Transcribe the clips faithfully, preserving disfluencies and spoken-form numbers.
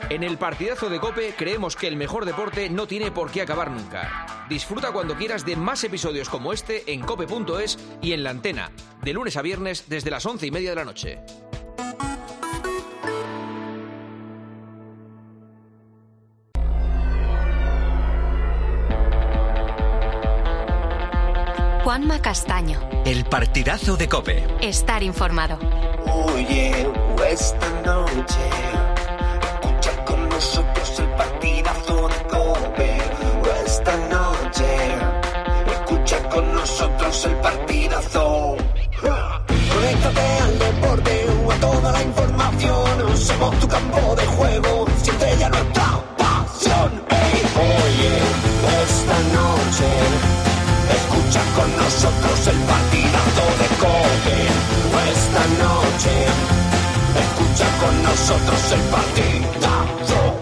En el partidazo de COPE creemos que el mejor deporte no tiene por qué acabar nunca. Disfruta cuando quieras de más episodios como este en cope punto es y en la antena, de lunes a viernes desde las once y media de la noche. Juanma Castaño. El partidazo de COPE. Estar informado. Oye, esta noche escucha con nosotros el partidazo de COPE. Esta noche escucha con nosotros el partidazo. Conéctate al deporte o a toda la información. Somos tu campo de juego, siente ya nuestra pasión. Hey, oye, esta noche escucha con nosotros el partidazo de COPE. Esta noche escucha con nosotros el partidazo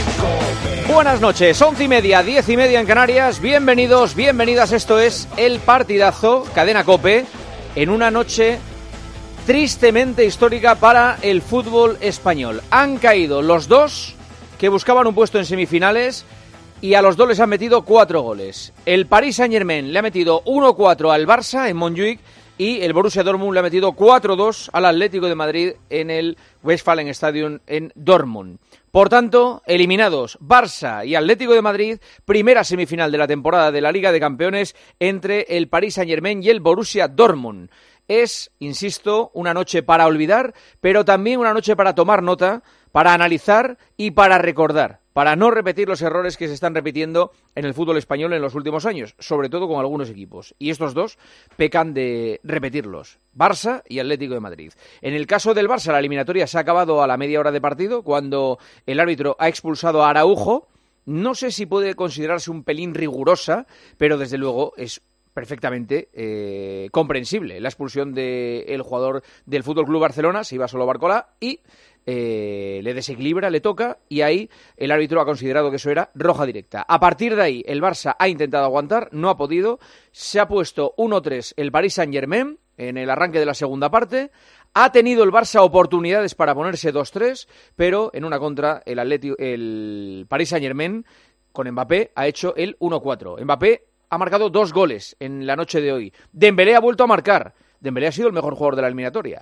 de COPE. Buenas noches, once y media, diez y media en Canarias. Bienvenidos, bienvenidas. Esto es el partidazo, cadena COPE, en una noche tristemente histórica para el fútbol español. Han caído los dos que buscaban un puesto en semifinales y a los dos les han metido cuatro goles. El Paris Saint-Germain le ha metido uno cuatro al Barça en Montjuic y el Borussia Dortmund le ha metido cuatro dos al Atlético de Madrid en el Westfalenstadion en Dortmund. Por tanto, eliminados Barça y Atlético de Madrid, primera semifinal de la temporada de la Liga de Campeones entre el Paris Saint-Germain y el Borussia Dortmund. Es, insisto, una noche para olvidar, pero también una noche para tomar nota, para analizar y para recordar, para no repetir los errores que se están repitiendo en el fútbol español en los últimos años, sobre todo con algunos equipos. Y estos dos pecan de repetirlos, Barça y Atlético de Madrid. En el caso del Barça, la eliminatoria se ha acabado a la media hora de partido, cuando el árbitro ha expulsado a Araujo. No sé si puede considerarse un pelín rigurosa, pero desde luego es perfectamente eh, comprensible la expulsión del jugador del F C Barcelona. Se iba solo Barcola y eh, le desequilibra, le toca, y ahí el árbitro ha considerado que eso era roja directa. A partir de ahí el Barça ha intentado aguantar, no ha podido, se ha puesto uno tres el Paris Saint-Germain en el arranque de la segunda parte. Ha tenido el Barça oportunidades para ponerse dos tres, pero en una contra el, Atleti- el Paris Saint-Germain con Mbappé ha hecho el uno cuatro. Mbappé ha marcado dos goles en la noche de hoy. Dembélé ha vuelto a marcar. Dembélé ha sido el mejor jugador de la eliminatoria.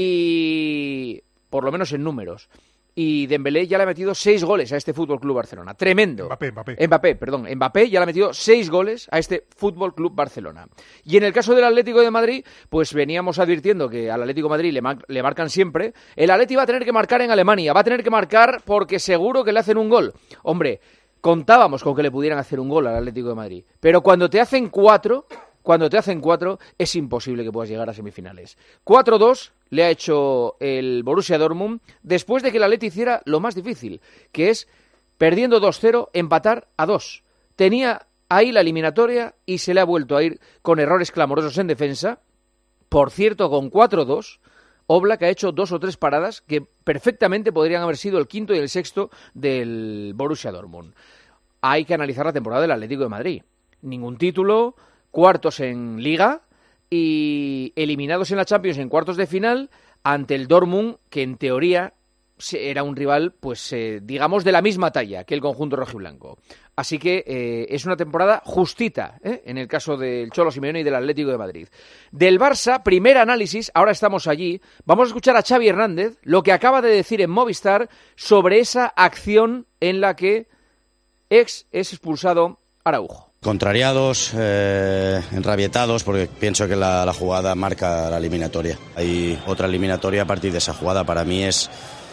Y por lo menos en números. Y Dembélé ya le ha metido seis goles a este F C Barcelona. Tremendo. Mbappé, Mbappé. Mbappé, perdón. Mbappé ya le ha metido seis goles a este F C Barcelona. Y en el caso del Atlético de Madrid, pues veníamos advirtiendo que al Atlético de Madrid le, mar- le marcan siempre. El Atleti va a tener que marcar en Alemania. Va a tener que marcar porque seguro que le hacen un gol. Hombre, contábamos con que le pudieran hacer un gol al Atlético de Madrid, pero cuando te hacen cuatro, cuando te hacen cuatro, es imposible que puedas llegar a semifinales. cuatro dos le ha hecho el Borussia Dortmund después de que el Atleti hiciera lo más difícil, que es, perdiendo dos cero, empatar a dos. Tenía ahí la eliminatoria y se le ha vuelto a ir con errores clamorosos en defensa. Por cierto, con cuatro dos... Oblak ha hecho dos o tres paradas que perfectamente podrían haber sido el quinto y el sexto del Borussia Dortmund. Hay que analizar la temporada del Atlético de Madrid. Ningún título, cuartos en Liga y eliminados en la Champions en cuartos de final ante el Dortmund, que en teoría era un rival, pues eh, digamos, de la misma talla que el conjunto rojiblanco. Así que eh, es una temporada justita, ¿eh? en el caso del Cholo Simeone y del Atlético de Madrid. Del Barça, primer análisis, ahora estamos allí. Vamos a escuchar a Xavi Hernández, lo que acaba de decir en Movistar sobre esa acción en la que ex es expulsado Araujo. Contrariados, eh, enrabietados, porque pienso que la, la jugada marca la eliminatoria. Hay otra eliminatoria a partir de esa jugada. Para mí es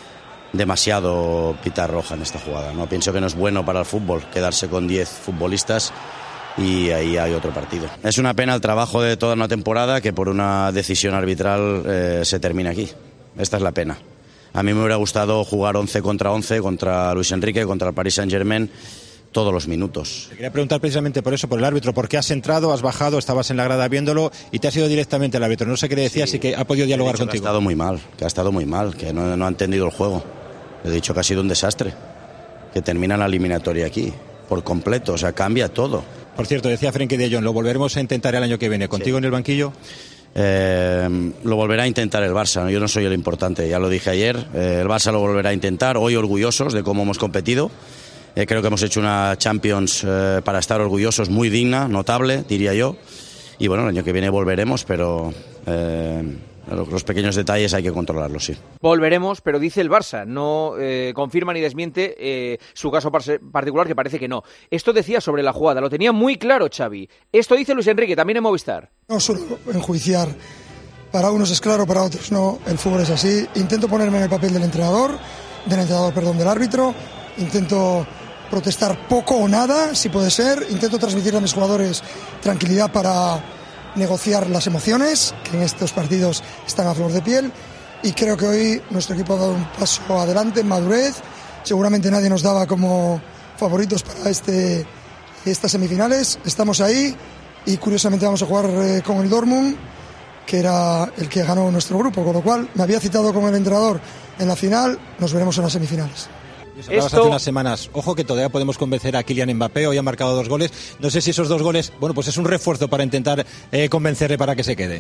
demasiado pitar roja en esta jugada, ¿no? Pienso que no es bueno para el fútbol quedarse con diez futbolistas y ahí hay otro partido. Es una pena el trabajo de toda una temporada que por una decisión arbitral eh, se termine aquí. Esta es la pena. A mí me hubiera gustado jugar once contra once contra Luis Enrique, contra el Paris Saint-Germain, todos los minutos. Te quería preguntar precisamente por eso, por el árbitro, porque has entrado, has bajado, estabas en la grada viéndolo y te has ido directamente al árbitro. No sé qué le decías sí, y que ha podido dialogar he dicho contigo. Que ha estado muy mal, que ha estado muy mal, que no, no ha entendido el juego. Le he dicho que ha sido un desastre, que termina la eliminatoria aquí, por completo, o sea, cambia todo. Por cierto, decía Frenkie de Jong, lo volveremos a intentar el año que viene. ¿Contigo sí. en el banquillo? Eh, lo volverá a intentar el Barça, ¿no? Yo no soy el importante, ya lo dije ayer. Eh, el Barça lo volverá a intentar, hoy orgullosos de cómo hemos competido. Eh, creo que hemos hecho una Champions eh, para estar orgullosos, muy digna, notable, diría yo. Y bueno, el año que viene volveremos, pero eh, los pequeños detalles hay que controlarlos, sí. Volveremos, pero dice el Barça, no eh, confirma ni desmiente eh, su caso particular, que parece que no. Esto decía sobre la jugada, lo tenía muy claro Xavi. Esto dice Luis Enrique, también en Movistar. No suelo enjuiciar, para unos es claro, para otros no, el fútbol es así. Intento ponerme en el papel del entrenador, del entrenador, perdón, del árbitro, intento protestar poco o nada, si puede ser, intento transmitir a mis jugadores tranquilidad para negociar las emociones, que en estos partidos están a flor de piel, y creo que hoy nuestro equipo ha dado un paso adelante en madurez. Seguramente nadie nos daba como favoritos para este, estas semifinales, estamos ahí y curiosamente vamos a jugar eh, con el Dortmund, que era el que ganó nuestro grupo, con lo cual me había citado con el entrenador en la final, nos veremos en las semifinales. Hablabas hace unas semanas, ojo que todavía podemos convencer a Kylian Mbappé, hoy ha marcado dos goles, no sé si esos dos goles, bueno, pues es un refuerzo para intentar eh, convencerle para que se quede.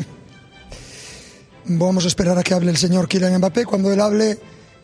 Vamos a esperar a que hable el señor Kylian Mbappé, cuando él hable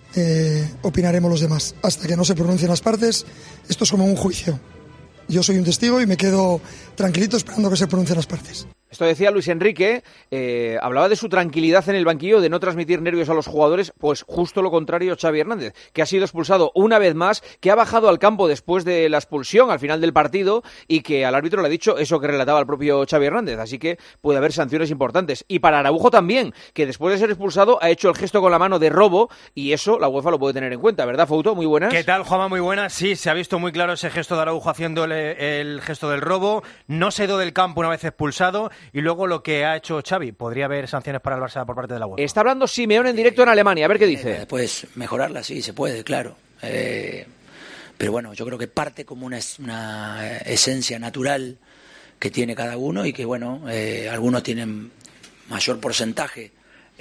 eh, opinaremos los demás, hasta que no se pronuncien las partes, esto es como un juicio, yo soy un testigo y me quedo tranquilito esperando que se pronuncien las partes. Esto decía Luis Enrique, eh, hablaba de su tranquilidad en el banquillo, de no transmitir nervios a los jugadores, pues justo lo contrario Xavi Hernández, que ha sido expulsado una vez más, que ha bajado al campo después de la expulsión al final del partido y que al árbitro le ha dicho eso que relataba el propio Xavi Hernández, así que puede haber sanciones importantes. Y para Araujo también, que después de ser expulsado ha hecho el gesto con la mano de robo y eso la UEFA lo puede tener en cuenta, ¿verdad, Fouto? Muy buenas. ¿Qué tal, Juanma? Muy buenas. Sí, se ha visto muy claro ese gesto de Araujo haciendo el, el gesto del robo, no se ha ido del campo una vez expulsado y luego lo que ha hecho Xavi. ¿Podría haber sanciones para el Barça por parte de la UEFA? Está hablando Simeone en directo en Alemania, a ver qué dice. Después mejorarla, sí, se puede, claro. Eh, pero bueno, yo creo que parte como una, una esencia natural que tiene cada uno y que, bueno, eh, algunos tienen mayor porcentaje,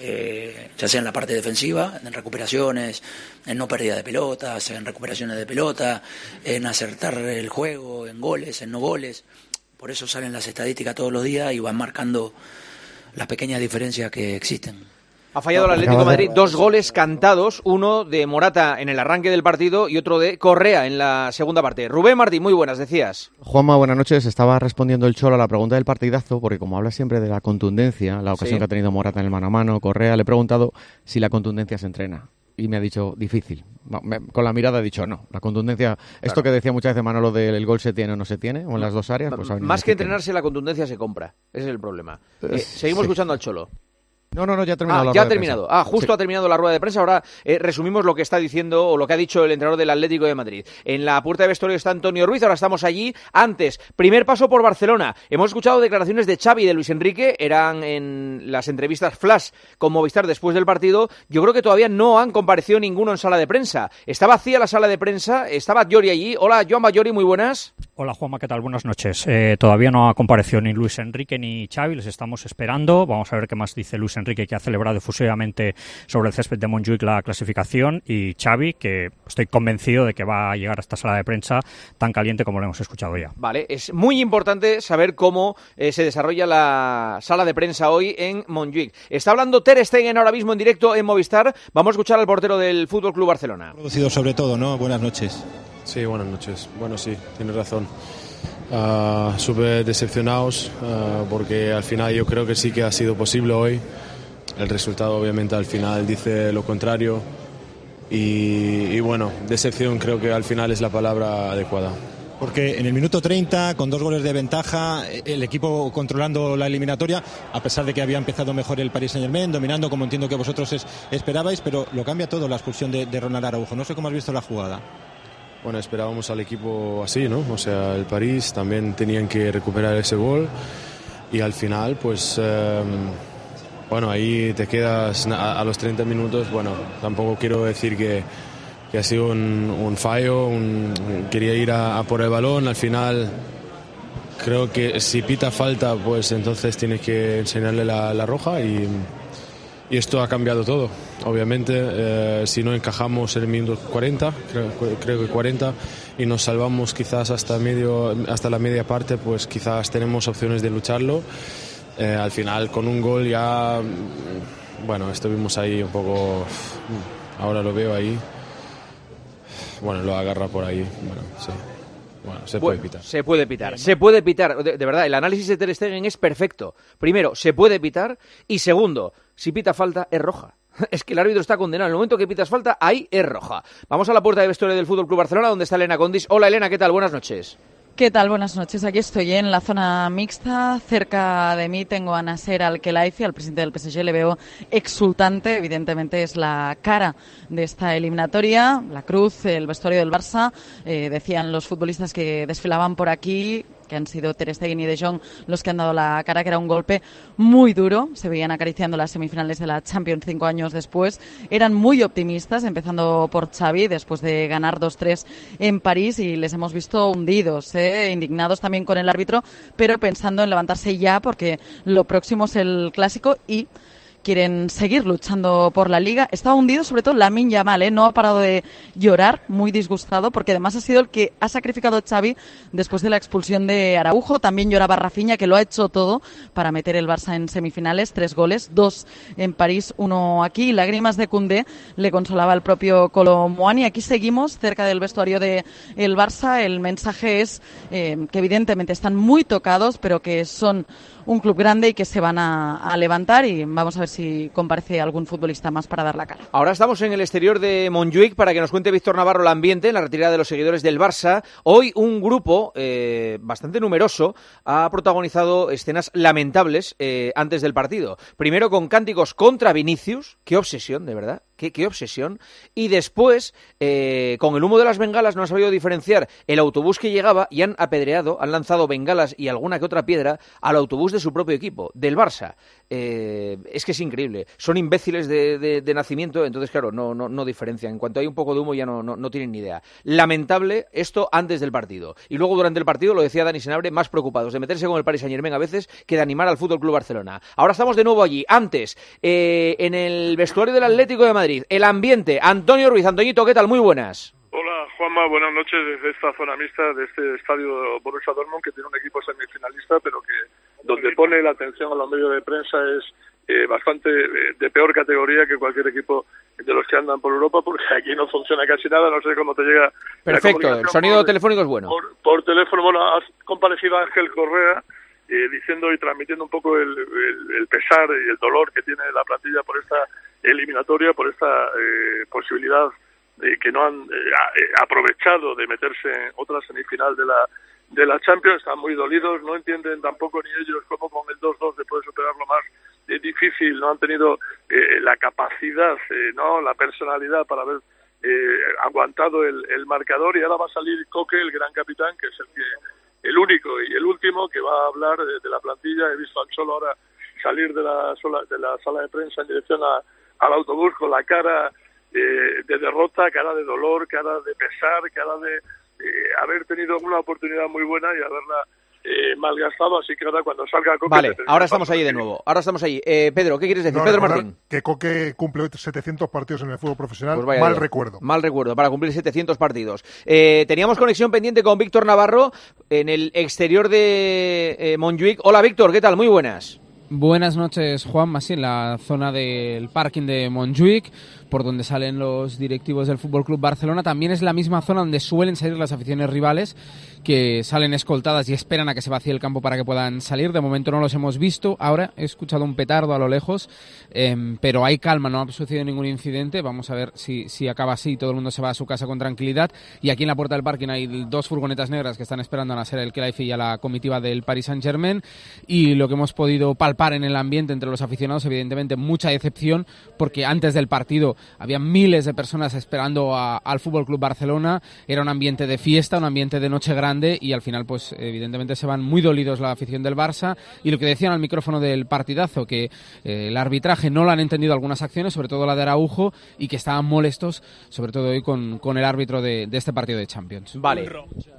eh, ya sea en la parte defensiva, en recuperaciones, en no pérdida de pelotas, en recuperaciones de pelota, en acertar el juego, en goles, en no goles. Por eso salen las estadísticas todos los días y van marcando las pequeñas diferencias que existen. Ha fallado el Atlético de Madrid dos goles cantados, uno de Morata en el arranque del partido y otro de Correa en la segunda parte. Rubén Martín, muy buenas, decías. Juanma, buenas noches. Estaba respondiendo el Cholo a la pregunta del partidazo, porque como habla siempre de la contundencia, la ocasión sí. que ha tenido Morata en el mano a mano, Correa, le he preguntado si la contundencia se entrena. Y me ha dicho, difícil. Con la mirada ha dicho, no. La contundencia, claro. Esto que decía muchas veces Manolo del gol se tiene o no se tiene, o en las dos áreas. Pues más que entrenarse, la contundencia se compra. Ese es el problema. Eh, seguimos sí. escuchando al Cholo. No, no, no, ya ha terminado ah, la ya rueda ha terminado. de prensa. Ah, justo sí. ha terminado la rueda de prensa. Ahora eh, resumimos lo que está diciendo o lo que ha dicho el entrenador del Atlético de Madrid. En la puerta de vestuario está Antonio Ruiz, ahora estamos allí. Antes, primer paso por Barcelona. Hemos escuchado declaraciones de Xavi y de Luis Enrique, eran en las entrevistas flash con Movistar después del partido. Yo creo que todavía no han comparecido ninguno en sala de prensa. Está vacía la sala de prensa, estaba Llori allí. Hola, Joan Bayori, muy buenas. Hola, Juanma, ¿qué tal? Buenas noches. Eh, todavía no ha comparecido ni Luis Enrique ni Xavi, les estamos esperando. Vamos a ver qué más dice Luis Enrique, que ha celebrado efusivamente sobre el césped de Montjuic la clasificación, y Xavi, que estoy convencido de que va a llegar a esta sala de prensa tan caliente como lo hemos escuchado ya. Vale, es muy importante saber cómo eh, se desarrolla la sala de prensa hoy en Montjuic. Está hablando Ter Stegen ahora mismo en directo en Movistar. Vamos a escuchar al portero del F C Barcelona. Producido sobre todo, ¿no? Buenas noches. Sí, buenas noches. Bueno, sí, tienes razón. Uh, súper decepcionados uh, porque al final yo creo que sí que ha sido posible hoy. El resultado obviamente al final dice lo contrario y, y bueno, decepción creo que al final es la palabra adecuada. Porque en el minuto treinta, con dos goles de ventaja, el equipo controlando la eliminatoria, a pesar de que había empezado mejor el Paris Saint-Germain, dominando como entiendo que vosotros es, esperabais, pero lo cambia todo la expulsión de, de Ronald Araujo. No sé cómo has visto la jugada. Bueno, esperábamos al equipo así, ¿no? O sea, el París también tenían que recuperar ese gol y al final, pues, eh, bueno, ahí te quedas a, a los treinta minutos. Bueno, tampoco quiero decir que, que ha sido un, un fallo, un, quería ir a, a por el balón, al final creo que si pita falta, pues entonces tienes que enseñarle la, la roja y... Y esto ha cambiado todo, obviamente, eh, si no encajamos en el minuto cuarenta, creo, creo que cuarenta, y nos salvamos quizás hasta, medio, hasta la media parte, pues quizás tenemos opciones de lucharlo, eh, al final con un gol ya, bueno, estuvimos ahí un poco, ahora lo veo ahí, bueno, lo agarra por ahí, bueno, sí. Bueno, se puede pitar. Se puede pitar, se puede pitar. De, de verdad, el análisis de Ter Stegen es perfecto. Primero, se puede pitar. Y segundo, si pita falta, es roja. Es que el árbitro está condenado. En el momento que pitas falta, ahí es roja. Vamos a la puerta de vestuario del F C Barcelona, donde está Elena Condis. Hola, Elena, ¿qué tal? Buenas noches. ¿Qué tal? Buenas noches. Aquí estoy en la zona mixta. Cerca de mí tengo a Nasser Al-Khelaifi, al presidente del P S G. Le veo exultante. Evidentemente es la cara de esta eliminatoria. La cruz, el vestuario del Barça. Eh, decían los futbolistas que desfilaban por aquí, que han sido Ter Stegen y De Jong los que han dado la cara, que era un golpe muy duro. Se veían acariciando las semifinales de la Champions cinco años después. Eran muy optimistas, empezando por Xavi, después de ganar dos tres en París, y les hemos visto hundidos, ¿eh? Indignados también con el árbitro, pero pensando en levantarse ya, porque lo próximo es el Clásico y quieren seguir luchando por la Liga. Está hundido sobre todo Lamine Yamal, ¿eh? No ha parado de llorar, muy disgustado, porque además ha sido el que ha sacrificado Xavi después de la expulsión de Araujo. También lloraba Rafinha, que lo ha hecho todo para meter el Barça en semifinales. Tres goles, dos en París, uno aquí. Lágrimas de Koundé le consolaba el propio Kolo Muani. Aquí seguimos cerca del vestuario de el Barça. El mensaje es eh, que evidentemente están muy tocados, pero que son un club grande y que se van a, a levantar, y vamos a ver si comparece algún futbolista más para dar la cara. Ahora estamos en el exterior de Montjuic para que nos cuente Víctor Navarro el ambiente en la retirada de los seguidores del Barça. Hoy un grupo eh, bastante numeroso ha protagonizado escenas lamentables eh, antes del partido. Primero con cánticos contra Vinicius, qué obsesión, de verdad. Qué, qué obsesión. Y después, eh, con el humo de las bengalas, no han sabido diferenciar el autobús que llegaba y han apedreado, han lanzado bengalas y alguna que otra piedra al autobús de su propio equipo, del Barça. Eh, es que es increíble. Son imbéciles de, de, de nacimiento, entonces, claro, no, no, no diferencian. En cuanto hay un poco de humo ya no, no, no tienen ni idea. Lamentable esto antes del partido. Y luego durante el partido, lo decía Dani Senabre, más preocupados de meterse con el Paris Saint-Germain a veces que de animar al F C Barcelona. Ahora estamos de nuevo allí. Antes, eh, en el vestuario del Atlético de Madrid, el ambiente. Antonio Ruiz. Antoñito, ¿qué tal? Muy buenas. Hola, Juanma, buenas noches desde esta zona mixta de este estadio Borussia Dortmund, que tiene un equipo semifinalista, pero que donde pone la atención a los medios de prensa es eh, bastante eh, de peor categoría que cualquier equipo de los que andan por Europa, porque aquí no funciona casi nada, no sé cómo te llega. Perfecto, el sonido por, telefónico es bueno. Por, por teléfono, bueno, ha comparecido Ángel Correa eh, diciendo y transmitiendo un poco el, el, el pesar y el dolor que tiene la plantilla por esta eliminatoria, por esta eh, posibilidad de que no han eh, aprovechado de meterse en otra semifinal de la de la Champions. Están muy dolidos, no entienden tampoco ni ellos cómo con el dos dos se puede superar lo más eh, difícil, no han tenido eh, la capacidad, eh, no la personalidad para haber eh, aguantado el, el marcador, y ahora va a salir Coque, el gran capitán, que es el que el único y el último que va a hablar de, de la plantilla. He visto al Cholo ahora salir de la, sola, de la sala de prensa en dirección a al autobús con la cara eh, de derrota, cara de dolor, cara de pesar, cara de eh, haber tenido una oportunidad muy buena y haberla eh, malgastado, así que ahora cuando salga Coque... Vale, ahora estamos ahí de nuevo, ahora estamos ahí. Eh, Pedro, ¿qué quieres decir? No, Pedro Martín. Que Coque cumple setecientos partidos en el fútbol profesional, pues vaya mal Dios. recuerdo. Mal recuerdo, para cumplir setecientos partidos. Eh, teníamos conexión pendiente con Víctor Navarro en el exterior de eh, Montjuic. Hola Víctor, ¿qué tal? Muy buenas. Buenas noches, Juanma. Sí, en la zona del parking de Montjuic, por donde salen los directivos del F C Barcelona. También es la misma zona donde suelen salir las aficiones rivales, que salen escoltadas y esperan a que se vacíe el campo para que puedan salir. De momento no los hemos visto. Ahora he escuchado un petardo a lo lejos, eh, pero hay calma, no ha sucedido ningún incidente. Vamos a ver si, si acaba así y todo el mundo se va a su casa con tranquilidad. Y aquí en la puerta del parking hay dos furgonetas negras que están esperando a Nasser Al-Khelaifi y a la comitiva del Paris Saint-Germain. Y lo que hemos podido palpar en el ambiente entre los aficionados, evidentemente mucha decepción, porque antes del partido había miles de personas esperando a, al F C Barcelona. Era un ambiente de fiesta, un ambiente de noche grande, y al final pues evidentemente se van muy dolidos la afición del Barça. Y lo que decían al micrófono del partidazo, que eh, el arbitraje no lo han entendido algunas acciones, sobre todo la de Araujo, y que estaban molestos sobre todo hoy con, con el árbitro de, de este partido de Champions. Vale.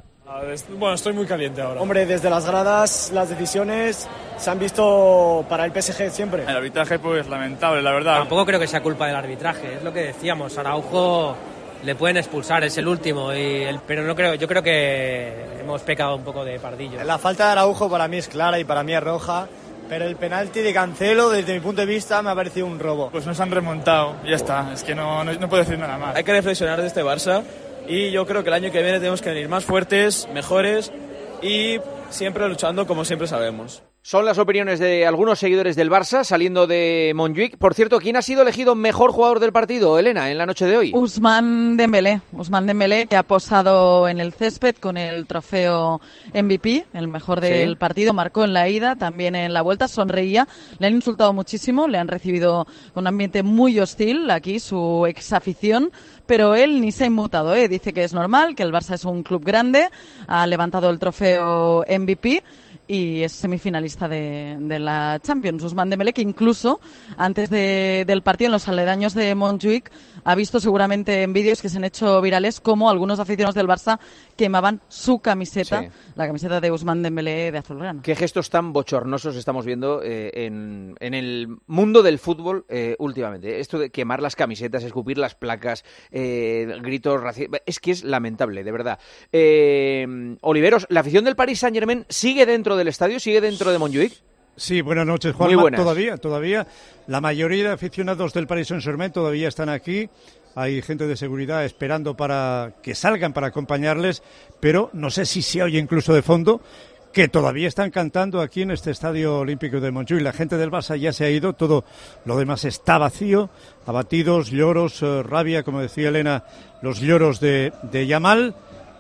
Bueno, estoy muy caliente ahora. Hombre, desde las gradas las decisiones se han visto para el P S G siempre. El arbitraje pues lamentable, la verdad. Tampoco creo que sea culpa del arbitraje, es lo que decíamos. Araujo le pueden expulsar, es el último, y el, pero no creo, yo creo que hemos pecado un poco de pardillo. La falta de Araujo para mí es clara y para mí es roja. pero el penalti de Cancelo, desde mi punto de vista, me ha parecido un robo. Pues nos han remontado, ya está, es que no, no, no puedo decir nada más. Hay que reflexionar de este Barça y yo creo que el año que viene tenemos que venir más fuertes, mejores y siempre luchando como siempre sabemos. Son las opiniones de algunos seguidores del Barça saliendo de Montjuic. Por cierto, ¿quién ha sido elegido mejor jugador del partido, Elena, en la noche de hoy? Ousmane Dembélé. Ousmane Dembélé, que ha posado en el césped con el trofeo M V P, el mejor del Sí. partido. Marcó en la ida, también en la vuelta, sonreía. Le han insultado muchísimo, le han recibido con un ambiente muy hostil aquí, su exafición. Pero él ni se ha inmutado, ¿eh? Dice que es normal, que el Barça es un club grande, ha levantado el trofeo M V P y es semifinalista de, de la Champions. Ousmane Dembélé, que incluso antes de, del partido, en los aledaños de Montjuic, ha visto seguramente en vídeos que se han hecho virales cómo algunos aficionados del Barça quemaban su camiseta, Sí. la camiseta de Ousmane Dembélé de azulgrana. ¿Qué gestos tan bochornosos estamos viendo eh, en, en el mundo del fútbol eh, últimamente? Esto de quemar las camisetas, escupir las placas, eh, gritos racistas... Es que es lamentable, de verdad. Eh, Oliveros, ¿la afición del Paris Saint-Germain sigue dentro del estadio, sigue dentro de Montjuic? Sí, buenas noches, Juan. Muy buenas. Todavía, todavía. La mayoría de aficionados del Paris Saint-Germain todavía están aquí. Hay gente de seguridad esperando para que salgan para acompañarles, pero no sé si se oye incluso de fondo que todavía están cantando aquí en este Estadio Olímpico de Montjuic. La gente del Barça ya se ha ido, todo lo demás está vacío, abatidos, lloros, eh, rabia, como decía Elena, los lloros de, de Yamal.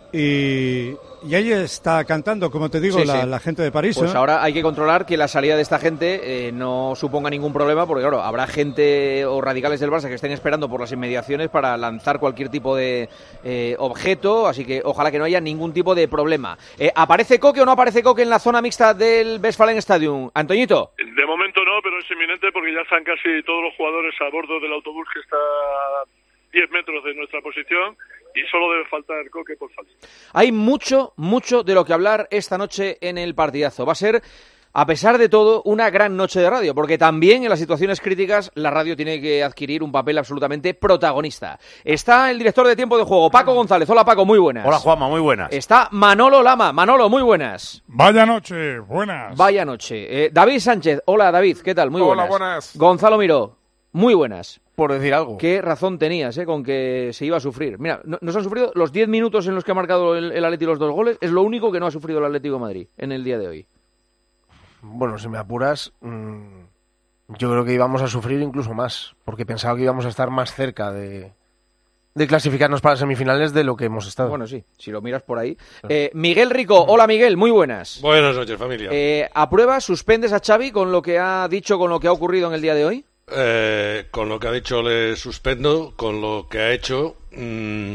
Y, y ahí está cantando, como te digo, Sí, la, sí. la gente de París. Pues ¿eh? ahora hay que controlar que la salida de esta gente eh, no suponga ningún problema, porque claro, habrá gente o radicales del Barça que estén esperando por las inmediaciones para lanzar cualquier tipo de eh, objeto, así que ojalá que no haya ningún tipo de problema. Eh, ¿Aparece Coque o no aparece Coque en la zona mixta del Westfalen Stadium? Antoñito. De momento no, pero es inminente porque ya están casi todos los jugadores a bordo del autobús que está a diez metros de nuestra posición y solo debe faltar Coque por falta. Hay mucho, mucho de lo que hablar esta noche en el partidazo. Va a ser, a pesar de todo, una gran noche de radio, porque también en las situaciones críticas la radio tiene que adquirir un papel absolutamente protagonista. Está el director de tiempo de juego, Paco González. Hola, Paco, muy buenas. Hola, Juanma, muy buenas. Está Manolo Lama. Manolo, muy buenas. Vaya noche, buenas. Vaya noche. Eh, David Sánchez. Hola, David, ¿qué tal? Muy Hola, buenas. buenas. Gonzalo Miró. Muy buenas. Por decir algo. Qué razón tenías eh, con que se iba a sufrir. Mira, no- nos han sufrido los diez minutos en los que ha marcado el, el Atleti los dos goles. Es lo único que no ha sufrido el Atlético de Madrid en el día de hoy. Bueno, si me apuras, mmm, yo creo que íbamos a sufrir incluso más, porque pensaba que íbamos a estar más cerca de, de clasificarnos para semifinales de lo que hemos estado. Bueno, sí, si lo miras por ahí. Eh, Miguel Rico, hola Miguel, muy buenas. Buenas noches, familia. Eh, ¿Apruebas, suspendes a Xavi con lo que ha dicho, con lo que ha ocurrido en el día de hoy? Eh, con lo que ha dicho le suspendo, con lo que ha hecho... mmm,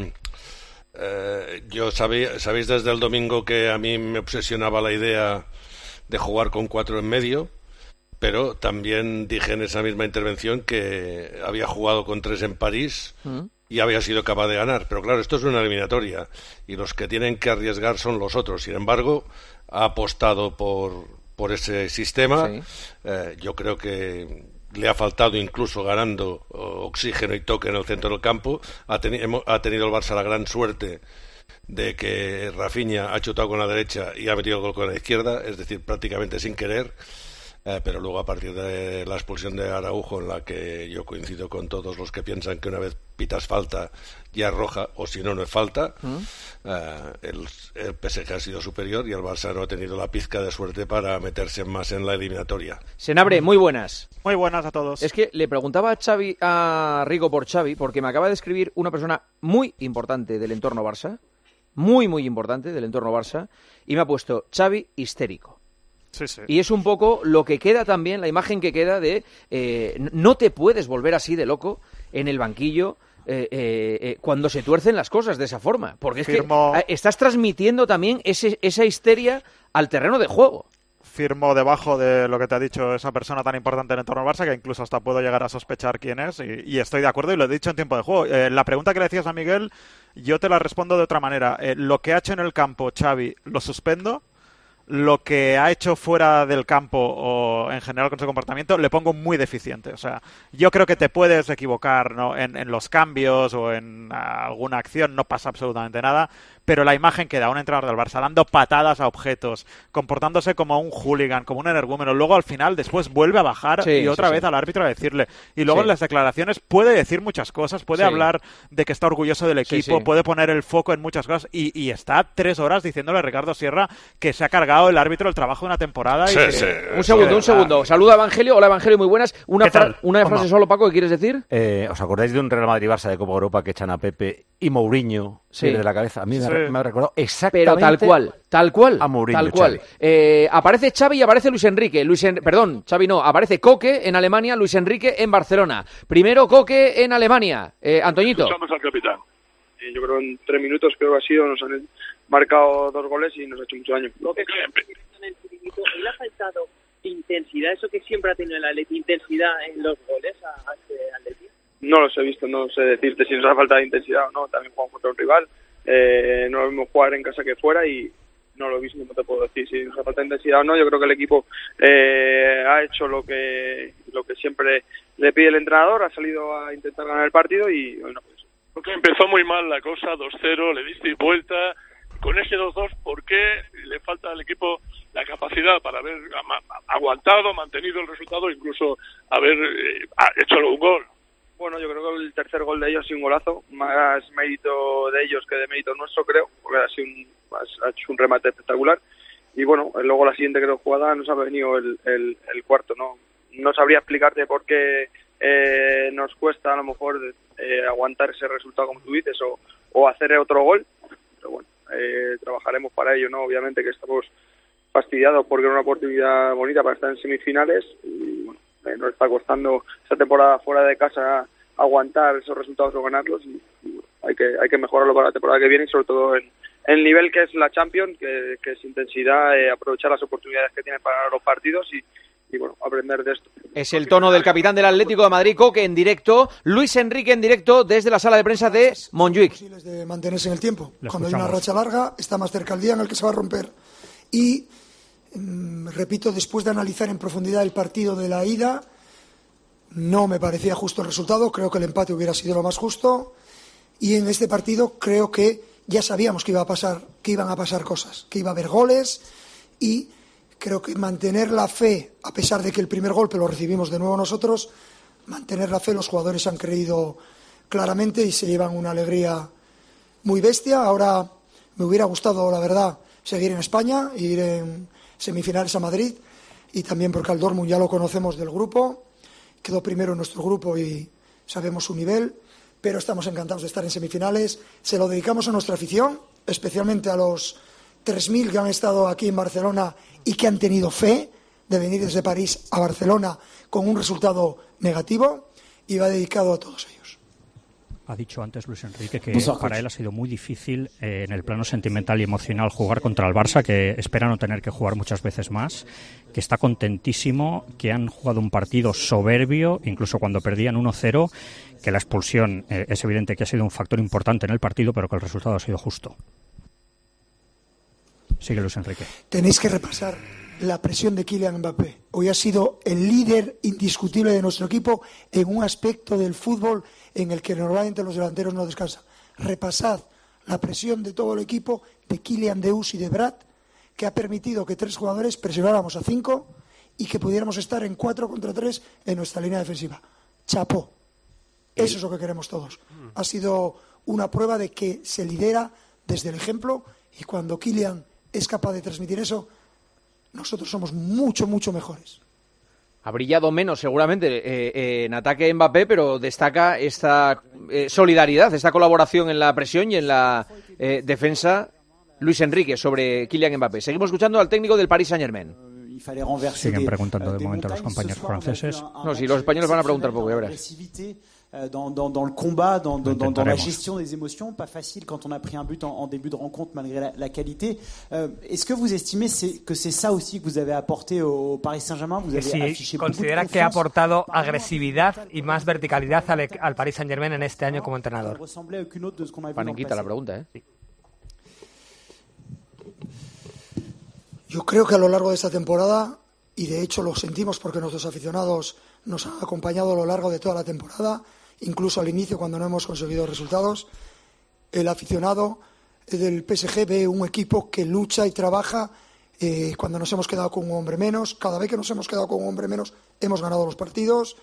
eh, yo sabía, sabéis desde el domingo que a mí me obsesionaba la idea de jugar con cuatro en medio, pero también dije en esa misma intervención que había jugado con tres en París y había sido capaz de ganar. Pero claro, esto es una eliminatoria y los que tienen que arriesgar son los otros. Sin embargo, ha apostado por, por ese sistema. Sí. Eh, yo creo que le ha faltado, incluso ganando oxígeno y toque en el centro del campo. Ha, teni- hemo- ha tenido el Barça la gran suerte de que Rafinha ha chutado con la derecha y ha metido el gol con la izquierda, es decir, prácticamente sin querer. Eh, pero luego, a partir de la expulsión de Araujo, en la que yo coincido con todos los que piensan que una vez pitas falta ya es roja, o si no, no es falta, ¿Mm? eh, el, el P S G ha sido superior y el Barça no ha tenido la pizca de suerte para meterse más en la eliminatoria. Senabre, muy buenas. Muy buenas a todos. Es que le preguntaba a Xavi, a Rico por Xavi, porque me acaba de escribir una persona muy importante del entorno Barça, muy, muy importante del entorno Barça, y me ha puesto Xavi histérico. Sí, sí. Y es un poco lo que queda también, la imagen que queda de eh, no te puedes volver así de loco en el banquillo eh, eh, eh, cuando se tuercen las cosas de esa forma. Porque es Firmo- que eh, estás transmitiendo también ese, esa histeria al terreno de juego. Firmo debajo de lo que te ha dicho esa persona tan importante en el entorno del Barça, que incluso hasta puedo llegar a sospechar quién es, y, y estoy de acuerdo y lo he dicho en tiempo de juego. Eh, la pregunta que le decías a Miguel, yo te la respondo de otra manera. Eh, lo que ha hecho en el campo Xavi, lo suspendo. lo que ha hecho fuera del campo o en general con su comportamiento le pongo muy deficiente. O sea, yo creo que te puedes equivocar, ¿no? en, en los cambios o en alguna acción, no pasa absolutamente nada, pero la imagen que da un entrenador del Barça dando patadas a objetos, comportándose como un hooligan, como un energúmeno, luego al final después vuelve a bajar sí, y otra sí, vez sí. al árbitro a decirle. Y luego sí. en las declaraciones puede decir muchas cosas, puede sí. hablar de que está orgulloso del equipo, sí, sí. puede poner el foco en muchas cosas y, y está tres horas diciéndole a Ricardo Sierra que se ha cargado el árbitro el trabajo de una temporada. Sí, y que, sí. Un segundo, un segundo. Saluda a Evangelio. Hola, Evangelio, muy buenas. Una, fra una frase solo, Paco, ¿qué quieres decir? Eh, ¿Os acordáis de un Real Madrid-Barça de Copa Europa que echan a Pepe y Mourinho Sí. de la cabeza? A mí Sí. me, me ha recordado exactamente Pero tal cual, tal cual, a Mourinho. tal cual. Eh, aparece Xavi y aparece Luis Enrique. Luis en... Perdón, Xavi no. Aparece Coque en Alemania, Luis Enrique en Barcelona. Primero Coque en Alemania. Eh, Antoñito. Escuchamos al capitán. Y yo creo en tres minutos creo que ha sido, nos han marcado dos goles y nos ha hecho mucho daño. Lo que en el chiringuito, ¿le ha faltado intensidad? Eso que siempre ha tenido el Atleti, intensidad en los goles a, a este Atleti. No los he visto, no sé decirte si nos ha faltado intensidad o no. También jugamos contra un rival. Eh, no lo mismo jugar en casa que fuera y no lo mismo, no te puedo decir si nos ha faltado intensidad o no. Yo creo que el equipo eh, ha hecho lo que lo que siempre le pide el entrenador, ha salido a intentar ganar el partido y bueno, pues. Porque empezó muy mal la cosa, dos cero, le diste vuelta. Con ese dos dos, ¿por qué le falta al equipo la capacidad para haber aguantado, mantenido el resultado, incluso haber eh, hecho un gol? Bueno, yo creo que el tercer gol de ellos ha sido un golazo, más mérito de ellos que de mérito nuestro, creo, porque ha sido un, ha hecho un remate espectacular. Y bueno, luego la siguiente creo jugada nos ha venido el, el, el cuarto, ¿no? No sabría explicarte por qué eh, nos cuesta a lo mejor eh, aguantar ese resultado como tú dices o, o hacer otro gol, pero bueno, eh, trabajaremos para ello, ¿no? Obviamente que estamos fastidiados porque era una oportunidad bonita para estar en semifinales y bueno, eh, nos está costando esta temporada fuera de casa aguantar esos resultados o ganarlos y, y bueno, hay que hay que mejorarlo para la temporada que viene y sobre todo en el nivel que es la Champions, que, que es intensidad, eh, aprovechar las oportunidades que tienen para los partidos y y bueno, aprender de esto. Es el tono del capitán del Atlético de Madrid, Coque, en directo. Luis Enrique en directo desde la sala de prensa de Montjuic. De mantenerse en el tiempo. Lo Cuando hay una racha larga, está más cerca el día en el que se va a romper. Y, mmm, repito, después de analizar en profundidad el partido de la ida, no me parecía justo el resultado. Creo que el empate hubiera sido lo más justo. Y en este partido creo que ya sabíamos que iba a pasar, que iban a pasar cosas, que iba a haber goles y creo que mantener la fe, a pesar de que el primer golpe lo recibimos de nuevo nosotros, mantener la fe, los jugadores han creído claramente y se llevan una alegría muy bestia. Ahora me hubiera gustado, la verdad, seguir en España, ir en semifinales a Madrid y también porque al Dortmund ya lo conocemos del grupo, quedó primero en nuestro grupo y sabemos su nivel, pero estamos encantados de estar en semifinales. Se lo dedicamos a nuestra afición, especialmente a los tres mil que han estado aquí en Barcelona y que han tenido fe de venir desde París a Barcelona con un resultado negativo, y va dedicado a todos ellos. Ha dicho antes Luis Enrique que para él ha sido muy difícil eh, en el plano sentimental y emocional jugar contra el Barça, que espera no tener que jugar muchas veces más, que está contentísimo, que han jugado un partido soberbio, incluso cuando perdían uno cero, que la expulsión eh, es evidente que ha sido un factor importante en el partido, pero que el resultado ha sido justo. Sigue Luis Enrique. Tenéis que repasar la presión de Kylian Mbappé. Hoy ha sido el líder indiscutible de nuestro equipo en un aspecto del fútbol en el que normalmente los delanteros no descansan. Repasad la presión de todo el equipo, de Kylian, de Us y de Brad, que ha permitido que tres jugadores presionáramos a cinco y que pudiéramos estar en cuatro contra tres en nuestra línea defensiva. Chapó. Eso es lo que queremos todos. Ha sido una prueba de que se lidera desde el ejemplo, y cuando Kylian es capaz de transmitir eso, nosotros somos mucho, mucho mejores. Ha brillado menos seguramente eh, eh, en ataque Mbappé, pero destaca esta eh, solidaridad, esta colaboración en la presión y en la eh, defensa Luis Enrique sobre Kylian Mbappé. Seguimos escuchando al técnico del Paris Saint-Germain. Siguen preguntando de momento a los compañeros franceses. No, si los españoles van a preguntar poco, ya verás. Dans, dans, dans le combat, dans, dans, dans la gestion des émotions, pas facile quand on a pris un but en, en début de rencontre malgré la, la qualité. Euh, est-ce que vous estimez c'est, que c'est ça aussi que vous avez apporté au Paris Saint-Germain? Vous avez sí, affiché considera beaucoup de que ha aportado agresividad y más verticalidad al, al Paris Saint-Germain en este año como entrenador. Panenquita la pregunta, ¿eh? Sí. Yo creo que a lo largo de esta temporada, y de hecho lo sentimos porque nuestros aficionados nos han acompañado a lo largo de toda la temporada, incluso al inicio cuando no hemos conseguido resultados, el aficionado del P S G ve un equipo que lucha y trabaja. Eh, cuando nos hemos quedado con un hombre menos, cada vez que nos hemos quedado con un hombre menos, hemos ganado los partidos.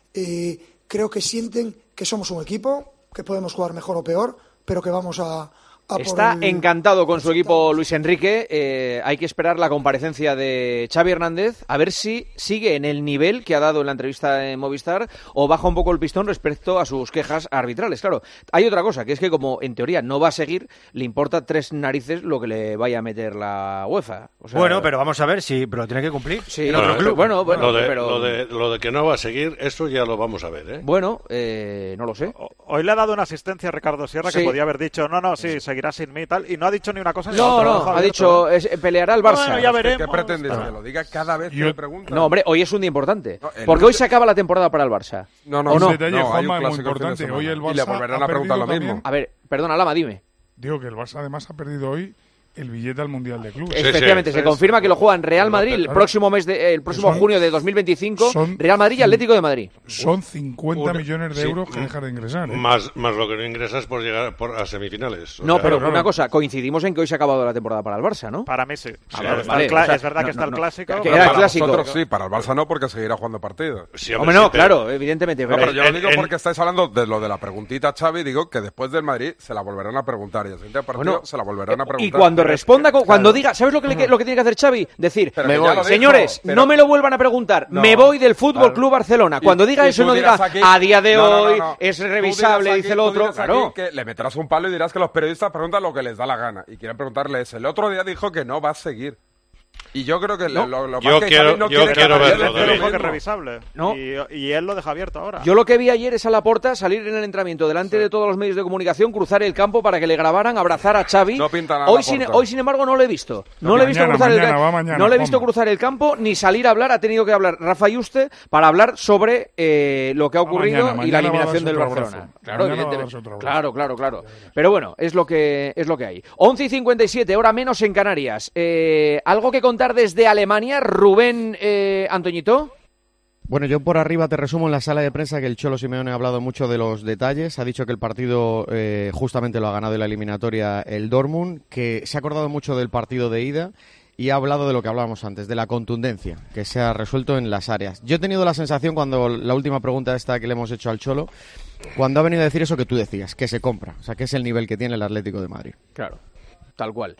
Eh, creo que sienten que somos un equipo, que podemos jugar mejor o peor, pero que vamos a... Está el... encantado con su equipo Luis Enrique. Eh, hay que esperar la comparecencia de Xavi Hernández a ver si sigue en el nivel que ha dado en la entrevista en Movistar o baja un poco el pistón respecto a sus quejas arbitrales. Claro, hay otra cosa, que es que como en teoría no va a seguir, le importa tres narices lo que le vaya a meter la UEFA. O sea, bueno, pero vamos a ver si pero tiene que cumplir. Sí, en otro bueno, club. Bueno, bueno, lo, de, pero... lo, de, lo de que no va a seguir, eso ya lo vamos a ver, ¿eh? Bueno, eh, no lo sé. Hoy le ha dado una asistencia a Ricardo Sierra sí. que podía haber dicho, no, no, sí, seguirá sin mí y tal, y no ha dicho ni una cosa ni No, otra. no, ha dicho, es, peleará el Barça. Bueno, ya veremos. ¿Qué pretendes? Que lo diga cada vez que Yo... le preguntan. No, hombre, hoy es un día importante. No, porque hoy se acaba la temporada para el Barça. No, no, ¿O no? no, detalle, no Juanma, hay un es muy importante. Hoy el Barça y le volverán ha a preguntar lo perdido mismo. también. A ver, perdona, Lama, dime. Digo que el Barça además ha perdido hoy el billete al Mundial de Clubes. Efectivamente, sí, se sí, confirma sí. que lo juegan Real Madrid el próximo mes de, el próximo son, junio de dos mil veinticinco, son, Real Madrid y Atlético de Madrid. Son cincuenta Un, millones de sí, euros que dejas de ingresar. ¿eh? Más, más lo que no ingresas por llegar por, a semifinales. No, sea, pero claro. una cosa, coincidimos en que hoy se ha acabado la temporada para el Barça, ¿no? Para mí sí. A Sí, ver, está vale, el cla- o sea, es verdad no, que está no, el no. clásico. Que Pero era el para clásico. vosotros sí, para el Barça no, porque seguirá jugando partidos. Sí, hombre, no, claro, evidentemente. No, pero yo en, lo digo en, porque estáis hablando de lo de la preguntita, Xavi, digo que después del Madrid se la volverán a preguntar y el siguiente partido Bueno, se la volverán a preguntar. Y cuando Pero responda, es que, cuando claro. diga, ¿sabes lo que, le, lo que tiene que hacer Xavi? Decir, Pero me que voy. ya lo dijo, Señores, pero- no me lo vuelvan a preguntar, No, me voy del Fútbol claro. Club Barcelona. Cuando Y- diga y eso, tú no diga, dirás aquí- a día de No, no, no, hoy no. es Tú dirás revisable, aquí- dice el tú otro. dirás aquí Claro. que le meterás un palo y dirás que los periodistas preguntan lo que les da la gana y quieren preguntarle eso. El otro día dijo que no va a seguir. Y yo creo que No. lo, lo Yo más que quiero- Xavi no yo quiere quiero que verlo, Madrid David. le Dijo que es mismo. revisable. No. Y, y él lo deja abierto ahora. Yo lo que vi ayer es a Laporta salir en el entrenamiento delante de todos los medios de comunicación, cruzar el campo para que le grabaran, abrazar a Xavi. No pinta nada hoy, sin, Laporta. hoy, sin embargo, no lo he visto. No No, le he visto mañana, cruzar el mañana, campo. va mañana, No le he visto Juanma. cruzar el campo ni salir a hablar. Ha tenido que hablar Rafa Yuste para hablar sobre eh, lo que ha Va ocurrido mañana, y la mañana va a eliminación darse del otro Barcelona. abrazo. Claro, Mañana va a evidentemente. darse otro abrazo. Claro, claro, claro. Pero bueno, es lo que es lo que hay. once y cincuenta y siete, hora menos en Canarias. Eh, ¿Algo que contar desde Alemania, Rubén eh, Antoñito? Bueno, yo por arriba te resumo en la sala de prensa que el Cholo Simeone ha hablado mucho de los detalles. Ha dicho que el partido eh, justamente lo ha ganado en la eliminatoria el Dortmund, que se ha acordado mucho del partido de ida y ha hablado de lo que hablábamos antes, de la contundencia que se ha resuelto en las áreas. Yo he tenido la sensación cuando la última pregunta esta que le hemos hecho al Cholo, cuando ha venido a decir eso que tú decías, que se compra, o sea, que es el nivel que tiene el Atlético de Madrid. Claro. Tal cual.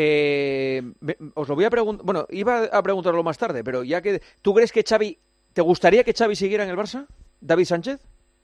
Eh, os lo voy a preguntar. Bueno, iba a preguntarlo más tarde, pero ya que. ¿Tú crees que Xavi. ¿Te gustaría que Xavi siguiera en el Barça? ¿David Sánchez?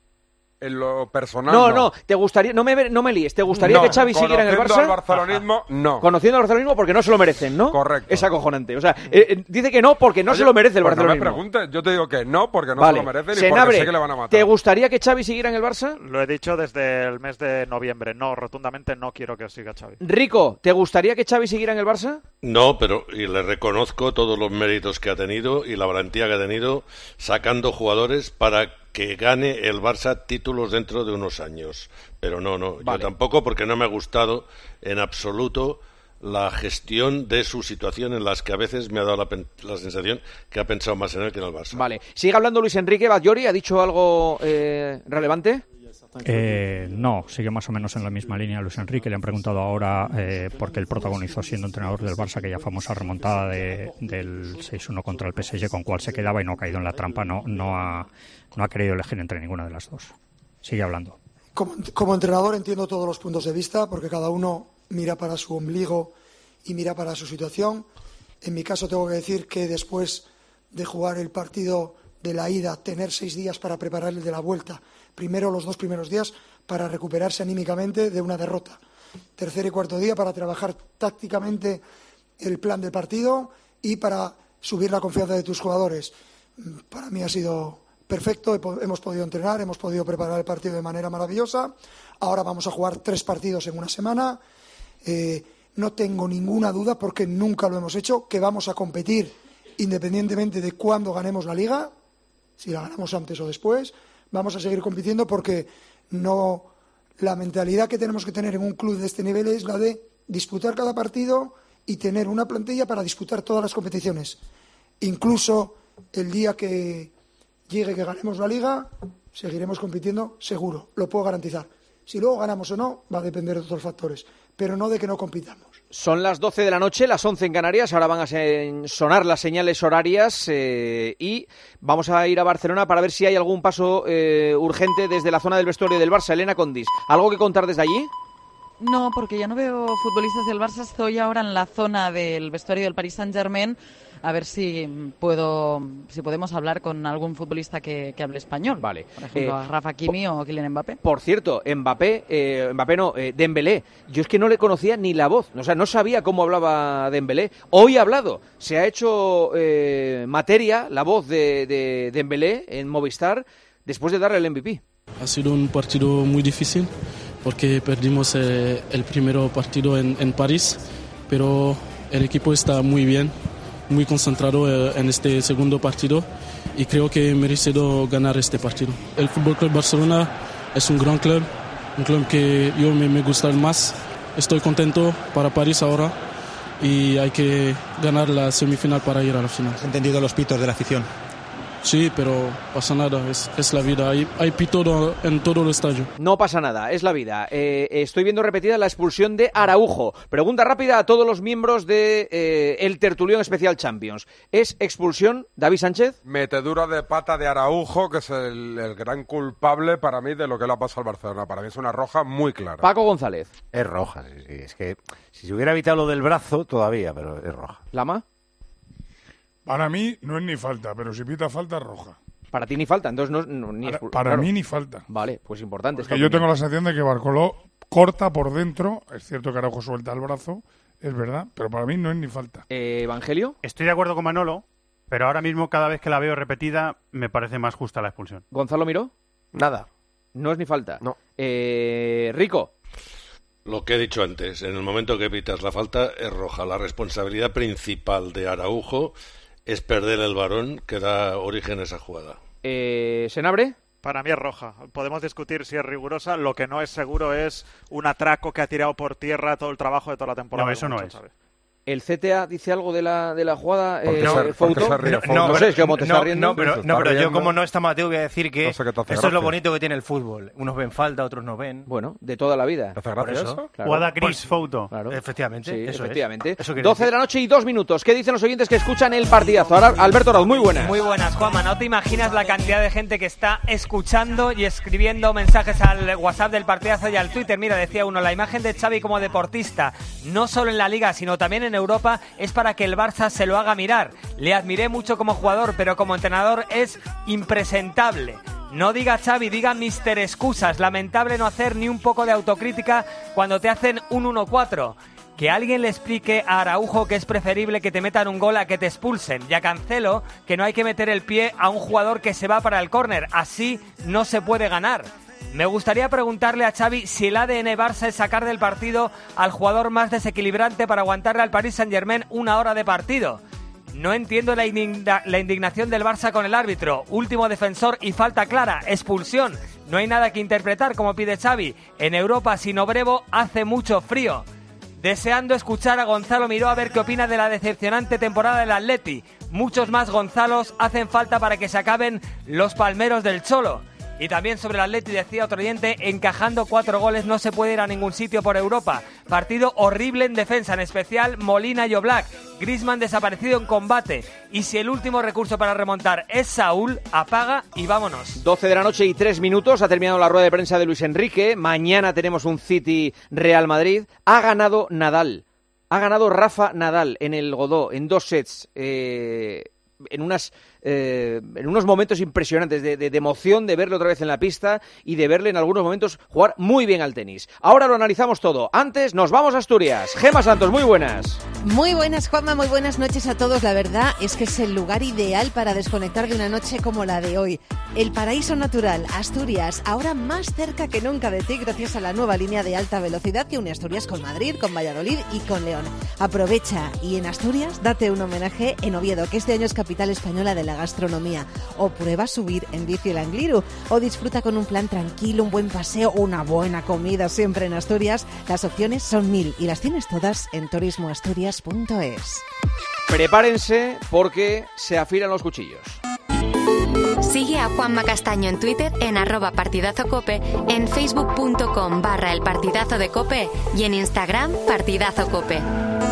En lo personal, No, no. no, te gustaría, no me, no me líes, ¿te gustaría No, que Xavi siguiera en el conociendo Barça? al barcelonismo, no. Conociendo al barcelonismo porque no se lo merecen, ¿no? Correcto. Es acojonante. O sea, eh, eh, dice que no porque no Oye, se lo merece el pues barcelonismo. No me preguntes, yo te digo que no, porque no Vale. se lo merecen y Senabre, porque sé que le van a matar. ¿te gustaría que Xavi siguiera en el Barça? Lo he dicho desde el mes de noviembre. No, rotundamente no quiero que siga Xavi. Rico, ¿te gustaría que Xavi siguiera en el Barça? No, pero y le reconozco todos los méritos que ha tenido y la valentía que ha tenido sacando jugadores para que gane el Barça títulos dentro de unos años. Pero no, no, Vale. yo tampoco, porque no me ha gustado en absoluto la gestión de su situación, en las que a veces me ha dado la, pen- la sensación que ha pensado más en él que en el Barça. Vale. ¿Sigue hablando Luis Enrique Batllori? ¿Ha dicho algo eh, relevante? Eh, no, sigue más o menos en la misma línea Luis Enrique. Le han preguntado ahora eh, por qué él protagonizó siendo entrenador del Barça aquella famosa remontada de, del seis uno contra el P S G, con cuál se quedaba y no ha caído en la trampa. No, no, ha, no ha querido elegir entre ninguna de las dos. Sigue hablando. Como, como entrenador entiendo todos los puntos de vista porque cada uno mira para su ombligo y mira para su situación. En mi caso tengo que decir que después de jugar el partido de la ida, tener seis días para preparar el de la vuelta, primero los dos primeros días para recuperarse anímicamente de una derrota, tercer y cuarto día para trabajar tácticamente el plan del partido y para subir la confianza de tus jugadores. Para mí ha sido perfecto, hemos podido entrenar, hemos podido preparar el partido de manera maravillosa. Ahora vamos a jugar tres partidos en una semana. Eh, no tengo ninguna duda, porque nunca lo hemos hecho, que vamos a competir independientemente de cuándo ganemos la Liga, si la ganamos antes o después. Vamos a seguir compitiendo porque no, la mentalidad que tenemos que tener en un club de este nivel es la de disputar cada partido y tener una plantilla para disputar todas las competiciones. Incluso el día que llegue que ganemos la Liga, seguiremos compitiendo seguro, lo puedo garantizar. Si luego ganamos o no, va a depender de otros factores, pero no de que no compitamos. Son las doce de la noche, las once en Canarias, ahora van a sonar las señales horarias eh, y vamos a ir a Barcelona para ver si hay algún paso eh, urgente desde la zona del vestuario del Barça. Elena Condis, ¿algo que contar desde allí? No, porque ya no veo futbolistas del Barça, estoy ahora en la zona del vestuario del Paris Saint-Germain, a ver si puedo, si podemos hablar con algún futbolista que, que hable español. Vale. Por ejemplo, Eh, a Rafa Kimi o Kylian Mbappé. Por cierto, Mbappé, eh, Mbappé no, eh, Dembélé, yo es que no le conocía ni la voz, o sea, no sabía cómo hablaba Dembélé. Hoy ha hablado, se ha hecho eh, materia la voz de, de Dembélé en Movistar después de darle el M V P. Ha sido un partido muy difícil porque perdimos eh, el primer partido en, en París, pero el equipo está muy bien, muy concentrado eh, en este segundo partido y creo que he merecido ganar este partido. El F C Barcelona es un gran club, un club que yo me, me gusta más. Estoy contento para París ahora y hay que ganar la semifinal para ir a la final. ¿Has entendido los pitos de la afición? Sí, pero pasa nada, es, es la vida, hay, hay pito en todo el estadio. No pasa nada, es la vida. Eh, estoy viendo repetida la expulsión de Araujo. Pregunta rápida a todos los miembros de eh, el Tertulión Especial Champions. ¿Es expulsión, David Sánchez? Metedura de pata de Araujo, que es el, el gran culpable para mí de lo que le ha pasado al Barcelona. Para mí es una roja muy clara. Paco González. Es roja, sí, sí. Es que si se hubiera evitado lo del brazo, todavía, pero es roja. ¿Lama? Para mí no es ni falta, pero si pita falta es roja. Para ti ni falta, entonces no, no ni Para, expul- para claro. mí ni falta. Vale, pues importante. Porque yo tengo la sensación de que Barcoló corta por dentro, es cierto que Araujo suelta el brazo, es verdad, pero para mí no es ni falta. Eh, ¿Evangelio? Estoy de acuerdo con Manolo, pero ahora mismo cada vez que la veo repetida me parece más justa la expulsión. ¿Gonzalo Miró? Nada. No es ni falta. No. Eh, Rico. Lo que he dicho antes, en el momento que pitas la falta es roja. La responsabilidad principal de Araujo es perder el balón que da origen a esa jugada. Eh, ¿Senabre? Para mí es roja. Podemos discutir si es rigurosa. Lo que no es seguro es un atraco que ha tirado por tierra todo el trabajo de toda la temporada. No, eso no es. ¿Sabes? ¿El C T A dice algo de la, de la jugada? ¿Por qué Eh, se- Fouto? por qué se ríe no, Fouto? no, No, sé, es que como te no, está riendo. no, pero, Se no, está pero yo riendo. como no está Mateo voy a decir que No sé qué te hace eso es lo gracia. bonito que tiene el fútbol. Unos ven falta, otros no ven. Bueno, de toda la vida. ¿Te hace Por gracia eso. eso? Claro. Guada Cris Pues, Fouto. claro. Efectivamente. Sí, eso efectivamente. Es. Eso quiere doce de decir. la noche y dos minutos. ¿Qué dicen los oyentes que escuchan el partidazo? Ahora, Alberto Raúl, muy buenas. Muy buenas, Juanma. No te imaginas la cantidad de gente que está escuchando y escribiendo mensajes al WhatsApp del partidazo y al Twitter. Mira, decía uno, la imagen de Xavi como deportista, no solo en la Liga, sino también en Europa, es para que el Barça se lo haga mirar. Le admiré mucho como jugador, pero como entrenador es impresentable. No diga Xavi, diga mister Excusas. Lamentable no hacer ni un poco de autocrítica cuando te hacen un uno cuatro. Que alguien le explique a Araujo que es preferible que te metan un gol a que te expulsen. Y a Cancelo que no hay que meter el pie a un jugador que se va para el córner. Así no se puede ganar. Me gustaría preguntarle a Xavi si el A D N Barça es sacar del partido al jugador más desequilibrante para aguantarle al Paris Saint-Germain una hora de partido. No entiendo la, indigna- la indignación del Barça con el árbitro. Último defensor y falta clara. Expulsión. No hay nada que interpretar, como pide Xavi. En Europa, sin Obrevo, hace mucho frío. Deseando escuchar a Gonzalo Miró a ver qué opina de la decepcionante temporada del Atleti. Muchos más Gonzalos hacen falta para que se acaben los palmeros del Cholo. Y también sobre el Atleti decía otro oyente, encajando cuatro goles no se puede ir a ningún sitio por Europa. Partido horrible en defensa, en especial Molina y Oblak. Griezmann desaparecido en combate. Y si el último recurso para remontar es Saúl, apaga y vámonos. doce de la noche y tres minutos. Ha terminado la rueda de prensa de Luis Enrique. Mañana tenemos un City Real Madrid. Ha ganado Nadal. Ha ganado Rafa Nadal en el Godó, en dos sets. Eh, en unas... Eh, en unos momentos impresionantes de, de, de emoción de verle otra vez en la pista y de verle en algunos momentos jugar muy bien al tenis. Ahora lo analizamos todo. Antes nos vamos a Asturias. Gema Santos, muy buenas. Muy buenas, Juanma, muy buenas noches a todos. La verdad es que es el lugar ideal para desconectar de una noche como la de hoy. El paraíso natural, Asturias, ahora más cerca que nunca de ti gracias a la nueva línea de alta velocidad que une Asturias con Madrid, con Valladolid y con León. Aprovecha y en Asturias date un homenaje en Oviedo, que este año es capital española de la gastronomía, o prueba subir en bici el Angliru, o disfruta con un plan tranquilo, un buen paseo, una buena comida siempre en Asturias. Las opciones son mil y las tienes todas en turismo asturias noticias punto es. Prepárense porque se afilan los cuchillos. Sigue a Juanma Castaño en Twitter en arroba partidazo cope, en facebook.com barra el partidazo de cope y en Instagram partidazo cope.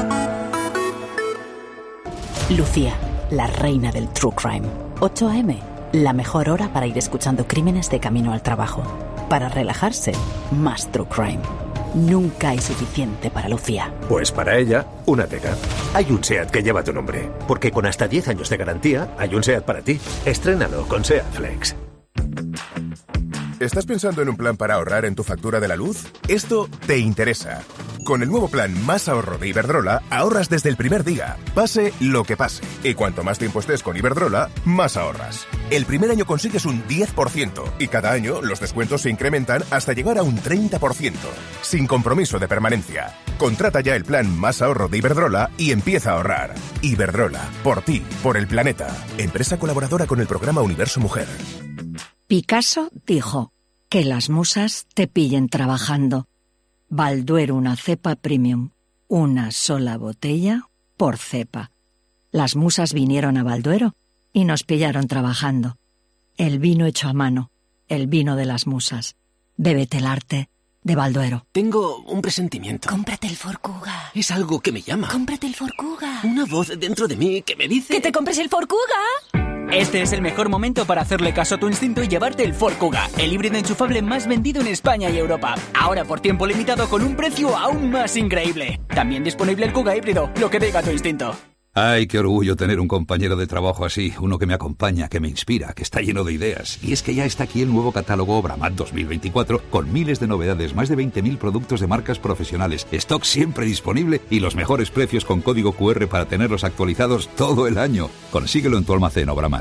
Lucía, la reina del true crime. ocho a eme, la mejor hora para ir escuchando crímenes de camino al trabajo. Para relajarse, más true crime. Nunca hay suficiente para Lucía. Pues para ella, una Tega. Hay un SEAT que lleva tu nombre, porque con hasta diez años de garantía, hay un SEAT para ti. Estrénalo con SEAT Flex. ¿Estás pensando en un plan para ahorrar en tu factura de la luz? Esto te interesa. Con el nuevo plan Más Ahorro de Iberdrola, ahorras desde el primer día, pase lo que pase. Y cuanto más tiempo estés con Iberdrola, más ahorras. El primer año consigues un diez por ciento y cada año los descuentos se incrementan hasta llegar a un treinta por ciento. Sin compromiso de permanencia. Contrata ya el plan Más Ahorro de Iberdrola y empieza a ahorrar. Iberdrola, por ti, por el planeta. Empresa colaboradora con el programa Universo Mujer. Picasso dijo, que las musas te pillen trabajando. Balduero, una cepa premium, una sola botella por cepa. Las musas vinieron a Balduero y nos pillaron trabajando. El vino hecho a mano, el vino de las musas. Bébete el arte de Balduero. Tengo un presentimiento. Cómprate el Forcuga. Es algo que me llama. Cómprate el Forcuga. Una voz dentro de mí que me dice... ¡Que te compres el Forcuga! Este es el mejor momento para hacerle caso a tu instinto y llevarte el Ford Kuga, el híbrido enchufable más vendido en España y Europa. Ahora por tiempo limitado con un precio aún más increíble. También disponible el Kuga híbrido, lo que diga tu instinto. Ay, qué orgullo tener un compañero de trabajo así, uno que me acompaña, que me inspira, que está lleno de ideas. Y es que ya está aquí el nuevo catálogo Obramat dos mil veinticuatro con miles de novedades, más de veinte mil productos de marcas profesionales, stock siempre disponible y los mejores precios con código cu erre para tenerlos actualizados todo el año. Consíguelo en tu almacén Obramat.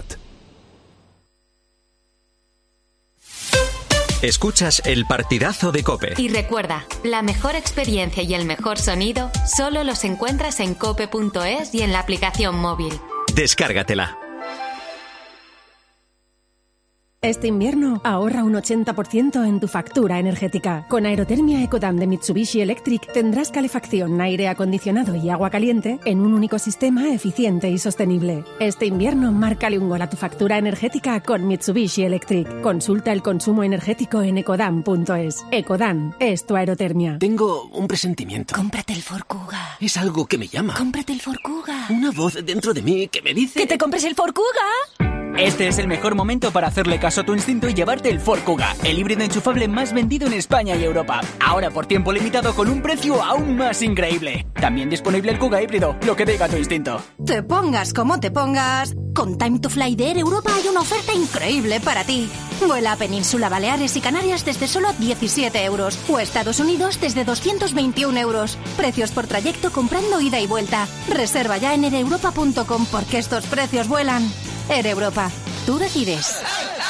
Escuchas el partidazo de COPE. Y recuerda, la mejor experiencia y el mejor sonido solo los encuentras en cope punto es y en la aplicación móvil. Descárgatela. Este invierno ahorra un ochenta por ciento en tu factura energética. Con Aerotermia Ecodan de Mitsubishi Electric tendrás calefacción, aire acondicionado y agua caliente en un único sistema eficiente y sostenible. Este invierno márcale un gol a tu factura energética con Mitsubishi Electric. Consulta el consumo energético en ecodan punto es. Ecodan es tu aerotermia. Tengo un presentimiento. Cómprate el Forcuga. Es algo que me llama. Cómprate el Forcuga. Una voz dentro de mí que me dice... ¡Que te compres el Forcuga! Este es el mejor momento para hacerle caso a tu instinto y llevarte el Ford Kuga, el híbrido enchufable más vendido en España y Europa. Ahora por tiempo limitado con un precio aún más increíble. También disponible el Kuga híbrido, lo que diga tu instinto. Te pongas como te pongas, con Time to Fly de Air Europa hay una oferta increíble para ti. Vuela a Península, Baleares y Canarias desde solo diecisiete euros o Estados Unidos desde doscientos veintiún euros. Precios por trayecto comprando ida y vuelta. Reserva ya en air europa punto com porque estos precios vuelan. Air Europa, tú decides.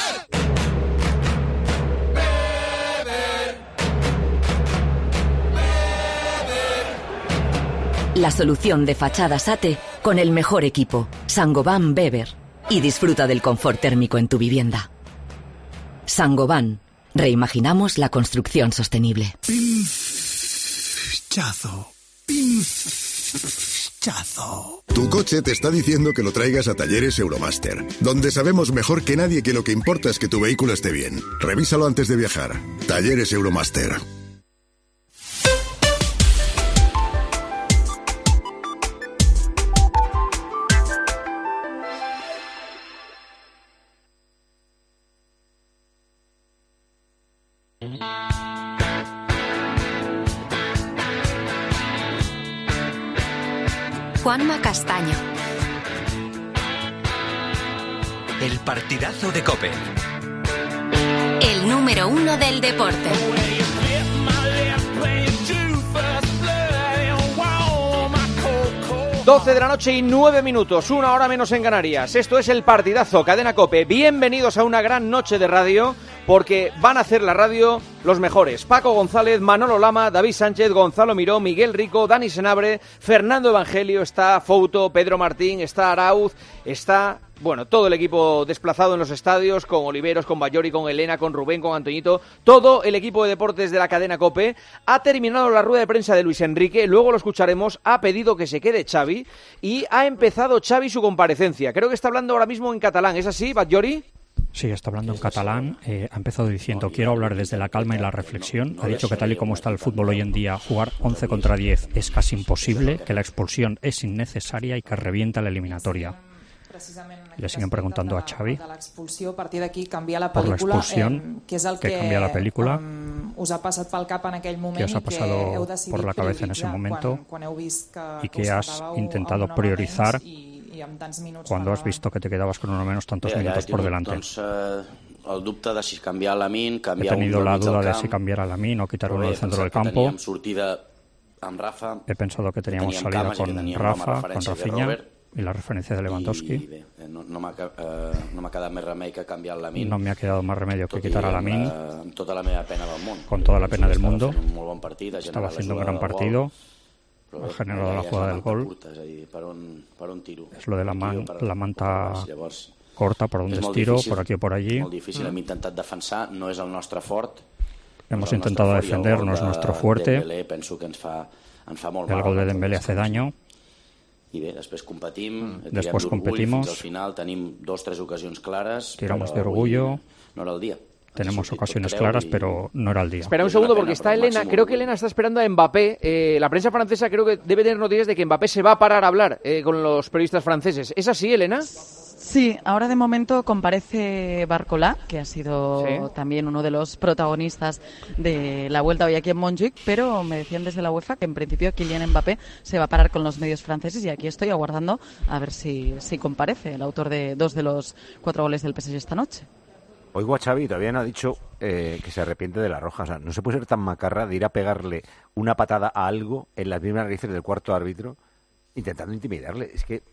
La solución de fachadas ATE con el mejor equipo, Saint-Gobain Weber. Y disfruta del confort térmico en tu vivienda. Saint-Gobain, reimaginamos la construcción sostenible. Pinchazo. Pinchazo. Tu coche te está diciendo que lo traigas a Talleres Euromaster, donde sabemos mejor que nadie que lo que importa es que tu vehículo esté bien. Revísalo antes de viajar. Talleres Euromaster. Juanma Castaño. El partidazo de COPE. El número uno del deporte. doce de la noche y nueve minutos, una hora menos en Canarias. Esto es el partidazo, Cadena COPE. Bienvenidos a una gran noche de radio porque van a hacer la radio los mejores. Paco González, Manolo Lama, David Sánchez, Gonzalo Miró, Miguel Rico, Dani Senabre, Fernando Evangelio, está Fouto, Pedro Martín, está Arauz, está... Bueno, todo el equipo desplazado en los estadios, con Oliveros, con Bayori, con Elena, con Rubén, con Antoñito, todo el equipo de deportes de la cadena COPE. Ha terminado la rueda de prensa de Luis Enrique, luego lo escucharemos, ha pedido que se quede Xavi y ha empezado Xavi su comparecencia. Creo que está hablando ahora mismo en catalán, ¿es así, Bayori? Sí, está hablando en catalán. Eh, ha empezado diciendo, quiero hablar desde la calma y la reflexión. Ha dicho que tal y como está el fútbol hoy en día, jugar once contra diez es casi imposible, que la expulsión es innecesaria y que revienta la eliminatoria. Le siguen preguntando a Xavi por la expulsión, que cambia la película. ¿Qué os ha pasado por la cabeza en ese momento y que has intentado priorizar cuando has visto que te quedabas con uno menos tantos minutos por delante? He tenido la duda de si cambiar a Lamine o quitar uno del centro del campo. He pensado que teníamos salida con Rafa, con Rafinha. Y la referencia de Lewandowski. No, no m'ha eh, no m'ha quedat més remei que canviar la Lamine. No me ha quedado más remedio que quitar a Lamine. Amb tota la meva pena del món. Con toda la pena del mundo. Bon partit, estaba haciendo un gran partido. Ha generado la jugada del gol. Curta, és a dir, per on, per on tiro. Es lo de la, man, la manta corta, por donde tiro, por aquí o por allí. Molt difícil. Hem intentat defensar, no és el nostre fort. Hemos intentado defender, no es nuestro fuerte. Dembélé, penso que ens fa, ens fa molt el gol de Dembélé hace daño. I bé, després competim, después competimos, fins al final tenim dos tres ocasions claras, tiramos de orgullo, no era el día. Tenemos ocasiones claras, pero no era el día. Espera un segundo, porque está Elena, creo que Elena está esperando a Mbappé. Eh, la prensa francesa creo que debe tener noticias de que Mbappé se va a parar a hablar eh, con los periodistas franceses. ¿Es así, Elena? Sí, ahora de momento comparece Barcola, que ha sido sí. también uno de los protagonistas de la vuelta hoy aquí en Montjuic, pero me decían desde la UEFA que en principio Kylian Mbappé se va a parar con los medios franceses y aquí estoy aguardando a ver si, si comparece el autor de dos de los cuatro goles del P S G esta noche. Oigo a Xavi, todavía no ha dicho eh, que se arrepiente de la roja. O sea, no se puede ser tan macarra de ir a pegarle una patada a algo en las mismas narices del cuarto árbitro intentando intimidarle. Es que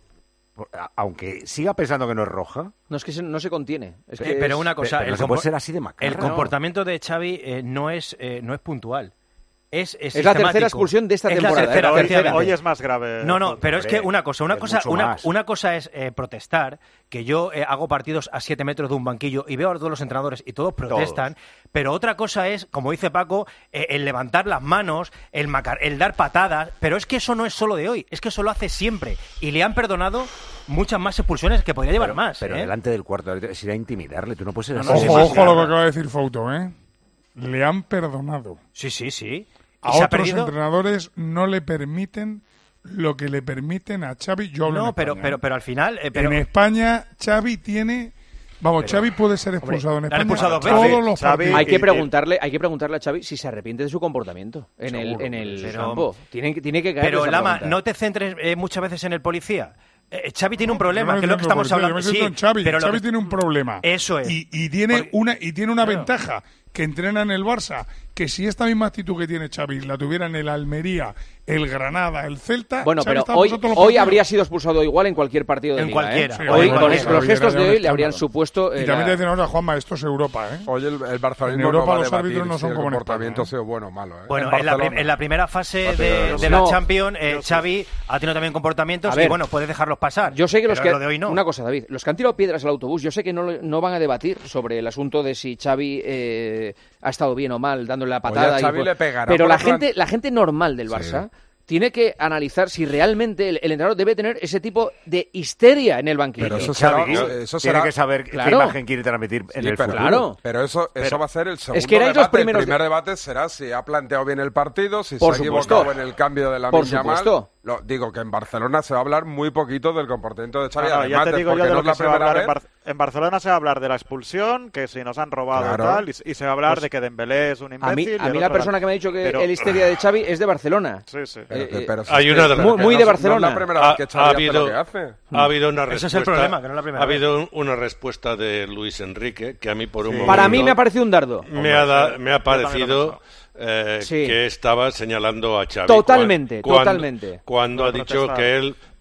aunque siga pensando que no es roja, no es que se, no se contiene. Es que eh, pero es... una cosa, pero, pero el, no puede ser así de macarra, el comportamiento de Xavi eh, no es eh, no es puntual. Es, es, es la tercera expulsión de esta es temporada. La tercera, hoy, tercera. hoy es más grave. No, no, pero es que una cosa, una es cosa, una, más. una cosa es eh, protestar, que yo eh, hago partidos a siete metros de un banquillo y veo a todos los entrenadores y todos protestan, todos. Pero otra cosa es, como dice Paco, eh, el levantar las manos, el, macar, el dar patadas, pero es que eso no es solo de hoy, es que eso lo hace siempre y le han perdonado muchas más expulsiones que podría llevar pero, más. Pero ¿eh? delante del cuarto es ir a intimidarle, tú no puedes ser no, así. Ojo, ojo a lo que acaba de decir Fouto, ¿eh? Le han perdonado. Sí, sí, sí. A otros entrenadores no le permiten lo que le permiten a Xavi. Yo hablo no, en pero, España, pero, ¿eh? pero al final... Eh, pero... En España, Xavi tiene... Vamos, pero, Xavi puede ser expulsado hombre, en España expulsado todos los Xavi, partidos. Hay que preguntarle, hay que preguntarle a Xavi si se arrepiente de su comportamiento en Seguro, el, en el pero, campo. Tiene, tiene que caer Pero, esa Lama, pregunta. no te centres eh, muchas veces en el policía. Eh, Xavi tiene un problema, No, no, que es lo que estamos policía, hablando. yo me Sí, en Xavi, pero Xavi que... tiene un problema. Eso es. Y, y tiene Por... una y tiene una claro. ventaja, que entrena en el Barça, que si esta misma actitud que tiene Xavi la tuviera en el Almería, el Granada, el Celta... Bueno, Xavi pero hoy, hoy habría sido expulsado igual en cualquier partido de en liga, cualquiera. ¿eh? Sí, hoy, en con cualquiera. los gestos de hoy le escándalo. habrían supuesto... Eh, Y también la... te dicen ahora, Juanma, esto es Europa, ¿eh? Hoy el, el barcelonismo en Europa no va los a árbitros no son si como el en comportamiento España, ha sido bueno o malo, ¿eh? Bueno, en, en, la, en la primera fase de, de no. la Champions, eh, Xavi ha tenido también comportamientos ver, y bueno, puedes dejarlos pasar. Yo sé que los pero que... lo de hoy no. Una cosa, David, los que han tirado piedras al autobús, yo sé que no, no van a debatir sobre el asunto de si Xavi eh, ha estado bien o mal, dándole la patada. Oye, a Xavi y, le pegará pero por la el plan- gente, la gente normal del Barça... Sí. Tiene que analizar si realmente el, el entrenador debe tener ese tipo de histeria en el banquillo. Pero eso Xavi, será, eso tiene será... que saber claro. qué imagen quiere transmitir en Sí, el pero, futuro. Claro. Pero eso, Pero eso va a ser el segundo es que erais debate. los primeros El primer de... debate será si ha planteado bien el partido, si Por se ha supuesto. equivocado en el cambio de la Por Yamal. supuesto. Lo, digo que en Barcelona se va a hablar muy poquito del comportamiento de Xavi. No, no, además, ya te digo porque yo de no lo es la que se va a primera hablar en, vez. Bar en Barcelona. Se va a hablar de la expulsión, que si nos han robado Claro. tal, y, y se va a hablar Pues, de que Dembélé es un A mí, imbécil. a mí la persona que me ha dicho que pero... el histeria de Xavi es de Barcelona. Sí, sí. Pero, Eh, pero, hay si una es de- que- muy, que muy no- de Barcelona. No es la primera Ha, vez que ha Xavi hace habido, lo que hace. ha habido una Ese es respuesta. el problema, que no es la primera ha vez. habido una respuesta de Luis Enrique que a mí por un Sí. momento Para mí me ha parecido un dardo. me ha, da- me ha Yo también lo parecido he eh, Sí. que estaba señalando a Xavi. Totalmente, Cuan- cuando- totalmente. Cuando ha Por dicho protestar. que él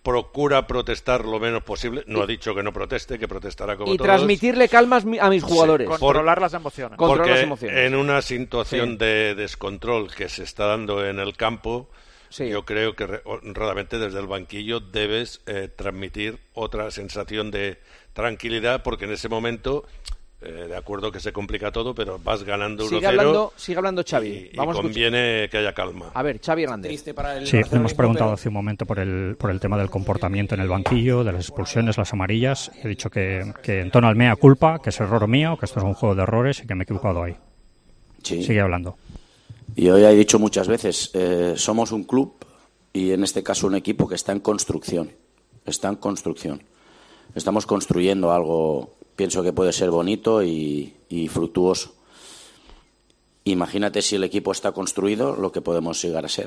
procura protestar lo menos posible. No ha dicho que no proteste, que protestará como y todos. Y transmitirle calmas a mis jugadores. Sí, controlar las emociones. Porque Controlar las emociones. En una situación sí. de descontrol que se está dando en el campo, sí. yo creo que realmente desde el banquillo debes eh, transmitir otra sensación de tranquilidad, porque en ese momento... Eh, de acuerdo que se complica todo, pero vas ganando uno cero. Sigue hablando Xavi. Y, Vamos y conviene que haya calma. A ver, Xavi Hernández. Sí, hemos preguntado hace un momento por el, por el tema del comportamiento en el banquillo, de las expulsiones, las amarillas. He dicho que, que en tono al mea culpa, que es error mío, que esto es un juego de errores y que me he equivocado ahí. Sí. Sigue hablando. Y hoy he dicho muchas veces, eh, somos un club y en este caso un equipo que está en construcción. Está en construcción. Estamos construyendo algo... Pienso que puede ser bonito y, y fructuoso. Imagínate si el equipo está construido, lo que podemos llegar a ser.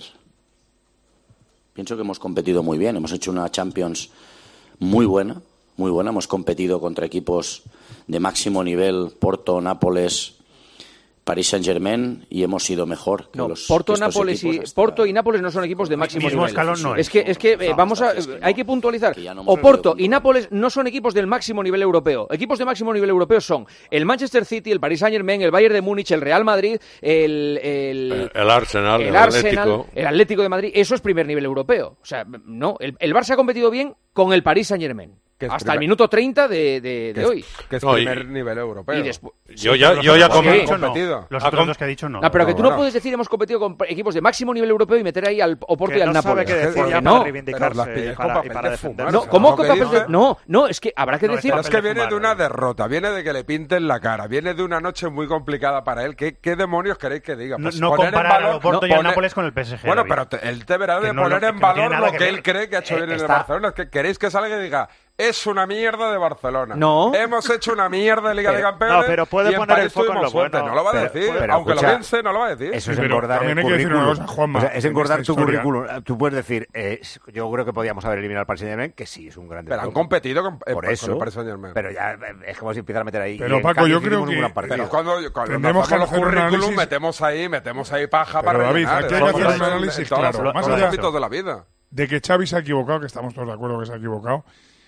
Pienso que hemos competido muy bien, hemos hecho una Champions muy buena, muy buena. Hemos competido contra equipos de máximo nivel, Porto, Nápoles, Paris Saint-Germain, y hemos sido mejor que no, los Porto, que Nápoles y hasta... Porto y Nápoles no son equipos de máximo mismo nivel. Escalón no es. es que es que eh, vamos a es que no. hay que puntualizar. Que no o Porto y Nápoles no son equipos del máximo nivel europeo. Equipos de máximo nivel europeo son el Manchester City, el Paris Saint-Germain, el Bayern de Múnich, el Real Madrid, el el, el, el Arsenal, el, el Arsenal, Atlético. el Atlético de Madrid. Eso es primer nivel europeo. O sea, no, el, el Barça ha competido bien con el Paris Saint-Germain. Hasta primer... el minuto treinta de, de, de hoy. Que es no, primer y... nivel europeo. Y después... Yo ya, yo ya com... he dicho, no. Los otros dos que ha dicho no. No, pero que no, tú no. no puedes decir hemos competido con equipos de máximo nivel europeo y meter ahí al Oporto que y al no Nápoles. Sabe qué decir ya no. para reivindicarse y para, y para defenderse. No, ¿cómo que papel de... No, no, es que habrá que no, decir... Pero es que viene fumar, de una derrota, viene de que le pinten la cara, viene de una noche muy complicada para él. ¿Qué, qué demonios queréis que diga? Pues no no comparar al Oporto y al Nápoles con el P S G. Bueno, pero él deberá de poner en valor lo que él cree que ha hecho bien en el Barcelona. ¿Queréis que salga y diga... Es una mierda de Barcelona. No. Hemos hecho una mierda de Liga pero, de Campeones. No, pero puede y en poner París el foco en lo suerte. bueno. No lo va a pero, decir. pero, aunque escucha, lo piense, no lo va a decir. Eso es pero engordar el hay que decir una currículum. cosa, Juanma, o sea, es engordar tu historia. currículum. Tú puedes decir, eh, yo creo que podíamos haber eliminado al Paris Saint-Germain, que sí, es un gran Pero han competido con, eh, por con eso, el Paris Saint-Germain. Pero ya es como si empiezan a meter ahí. Pero Paco, yo creo que... Pero cuando, cuando tendremos que los hacer un currículum análisis... metemos ahí, metemos ahí paja pero para David, rellenar. aquí hay que hacer un análisis claro. Más allá de la vida. De que Xavi se ha equivocado, que estamos todos de acuerdo que se ha equivocado.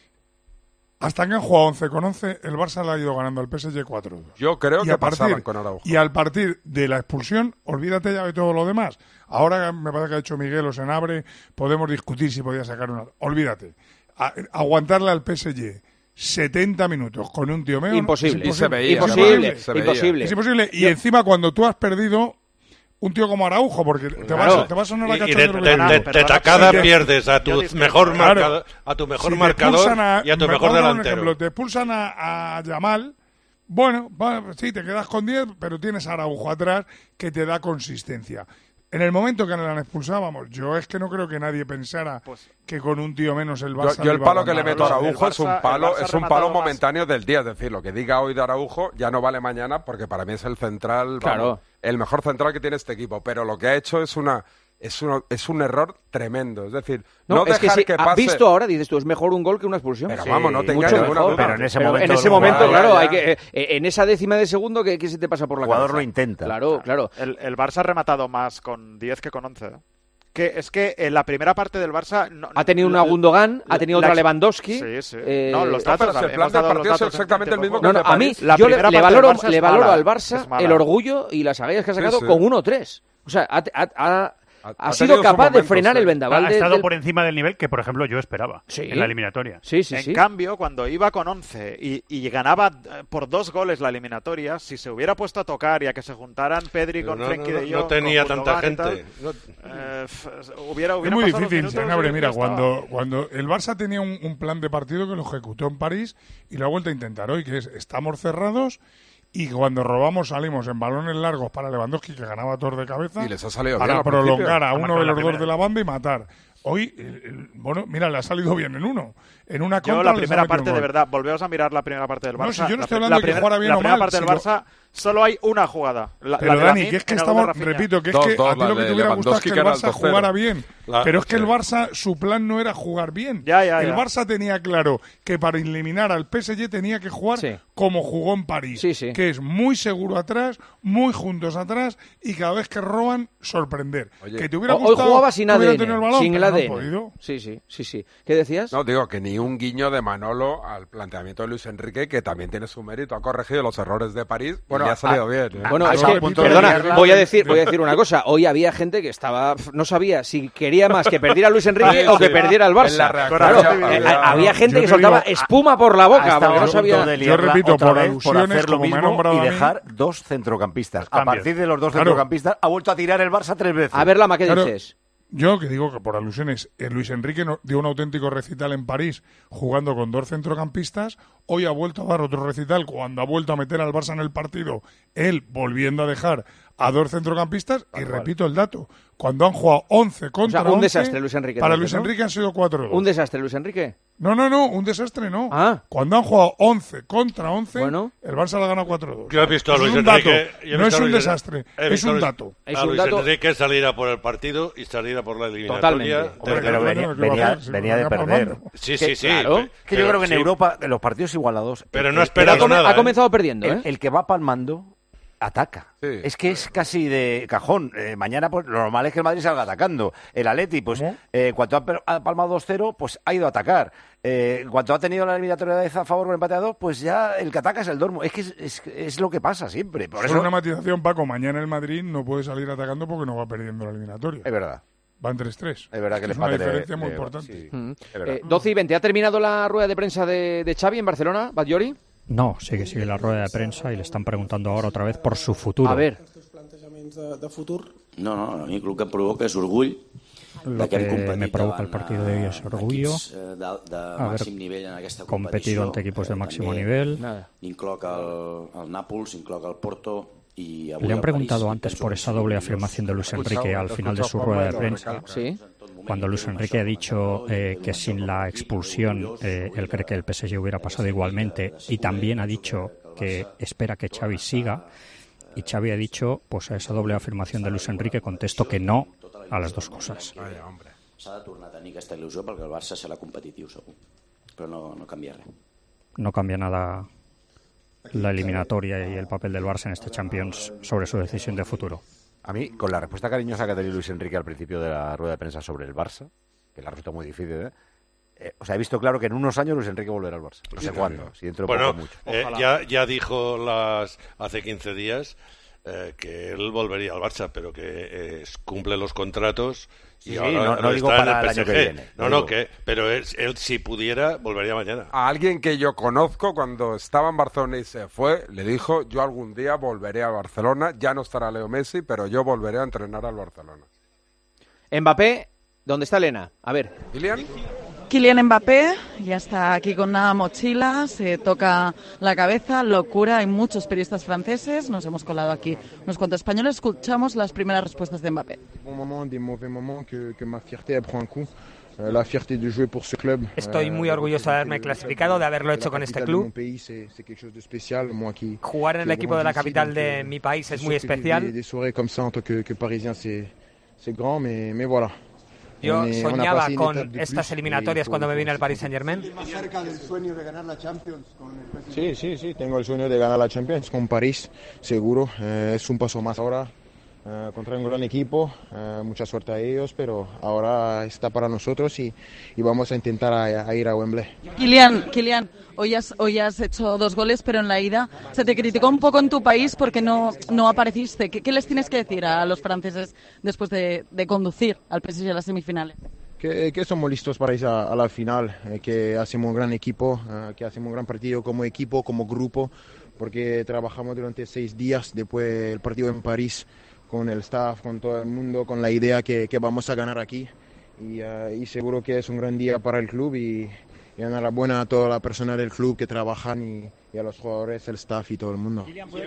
Hasta que han jugado once con once, el Barça le ha ido ganando al P S G cuatro dos. Yo creo y que partir, pasaban con Araujo. Y al partir de la expulsión, olvídate ya de todo lo demás. Ahora me parece que ha dicho Miguel o Senabre, podemos discutir si podía sacar una... Olvídate. A, aguantarle al P S G setenta minutos con un tío medio... Imposible. Es imposible. Y se veía, imposible. Se veía. Imposible. Es imposible. Y Yo... encima cuando tú has perdido... Un tío como Araujo, porque te, claro. vas, te vas a sonar la y cacha de, de, de, de tacada pierdes a tu mejor claro. marcador, a tu mejor si marcador a, y a tu mejor delantero. Ejemplo, te expulsan a, a Yamal, bueno, va, sí, te quedas con diez, pero tienes a Araujo atrás que te da consistencia. En el momento que le han expulsado, vamos, yo es que no creo que nadie pensara pues, que con un tío menos el Barça... Yo, yo el palo que le meto a Araujo Barça, es un palo es un palo momentáneo más. del día. Es decir, lo que diga hoy de Araujo ya no vale mañana porque para mí es el central, claro. vamos, el mejor central que tiene este equipo. Pero lo que ha hecho es una... Es, uno, es un error tremendo. Es decir, no, no dejar es que, si que has pase... visto ahora, dices tú, es mejor un gol que una expulsión. Pero sí, vamos, no tengas ninguna duda. Pero en ese pero momento, en ese momento jugador, claro, ya, hay que, eh, en esa décima de segundo, ¿qué, qué se te pasa por la cabeza? El jugador lo intenta. Claro, claro. El, el Barça ha rematado más con diez que con once. ¿eh? Que es que en la primera parte del Barça... No, ha tenido una Gundogan, ha tenido otra Lewandowski. Sí, sí. Eh, no, los datos, no, pero si el plan del partido es exactamente el mismo que no, no, el de a mí, la yo le, le valoro, le valoro mala, al Barça el orgullo y las agallas que ha sacado sí, sí. con uno tres. O sea, ha... ha, ha Ha, ha sido capaz momentos, de frenar sí. el vendaval. Ha estado del... por encima del nivel que, por ejemplo, yo esperaba sí. en la eliminatoria. Sí, sí, en sí. cambio, cuando iba con once y, y ganaba por dos goles la eliminatoria, si se hubiera puesto a tocar y a que se juntaran Pedri con no, Frenkie no, de Jong, no tenía con tanta gente. Tal, no... eh, hubiera, hubiera es muy pasado difícil, Senabre. Mira, estaba... cuando, cuando el Barça tenía un, un plan de partido que lo ejecutó en París y lo ha vuelto a intentar hoy, que es estamos cerrados. Y cuando robamos salimos en balones largos para Lewandowski, que ganaba todos de cabeza, y les ha salido para bien prolongar a uno de los primera. dos de la banda y matar. Hoy, el, el, bueno, mira, le ha salido bien en uno. En una yo contra la primera parte, de verdad, volveos a mirar la primera parte del Barça. No, si yo no estoy la, hablando la de que primer, jugara bien la o primera mal, parte del sino... Barça Solo hay una jugada. La, pero la de Dani, Lamine que es que en el gol de estamos, Rafinha. repito, que es Dos, que dos, a ti lo la que de te hubiera gustado es que el Lewandowski, Barça que era el jugara tercero. bien. La- pero es que sí. el Barça, su plan no era jugar bien. Ya, ya, el ya. Barça tenía claro que para eliminar al P S G tenía que jugar Sí. como jugó en París. Sí, sí. Que es muy seguro atrás, muy juntos atrás y cada vez que roban, sorprender. Oye, que te hubiera Hoy gustado jugaba sin que hubiera A D N, tenido el balón, sin el pero no ha A D N. podido. Sí, sí, sí, sí. ¿Qué decías? No, digo que ni un guiño de Manolo al planteamiento de Luis Enrique, que también tiene su mérito, ha corregido los errores de París Bueno, y le ha salido ah, bien. ¿eh? Bueno, Ha es estado que, a punto de perdona, liarla. voy a decir, voy a decir una cosa. Hoy había gente que estaba, no sabía si quería más que perdiera Luis Enrique Sí, o que sí. perdiera el En la Barça. reacción Claro, había- eh, había gente Yo que te soltaba digo, espuma por la Ha boca estado porque a no punto sabía. de Yo liarla repito, otra por vez, por alusiones, hacer lo como me ha mismo nombrado y a mí. dejar dos centrocampistas. A Cambios. partir de los dos Claro. centrocampistas ha vuelto a tirar el Barça tres veces. A ver, Lama, ¿qué Claro. dices? Yo que digo que por alusiones, eh, Luis Enrique no- dio un auténtico recital en París jugando con dos centrocampistas. Hoy ha vuelto a dar otro recital cuando ha vuelto a meter al Barça en el partido, él volviendo a dejar a dos centrocampistas. Y repito el dato, cuando han jugado once contra O sea, un once, desastre, Luis Enrique, para entonces, Luis ¿no? Enrique han sido cuatro dos. ¿Un desastre, Luis Enrique? No, no, no, un desastre no. Ah. Cuando han jugado once contra once, Bueno. el Barça la gana cuatro dos. Yo he visto a Eso Luis es un Enrique. dato, yo he no visto es a un Luis- desastre, he es visto a un Luis- dato. Es a un Luis dato- Enrique salir a por el partido y salir a por la eliminatoria. Totalmente. desde Hombre, pero luego. venía, Bueno, ¿qué va a venía, hacer? Si venía lo de gana perder. palmando. Sí, Que- sí, sí. claro. pe- Que yo pero creo que en sí. Europa, en los partidos igualados. Pero el- no ha el- esperado Ha, come- nada, ha ¿eh? comenzado perdiendo, El, ¿eh? el que va palmando ataca. Sí. Es que es casi de cajón. Eh, mañana, pues lo normal es que el Madrid salga atacando. El Atleti, pues, ¿Cómo? eh, cuando ha, per- ha palmado dos cero, pues ha ido a atacar. Eh, en cuanto ha tenido la eliminatoria de a favor con empate a dos, pues ya el que ataca es el Dortmund. Es que es, es, es lo que pasa siempre. Por Solo eso una matización, Paco. Mañana el Madrid no puede salir atacando porque no va perdiendo la eliminatoria. es verdad. Van tres tres. Es verdad que el es una empate le- diferencia muy le- importante. sí, Mm. es verdad. Eh, doce y veinte. ¿Ha terminado la rueda de prensa de, de Xavi en Barcelona, Batllori? No, sigue, sigue la rueda de prensa y le están preguntando ahora otra vez por su futuro. A ver. No, no, a mi el club que em provoca és orgull Lo de que hem que competit me provoca el davant, partido de hoy es eh, orgullo. equips, eh, de, de Haber màxim nivell en aquesta competido competició. ante equipos de Eh, máximo també nivel. Nada. Incloc el, el Nàpols, incloc el Porto i avui Le han el preguntado París. antes Penso por que esa són doble millors. afirmación de Luis Escuchado, Enrique al lo he final de su escuchado, rueda de Pablo, prensa. recalca. Sí. Cuando Luis Enrique ha dicho eh, que sin la expulsión eh, él cree que el P S G hubiera pasado igualmente, y también ha dicho que espera que Xavi siga, y Xavi ha dicho, pues a esa doble afirmación de Luis Enrique contesto que no a las dos cosas. Vaya, hombre. S'ha de tornar a tenir aquesta il·lusió perquè el Barça serà competitiu, segur. Però no, no canvia res. No cambia nada la eliminatoria y el papel del Barça en este Champions sobre su decisión de futuro. A mí, con la respuesta cariñosa que ha tenido Luis Enrique al principio de la rueda de prensa sobre el Barça, que le ha resultado muy difícil, ¿eh? Eh, o sea, he visto claro que en unos años Luis Enrique volverá al Barça. No sé cuándo, si dentro de Bueno, poco mucho. eh, ya, ya dijo las hace quince días eh, que él volvería al Barça, pero que eh, cumple los contratos y Sí, ahora no- no digo está en para el el año P S G. que viene, No, no no, digo. que, pero él, él si pudiera volvería mañana. A alguien que yo conozco, cuando estaba en Barcelona y se fue, le dijo, yo algún día volveré a Barcelona, ya no estará Leo Messi, pero yo volveré a entrenar al Barcelona. Mbappé, ¿dónde está Elena? A ver. ¿Kylian? Kylian Mbappé ya está aquí con una mochila, se toca la cabeza, locura. Hay muchos periodistas franceses, nos hemos colado aquí unos cuantos españoles. Escuchamos las primeras respuestas de Mbappé. Bons moments, des mauvais moments, que, que ma fierté elle prend un coup. Euh, la fierté de jouer pour ce club. Estoy muy Euh, orgulloso de haberme clasificado, de haberlo hecho la con este capitale de mon club. pays, c'est- c'est quelque chose de spécial. Moi qui- Jugar en el qui ai equipo de la grandi ici, capital donc, de euh, mi país c'est es sûr muy que vivre especial. Des, des soirées comme ça en tant que, que parisien, c'est c'est grand, mais, mais voilà. Yo On est- on a soñaba passé une con étape de estas plus, eliminatorias et il cuando faut- me vine al faut- Paris Saint-Germain. Cerca del sueño de ganar la Champions con el P S G. Sí, sí, sí, tengo el sueño de ganar la Champions con París, seguro. Eh, es un paso más ahora eh, contra un gran equipo. Eh, mucha suerte a ellos, pero ahora está para nosotros y, y vamos a intentar a, a ir a Wembley. Kylian, Kylian, hoy has, hoy has hecho dos goles, pero en la ida se te criticó un poco en tu país porque no, no apareciste. ¿Qué, qué les tienes que decir a los franceses después de, de conducir al P S G a las semifinales? Que, que somos listos para ir a, a la final, eh, que hacemos un gran equipo, eh, que hacemos un gran partido como equipo, como grupo, porque trabajamos durante seis días después del partido en París con el staff, con todo el mundo, con la idea que, que vamos a ganar aquí. Y, eh, y seguro que es un gran día para el club y, y enhorabuena a toda la persona del club que trabajan y, y a los jugadores, el staff y todo el mundo.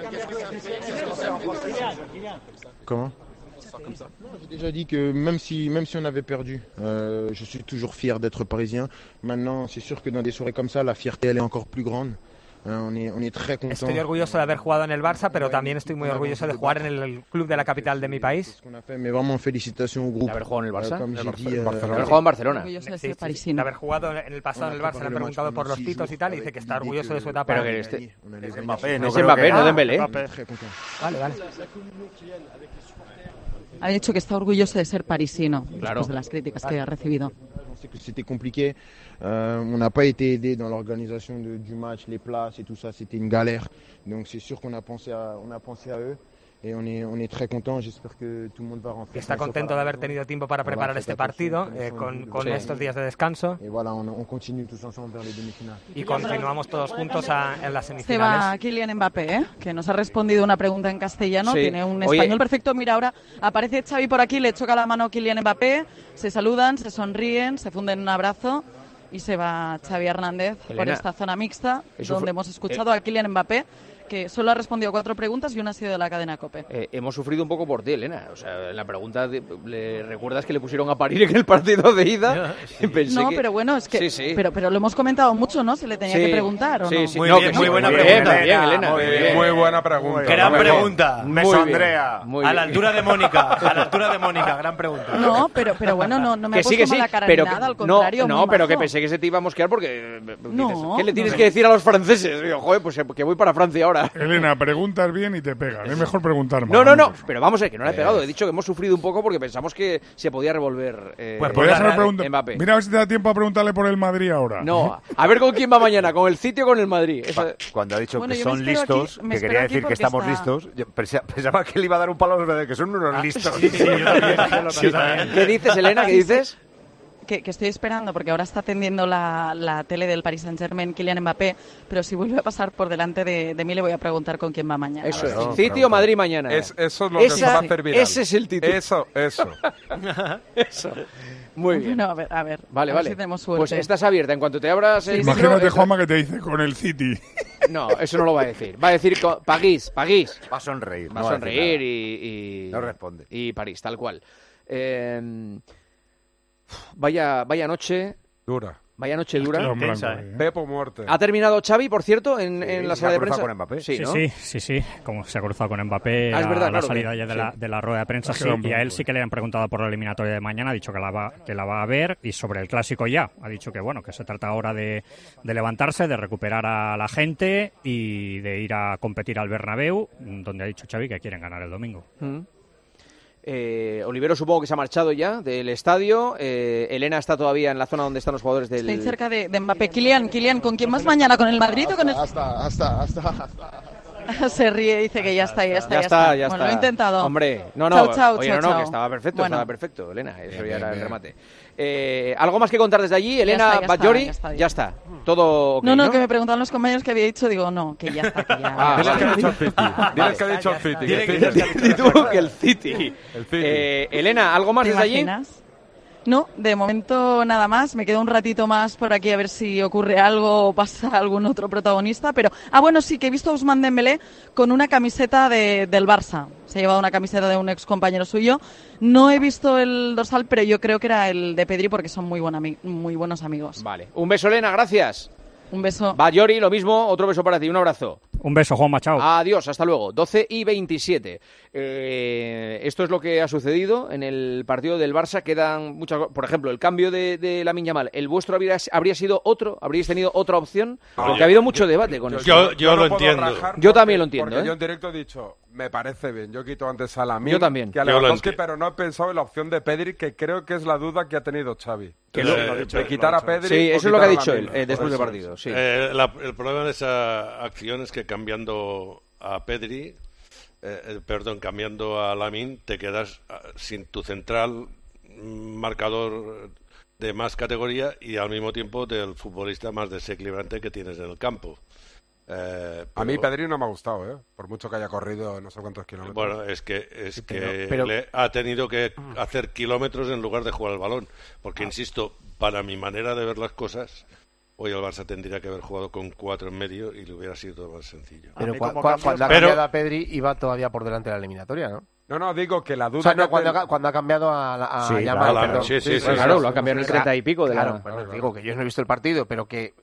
Comment? J'ai déjà dit que même si, même si on avait perdu, euh, je suis toujours fier d'être parisien. Maintenant, c'est sûr que dans des soirées comme ça, la fierté elle est encore plus grande. on est, on est très content. Estoy orgulloso de haber jugado en el Barça, pero también estoy muy orgulloso de jugar en el club de la capital de mi país. Mais vraiment félicitations au groupe. ¿De haber jugado en el Barça? Comme En j'ai Barce- dit, en euh, Barcelona. Haber jugado en Barcelona. Orgulloso de Sí, ser sí, parisino. de haber jugado en el pasado en el Barça, le han preguntado por los títulos y tal, y dice que está orgulloso de su etapa. Pero que este... Es Mbappé, no Es creo Mbappé, que- no Dembélé. Mbappé. Vale, vale. Ha dicho que está orgulloso de ser parisino, Claro. después de las críticas que ha recibido. On sait que c'était compliqué. Euh, on n'a pas été aidé dans l'organisation de- du match, les places et tout ça, c'était une galère. Donc c'est sûr qu'on a pensé à, on a pensé à eux. Et on est, on est très content. J'espère que tout le monde va rentrer. Está contento de haber tenido tiempo para preparar este partido eh, con, con estos días de descanso. Et voilà, on, on continue tous ensemble vers les demi-finales. Y continuamos todos juntos a- en las Se va semifinales. Kylian Mbappé, ¿eh? Que nos ha respondido una pregunta en castellano. Sí. Tiene un Oye. español perfecto. Mira, ahora aparece Xavi por aquí, le choca la mano a Kylian Mbappé, se saludan, se sonríen, se funden en un abrazo y se va Xavi Hernández por Elena, esta zona mixta, eso donde fue- hemos escuchado a Kylian Mbappé, que solo ha respondido a cuatro preguntas y una ha sido de la cadena COPE. Eh, hemos sufrido un poco por ti, Elena. O sea, en la pregunta, de- ¿le recuerdas que le pusieron a parir en el partido de ida? Pensé No, que- pero bueno, es que Sí, sí. Pero, pero lo hemos comentado mucho, ¿no? Se le tenía Sí, que preguntar, ¿o sí, no? sí. Muy No, bien, que muy sí, buena muy pregunta. bien, bien, Elena. Muy bien, muy buena pregunta. Gran Lo mejor. pregunta. Muy Beso, bien. Andrea. Muy A bien. la altura de Mónica, a la altura de Mónica, gran pregunta. No, pero, pero bueno, no, no me Que ha sí, puesto que sí, mala cara pero ni que- nada, al no, contrario, no, muy pero que majo. pensé que se te iba a mosquear porque eh, No, dices, ¿qué le tienes no. que decir a los franceses? Digo, joder, pues eh, que voy para Francia ahora. Elena, preguntas bien y te pegan. Es mejor preguntar mal. No, no, no, hombre. pero vamos a ver, que no le he pegado. He dicho que hemos sufrido un poco porque pensamos que se podía revolver eh, Pues Voy a hacer la- una pregunta. Mbappé. Mira a ver si te da tiempo a preguntarle por el Madrid ahora. No, a ver con quién va mañana, con el City o con el Madrid. Eso- Pa- Cuando ha dicho Bueno, que yo me son espero aquí- listos, me que espero quería aquí decir que porque estamos está- listos, yo pensa- pensaba que le iba a dar un palo de que son unos listos. Sí, sí, yo también, yo lo Sí. pienso también. ¿Qué dices, Elena? ¿Qué dices? Que, que estoy esperando, porque ahora está atendiendo la, la tele del Paris Saint-Germain, Kylian Mbappé, pero si vuelve a pasar por delante de, de mí, le voy a preguntar con quién va mañana. Eso A ver es. si- City o Madrid mañana. Es- eso es lo que Esa- se va a hacer viral. Ese es el título. Eso, eso. Eso. Muy bien. Bueno, a ver, a ver. Vale, a ver vale. si tenemos suerte. Pues estás abierta. En cuanto te abras el micro, Imagínate, esa- Juanma, que te dice con el City. No, eso no lo va a decir. Va a decir co- París, París. Va a sonreír. Va no a va decir sonreír nada. y, y... No responde. Y París, tal cual. Eh, vaya, vaya noche, Dura. vaya noche dura. Tío, en blanco, Tensa, eh. Pepo muerte. ¿Ha terminado Xavi, por cierto, en, Sí, en la se sala ha de cruzado prensa? con Mbappé. Sí, Sí, ¿no? sí, sí, sí, como se ha cruzado con Mbappé Ah, es a verdad, la claro, salida que- ya de, sí. la, de la rueda de prensa, Ha sí, quedado un y a él poco, sí que le han preguntado por la eliminatoria de mañana, ha dicho que la va, que la va a ver, y sobre el clásico ya, ha dicho que bueno, que se trata ahora de, de levantarse, de recuperar a la gente y de ir a competir al Bernabéu, donde ha dicho Xavi que quieren ganar el domingo. Mm. Eh, Olivero supongo que se ha marchado ya del estadio. Eh, Elena está todavía en la zona donde están los jugadores del... Estoy cerca de, de Mbappé. Kylian, Kylian, ¿con quién vas mañana? ¿Con el Madrid o con el...? Hasta, hasta, hasta, hasta. Se ríe, dice que ya está, ya está, Ya está, ya Bueno, está. lo he intentado. Hombre, no, no, Chao, chao, oye, chao, no, no, chao. que estaba perfecto, Bueno. estaba perfecto, Elena. Eso Bien, ya bien, era el bien. remate. Eh, ¿Algo más que contar desde allí, Elena está, ya está, Bajori? ya está, ya Ya está. Todo ok, no, no, ¿no? que me preguntaban los compañeros que había dicho, digo, no, que ya está, que ya... Ah, Diles que ha vale. dicho el City. Diles que ha dicho el City. Dile que que dices City. Di tú que el City. El City. Eh, Elena, ¿algo más ¿Te desde allí? imaginas? No, de momento nada más. Me quedo un ratito más por aquí a ver si ocurre algo o pasa algún otro protagonista. Pero, ah, bueno, sí que he visto a Ousmane Dembélé con una camiseta de, del Barça. Se ha llevado una camiseta de un ex compañero suyo. No he visto el dorsal, pero yo creo que era el de Pedri porque son muy, buen ami- muy buenos amigos. Vale. Un beso, Elena, gracias. Un beso. Bajori, lo mismo, otro beso para ti, un abrazo. Un beso, Juanma, chao. Adiós, hasta luego. doce y veintisiete. Eh, esto es lo que ha sucedido en el partido del Barça. Quedan muchas. Por ejemplo, el cambio de, de Lamine Yamal. ¿El vuestro habría, habría sido otro? ¿Habríais tenido otra opción? No, Porque yo- ha habido mucho debate con Yo, eso. Yo- yo no lo puedo entiendo. rajar Yo porque- también lo entiendo, Porque ¿eh? yo en directo he dicho, me parece bien. Yo quito antes a Lamine Yo también. que a Yo lo Lewandowski, entiendo. pero no he pensado en la opción de Pedri, que creo que es la duda que ha tenido Xavi. Que de, lo- de lo ha quitar a Pedri. Sí, o eso es lo que ha quitar a dicho él Lamine. eh, después del Eso partido. es. Sí. Eh, la- el problema de esa acción es que cambiando a Pedri, eh, eh, perdón, cambiando a Lamine, te quedas ah, sin tu central mm, marcador de más categoría y al mismo tiempo del futbolista más desequilibrante que tienes en el campo. Eh, A mí pero- Pedri no me ha gustado, ¿eh? Por mucho que haya corrido no sé cuántos kilómetros. Bueno, es que es que pero- pero- le ha tenido que hacer kilómetros en lugar de jugar al balón, porque insisto, para mi manera de ver las cosas, hoy el Barça tendría que haber jugado con cuatro en medio y le hubiera sido todo más sencillo. Pero mí cua- como cua- cambios- cuando ha Pero- cambiado a Pedri iba todavía por delante de la eliminatoria, ¿no? No, no, digo que la duda O sea, que no, ha cuando, ten- ha, cuando ha cambiado a, la- a Sí, Yamal, claro, perdón. sí, sí, sí, Claro, lo ha cambiado en el O sea, treinta y pico de la- Claro, bueno, digo que yo no he visto el partido, pero que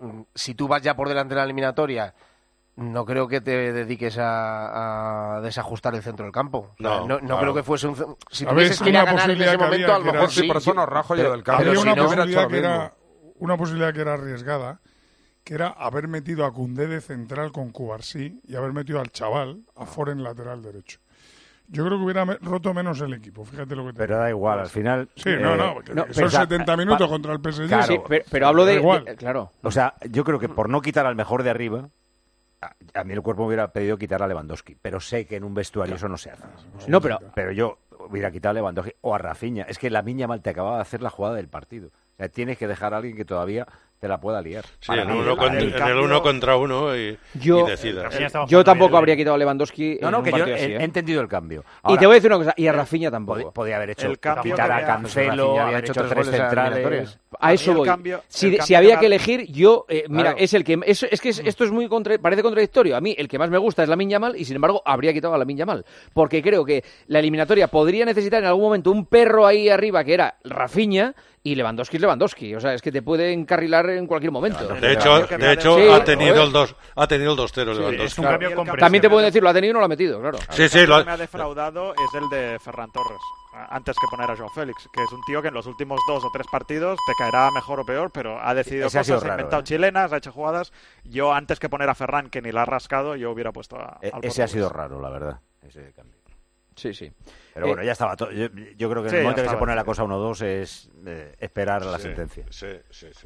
si tú vas ya por delante de la eliminatoria, no creo que te dediques a, a desajustar el centro del campo. No, no, no claro. creo que fuese un... Si A tuvieses ver, que ir a una ganar en ese posibilidad que momento, había, a lo que mejor era- sí. Sí, por eso no rajo yo del campo. Había Pero una si no, hubiera hecho posibilidad lo que mismo. era una posibilidad que era arriesgada, que era haber metido a Koundé de central con Cubarsí y haber metido al chaval a Foren lateral derecho. Yo creo que hubiera me- roto menos el equipo, fíjate lo que te Pero da igual, al final... Sí, no, eh, no, porque no, son pero, o sea, setenta minutos pa- contra el P S G. Claro. Sí, pero, pero hablo Da de, igual. de- Claro. O sea, yo creo que por no quitar al mejor de arriba, a, a mí el cuerpo me hubiera pedido quitar a Lewandowski, pero sé que en un vestuario eso no se hace. No, pero- Pero yo hubiera quitado a Lewandowski o a Rafinha. Es que la Miña Mal te acababa de hacer la jugada del partido. O sea, tienes que dejar a alguien que todavía te la pueda liar. Sí, Para en, mí, uno para con- mí. en el uno contra uno y, Yo, y decidas. yo tampoco habría quitado a Lewandowski No, en no, un que yo partido he, así, ¿eh? he entendido el cambio. Y te voy a decir una cosa, y a Rafinha tampoco. Podía, podía haber hecho El cambio quitar que a había- Cancelo, Rafinha había haber hecho hecho tres tres goles en la centrales. eliminatoria. A eso el voy. cambio- si, el si cambio había que que da- elegir, yo, eh, mira, Claro. es el que es, es que es- esto es muy contra- parece contradictorio. A mí el que más me gusta es Lamine Yamal y sin embargo habría quitado a Lamine Yamal, porque creo que la eliminatoria podría necesitar en algún momento un perro ahí arriba que era Rafinha y Lewandowski es Lewandowski, o sea, es que te puede encarrilar en cualquier momento. De hecho, de hecho Sí, ha tenido joder. el dos, ha tenido el dos cero Lewandowski. es un cambio Claro. comprensible. También te pueden decir, lo ha tenido y no lo ha metido, claro. Sí, El sí, cambio lo que ha- me ha defraudado es el de Ferran Torres, antes que poner a Joao Félix, que es un tío que en los últimos dos o tres partidos te caerá mejor o peor, pero ha decidido Ese ha cosas, sido ha raro, inventado ¿eh? chilenas, ha hecho jugadas. Yo antes que poner a Ferran, que ni la ha rascado, yo hubiera puesto a, E- al Ese ha portugués. sido raro, la verdad, ese cambio. Sí, sí. Pero Eh, bueno, ya estaba todo. Yo, yo creo que en Sí, el ya momento que se estaba, pone la sí. cosa uno dos es eh, esperar a la Sí, sentencia. Sí, sí, sí.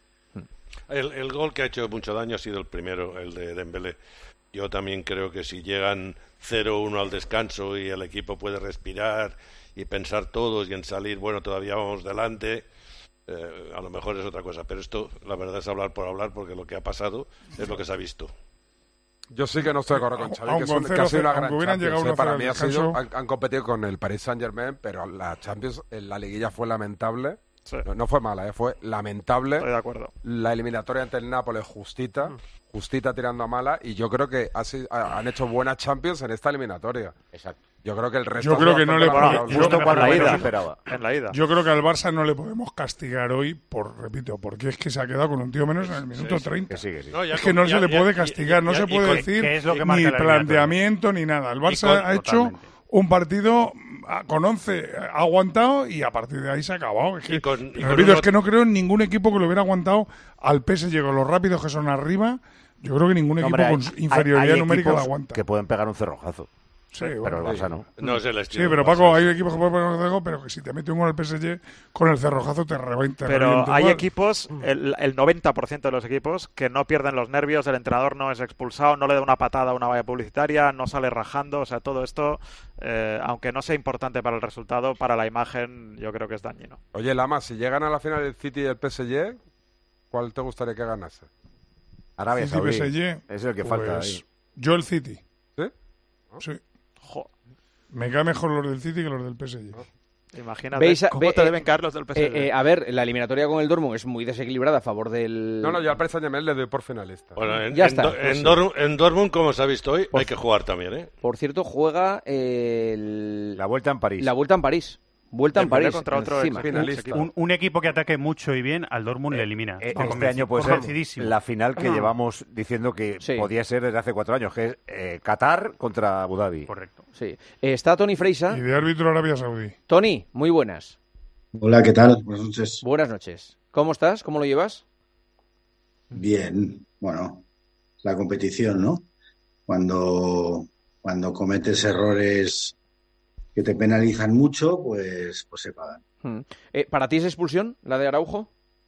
El, el gol que ha hecho mucho daño ha sido el primero, el de Dembélé. Yo también creo que si llegan cero uno al descanso y el equipo puede respirar y pensar todos y en salir, bueno, todavía vamos delante, eh, a lo mejor es otra cosa. Pero esto, la verdad, es hablar por hablar, porque lo que ha pasado es lo que se ha visto. Yo sí que no estoy de acuerdo con Xavi, Aun que, es con un- que cero ha sido una cero, gran aunque hubieran Champions, llegado eh. uno Para cero mí al ha sido, descanso. han, han competido con el Paris Saint-Germain, pero la Champions, en la liguilla fue lamentable. Sí. No, no fue mala, eh, fue lamentable. Estoy de acuerdo. La eliminatoria ante el Nápoles justita, justita tirando a mala, y yo creo que ha sido- ha- han hecho buenas Champions en esta eliminatoria. Exacto. Yo creo que el resto Yo creo ha que sido no le bastante puede- lamentable. yo- Justo cuando la Bueno, ida sí. esperaba. En la ida. Yo creo que al Barça no le podemos castigar hoy por, repito, porque es que se ha quedado con un tío menos en el minuto sí, treinta. Que sí, que sí. No, ya Es que con- no ya- se le ya- puede ya- castigar, no ya- se y puede con- decir que es lo que ni marca la eliminatoria. planteamiento ni nada. El Barça con- ha hecho totalmente. un partido ah, con once, ha aguantado y a partir de ahí se ha acabado. Es que, Y con- y con repito, uno- es que no creo en ningún equipo que lo hubiera aguantado al P S G con los rápidos que son arriba. Yo creo que ningún No, equipo hombre, hay- con inferioridad hay numérica lo equipos aguanta. que pueden pegar un cerrojazo. Sí, pero bueno, el Barça no. No es el Sí, estilo. pero del Paco, Barça, hay sí. equipos que pueden poner un gol, pero que si te mete un gol al P S G con el cerrojazo te revienta. Pero hay equipos, el, el noventa por ciento de los equipos, que no pierden los nervios, el entrenador no es expulsado, no le da una patada a una valla publicitaria, no sale rajando, o sea, todo esto, eh, aunque no sea importante para el resultado, para la imagen, yo creo que es dañino. Oye, Lama, si llegan a la final del City y el P S G, ¿cuál te gustaría que ganase? Arabia City Saudí. P S G, Es el que falta pues, ahí. yo el City. ¿Sí? Sí. Jo, Me cae mejor los del City que los del P S G. imagínate ¿Veis a- cómo ve- te eh, deben caer los del P S G. Eh, eh, a ver, la eliminatoria con el Dortmund es muy desequilibrada a favor del... No, no, yo al Paris Saint-Germain le doy por finalista. Bueno, en, Ya en está. Do- en, Dor- en Dortmund, como se ha visto hoy, hay que jugar también, ¿eh? Por cierto, juega el- La vuelta en París. la vuelta en París. Vuelta en Dembélé París. contra otro encima. ex- Finalista. Un, un equipo que ataque mucho y bien al Dortmund le elimina. Eh, Por este convenci- año puede ser convencidísimo. la final que Ah. llevamos diciendo que Sí. podía ser desde hace cuatro años, que es eh, Qatar contra Abu Dhabi. Correcto. Sí. Eh, está Tony Freisa. Y de árbitro Arabia Saudí. Tony, muy buenas. Hola, ¿qué tal? Buenas noches. Buenas noches. ¿Cómo estás? ¿Cómo lo llevas? Bien, bueno, la competición, ¿no? Cuando, cuando cometes errores que te penalizan mucho, pues, pues se pagan. Hmm. Eh, ¿Para ti es expulsión la de Araujo?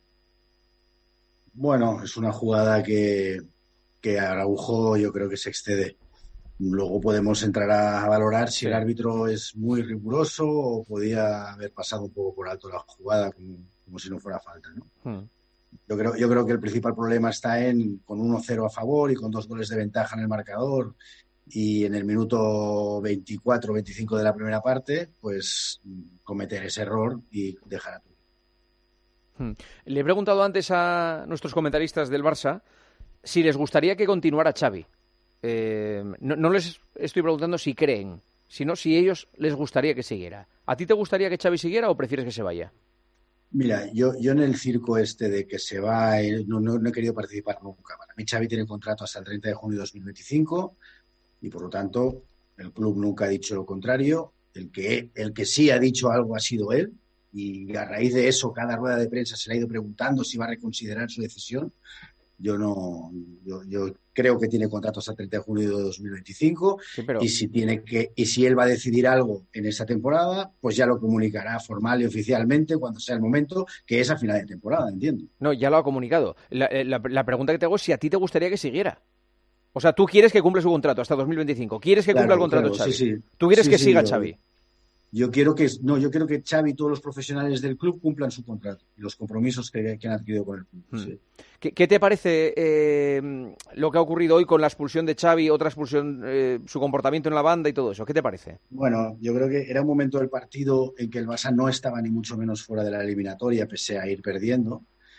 Bueno, es una jugada que, que Araujo yo creo que se excede. Luego podemos entrar a, a valorar si Sí. el árbitro es muy riguroso o podía haber pasado un poco por alto la jugada como, como si no fuera falta, ¿no? Hmm. Yo creo, yo creo que el principal problema está en con uno cero a favor y con dos goles de ventaja en el marcador y en el minuto veinticuatro veinticinco de la primera parte, pues cometer ese error y dejar a tu. Hmm. Le he preguntado antes a nuestros comentaristas del Barça si les gustaría que continuara Xavi. Eh, no, no les estoy preguntando si creen, sino si ellos les gustaría que siguiera. ¿A ti te gustaría que Xavi siguiera o prefieres que se vaya? Mira, yo, yo en el circo este de que se va, no, no, no he querido participar nunca. Para mí Xavi tiene contrato hasta el treinta de junio de dos mil veinticinco y por lo tanto el club nunca ha dicho lo contrario. El que, el que sí ha dicho algo ha sido él y a raíz de eso cada rueda de prensa se le ha ido preguntando si va a reconsiderar su decisión. Yo no, yo, yo creo que tiene contrato hasta el treinta de junio de dos mil veinticinco sí, pero... y si tiene que y si él va a decidir algo en esta temporada, pues ya lo comunicará formal y oficialmente cuando sea el momento, que es a final de temporada, entiendo. No, ya lo ha comunicado. La, la, la pregunta que te hago es si a ti te gustaría que siguiera. O sea, tú quieres que cumpla su contrato hasta dos mil veinticinco. ¿Quieres que claro, cumpla el contrato claro, Xavi? Sí, sí. ¿Tú quieres sí, que sí, siga yo... Xavi? Yo quiero que no, yo quiero que Xavi y todos los profesionales del club cumplan su contrato y los compromisos que, que han adquirido con el club. Hmm. Sí. ¿Qué, ¿Qué te parece eh, lo que ha ocurrido hoy con la expulsión de Xavi, otra expulsión, eh, su comportamiento en la banda y todo eso? ¿Qué te parece? Bueno, yo creo que era un momento del partido en que el Barça no estaba ni mucho menos fuera de la eliminatoria, pese a ir perdiendo,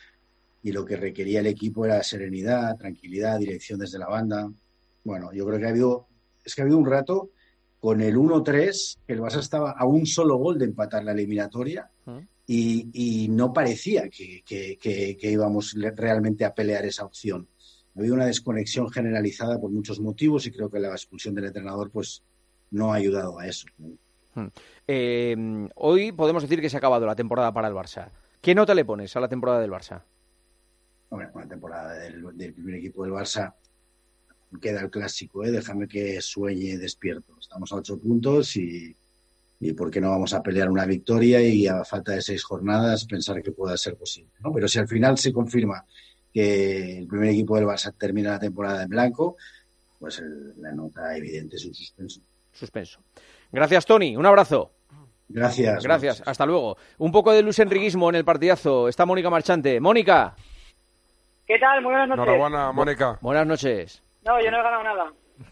y lo que requería el equipo era serenidad, tranquilidad, dirección desde la banda. Bueno, yo creo que ha habido, es que ha habido un rato con el uno tres, el Barça estaba a un solo gol de empatar la eliminatoria ¿Mm? y, y no parecía que, que, que, que íbamos realmente a pelear esa opción. Ha habido una desconexión generalizada por muchos motivos y creo que la expulsión del entrenador pues no ha ayudado a eso. ¿Mm? Eh, hoy podemos decir que se ha acabado la temporada para el Barça. ¿Qué nota le pones a la temporada del Barça? Bueno, una temporada del, del primer equipo del Barça queda el clásico, ¿eh? Déjame que sueñe despierto. Estamos a ocho puntos y, y ¿por qué no vamos a pelear una victoria y a falta de seis jornadas pensar que pueda ser posible, ¿no? Pero si al final se confirma que el primer equipo del Barça termina la temporada en blanco, pues el, la nota evidente es un suspenso. Suspenso. Gracias, Tony. Un abrazo. Gracias. Gracias. Hasta luego. Un poco de Luis Enriquismo en el partidazo. Está Mónica Marchante. Mónica. ¿Qué tal? Muy buenas noches. Enhorabuena, Mónica. Buenas noches. No, yo no he ganado nada.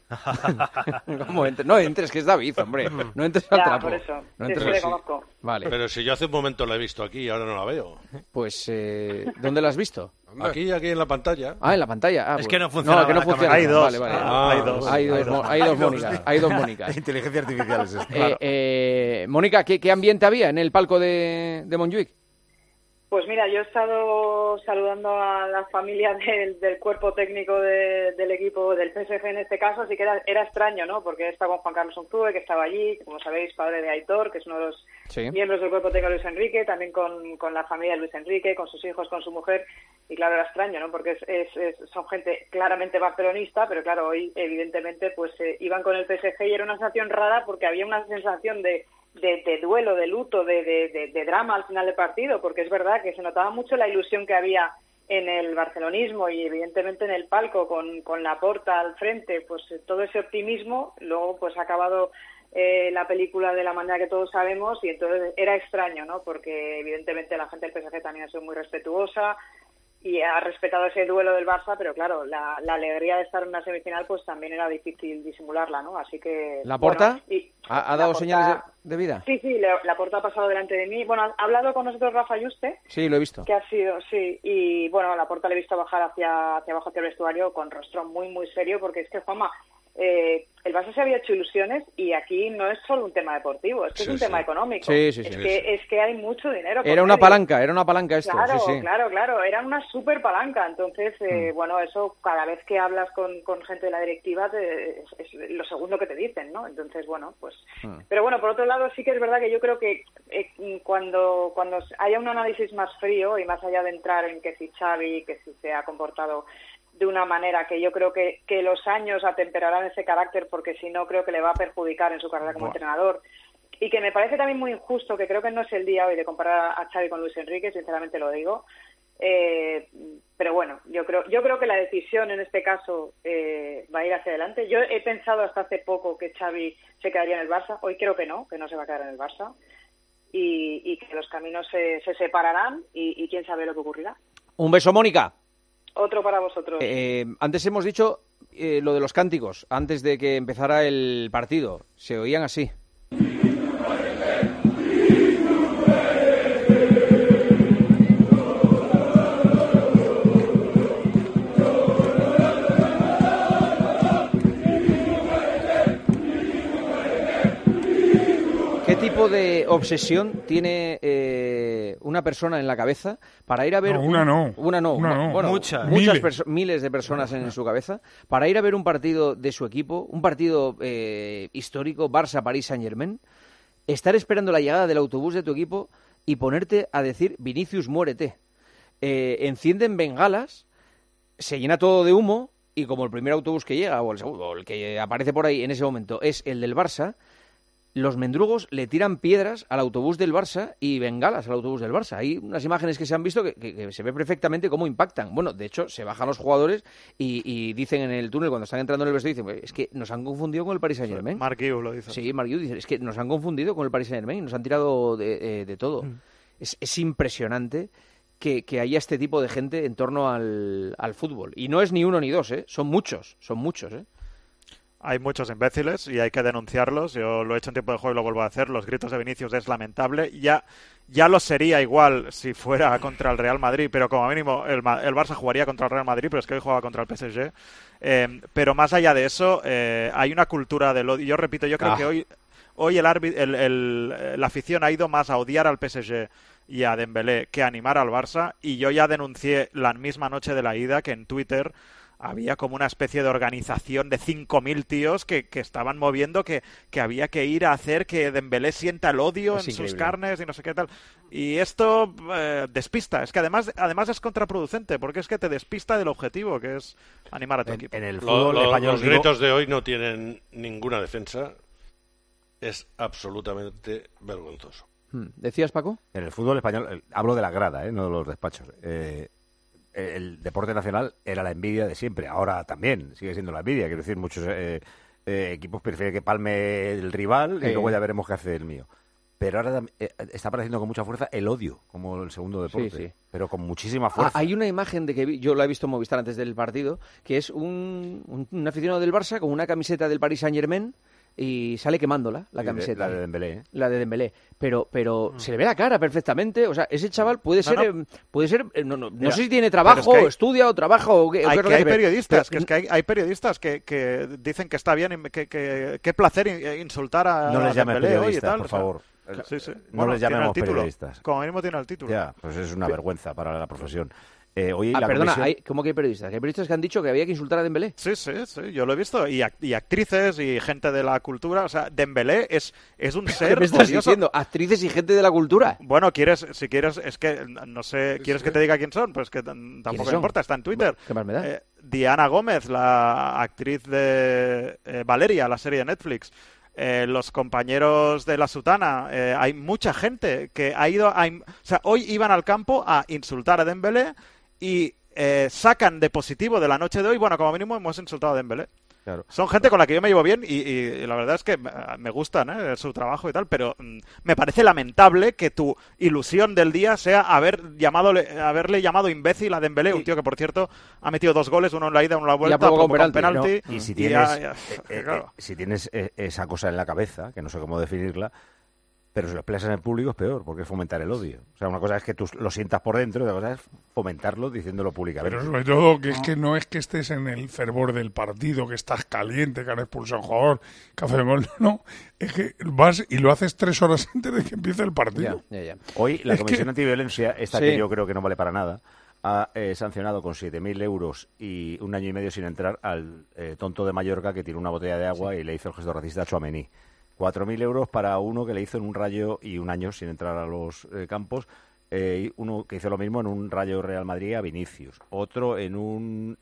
¿Cómo entres? No entres, que es David, hombre. No entres al ya, trapo. por eso. No sí, entres sí, le así. conozco. Vale. Pero si yo hace un momento la he visto aquí y ahora no la veo. Pues, eh, ¿dónde la has visto? Aquí, aquí en la pantalla. Ah, en la pantalla. Ah, es pues... que no funciona. No, que no funciona. Hay dos. Vale, vale. Ah, hay dos. Hay dos, hay dos, hay dos Mónicas. Hay dos Mónicas. Inteligencia artificial es esto. Eh, eh, Mónica, ¿qué, ¿qué ambiente había en el palco de, de Montjuic? Pues mira, yo he estado saludando a la familia del, del cuerpo técnico de, del equipo del P S G en este caso, así que era, era extraño, ¿no? Porque he estado con Juan Carlos Unzúe, que estaba allí, como sabéis, padre de Aitor, que es uno de los sí. miembros del cuerpo técnico de Luis Enrique, también con, con la familia de Luis Enrique, con sus hijos, con su mujer, y claro, era extraño, ¿no? Porque es, es, es, son gente claramente barcelonista, pero claro, hoy evidentemente pues eh, iban con el P S G y era una sensación rara porque había una sensación de... De, de duelo, de luto, de, de, de, de drama al final del partido, porque es verdad que se notaba mucho la ilusión que había en el barcelonismo y evidentemente en el palco con, con Laporta al frente, pues todo ese optimismo, luego pues ha acabado eh, la película de la manera que todos sabemos y entonces era extraño, ¿no? Porque evidentemente la gente del P S G también ha sido muy respetuosa y ha respetado ese duelo del Barça, pero claro, la, la alegría de estar en una semifinal pues también era difícil disimularla, ¿no? Así que... ¿Laporta? Bueno, y, ¿Ha, ha dado Laporta, señales de, de vida? Sí, sí, Laporta ha pasado delante de mí. Bueno, ha hablado con nosotros Rafa Yuste. Sí, lo he visto. Que ha sido, sí, y bueno, Laporta le he visto bajar hacia, hacia abajo hacia el vestuario con rostro muy, muy serio, porque es que, Juanma, eh, el Barça se había hecho ilusiones y aquí no es solo un tema deportivo, es que sí, es un sí. tema económico. Sí, sí, es, sí, que, sí. es que hay mucho dinero. Era una palanca, era una palanca esto. Claro, sí, sí. claro, claro, era una súper palanca. Entonces, eh, mm. bueno, eso cada vez que hablas con, con gente de la directiva te, es, es lo segundo que te dicen, ¿no? Entonces, bueno, pues... Mm. Pero bueno, por otro lado, sí que es verdad que yo creo que eh, cuando, cuando haya un análisis más frío y más allá de entrar en que si Xavi, que si se ha comportado de una manera que yo creo que, que los años atemperarán ese carácter, porque si no creo que le va a perjudicar en su carrera como wow. entrenador, y que me parece también muy injusto, que creo que no es el día hoy de comparar a Xavi con Luis Enrique, sinceramente lo digo, eh, pero bueno, yo creo yo creo que la decisión en este caso eh, va a ir hacia adelante. Yo he pensado hasta hace poco que Xavi se quedaría en el Barça, hoy creo que no, que no se va a quedar en el Barça, y, y que los caminos se, se separarán y, y quién sabe lo que ocurrirá. Un beso, Mónica. Otro para vosotros. Eh, antes hemos dicho eh, lo de los cánticos, antes de que empezara el partido. Se oían así. ¿Qué tipo de obsesión tiene eh, un una persona en la cabeza para ir a ver... No, una un, no. Una no. Una no. Bueno, Muchas. Muchas Miles. perso- miles de personas en, en su cabeza para ir a ver un partido de su equipo, un partido eh, histórico, Barça-París Saint-Germain, estar esperando la llegada del autobús de tu equipo y ponerte a decir Vinicius, muérete. Eh, encienden bengalas, se llena todo de humo y como el primer autobús que llega o el segundo, o el que aparece por ahí en ese momento es el del Barça, los mendrugos le tiran piedras al autobús del Barça y bengalas al autobús del Barça. Hay unas imágenes que se han visto que, que, que se ve perfectamente cómo impactan. Bueno, de hecho, se bajan los jugadores y, y dicen en el túnel, cuando están entrando en el vestuario, dicen, es que nos han confundido con el Paris Saint-Germain. Mark Hughes lo dice. Sí, Mark Hughes dice, es que nos han confundido con el Paris Saint-Germain, nos han tirado de, eh, de todo. Mm. Es, es impresionante que, que haya este tipo de gente en torno al, al fútbol. Y no es ni uno ni dos, ¿eh? Son muchos, son muchos, ¿eh? Hay muchos imbéciles y hay que denunciarlos. Yo lo he hecho en tiempo de juego y lo vuelvo a hacer. Los gritos de Vinicius es lamentable. Ya, ya lo sería igual si fuera contra el Real Madrid, pero como mínimo el, el Barça jugaría contra el Real Madrid, pero es que hoy jugaba contra el P S G. Eh, pero más allá de eso, eh, hay una cultura del odio. Yo repito, yo creo ah. que hoy, hoy el, árbit, el, el, la afición ha ido más a odiar al P S G y a Dembélé que a animar al Barça. Y yo ya denuncié la misma noche de la ida que en Twitter había como una especie de organización de cinco mil tíos que, que estaban moviendo que, que había que ir a hacer que Dembélé sienta el odio es en increíble. Sus carnes y no sé qué tal. Y esto eh, despista. Es que además además es contraproducente porque es que te despista del objetivo, que es animar a tu en, equipo. En el fútbol lo, lo, español, los digo... gritos de hoy no tienen ninguna defensa. Es absolutamente vergonzoso. ¿Decías, Paco? En el fútbol español, hablo de la grada, ¿eh? No de los despachos. Eh... El deporte nacional era la envidia de siempre, ahora también sigue siendo la envidia. Quiero decir, muchos eh, eh, equipos prefieren que palme el rival y eh. luego ya veremos qué hace el mío. Pero ahora eh, está apareciendo con mucha fuerza el odio, como el segundo deporte, sí, sí. pero con muchísima fuerza. Ah, hay una imagen de que vi, yo la he visto en Movistar antes del partido, que es un, un, un aficionado del Barça con una camiseta del Paris Saint-Germain y sale quemándola, la sí, camiseta. La de Dembélé, ¿eh? La de Dembélé. Pero, pero mm. se le ve la cara perfectamente. O sea, ese chaval puede ser... No, no. Puede ser no, no, no sé si tiene trabajo, es que hay, estudia o trabaja o qué. Hay, o qué que hay periodistas, pero, que es que hay, hay periodistas que, que dicen que está bien, que, que, que placer insultar a No les llames periodistas, y tal, por favor. O sea, sí, sí. No bueno, les llamemos periodistas. Como mínimo tiene el título. Ya, pues es una vergüenza para la profesión. Eh, hoy ah, la perdona, comisión... hay, ¿cómo que hay periodistas? ¿Hay periodistas que han dicho que había que insultar a Dembélé? Sí, sí, sí, yo lo he visto. Y, y actrices y gente de la cultura. O sea, Dembélé es, es un ser... ¿Qué me estás odioso. diciendo? ¿Actrices y gente de la cultura? Bueno, quieres, si quieres, es que, no sé, ¿quieres que te diga quién son? Pues que tampoco me importa, está en Twitter. ¿Qué más me da? Eh, Diana Gómez, la actriz de eh, Valeria, la serie de Netflix. Eh, los compañeros de La Sutana, eh, hay mucha gente que ha ido a... O sea, hoy iban al campo a insultar a Dembélé y eh, sacan de positivo de la noche de hoy, bueno, como mínimo hemos insultado a Dembélé. Claro. Son gente con la que yo me llevo bien y, y, y la verdad es que me gustan ¿eh? su trabajo y tal, pero mm, me parece lamentable que tu ilusión del día sea haber llamado, haberle llamado imbécil a Dembélé, sí. Un tío que, por cierto, ha metido dos goles, uno en la ida, uno en la vuelta, provocado un penalti. penalti no. Y si y tienes, ya, ya, eh, eh, claro. si tienes eh, esa cosa en la cabeza, que no sé cómo definirla, pero si lo expresas en el público es peor, porque es fomentar el odio. O sea, una cosa es que tú lo sientas por dentro, otra cosa es fomentarlo diciéndolo públicamente. Pero sobre todo que es que no es que estés en el fervor del partido, que estás caliente, que han expulsado a un jugador, que hace el gol, no. Es que vas y lo haces tres horas antes de que empiece el partido. Ya, ya, ya. Hoy la es Comisión que... Antiviolencia, esta sí. que yo creo que no vale para nada, ha eh, sancionado con siete mil euros y un año y medio sin entrar al eh, tonto de Mallorca que tiró una botella de agua sí. y le hizo el gesto racista a Tchouaméni. Cuatro mil euros para uno que le hizo en un Rayo y un año sin entrar a los eh, campos. Eh, uno que hizo lo mismo en un Rayo Real Madrid a Vinicius. Otro en un,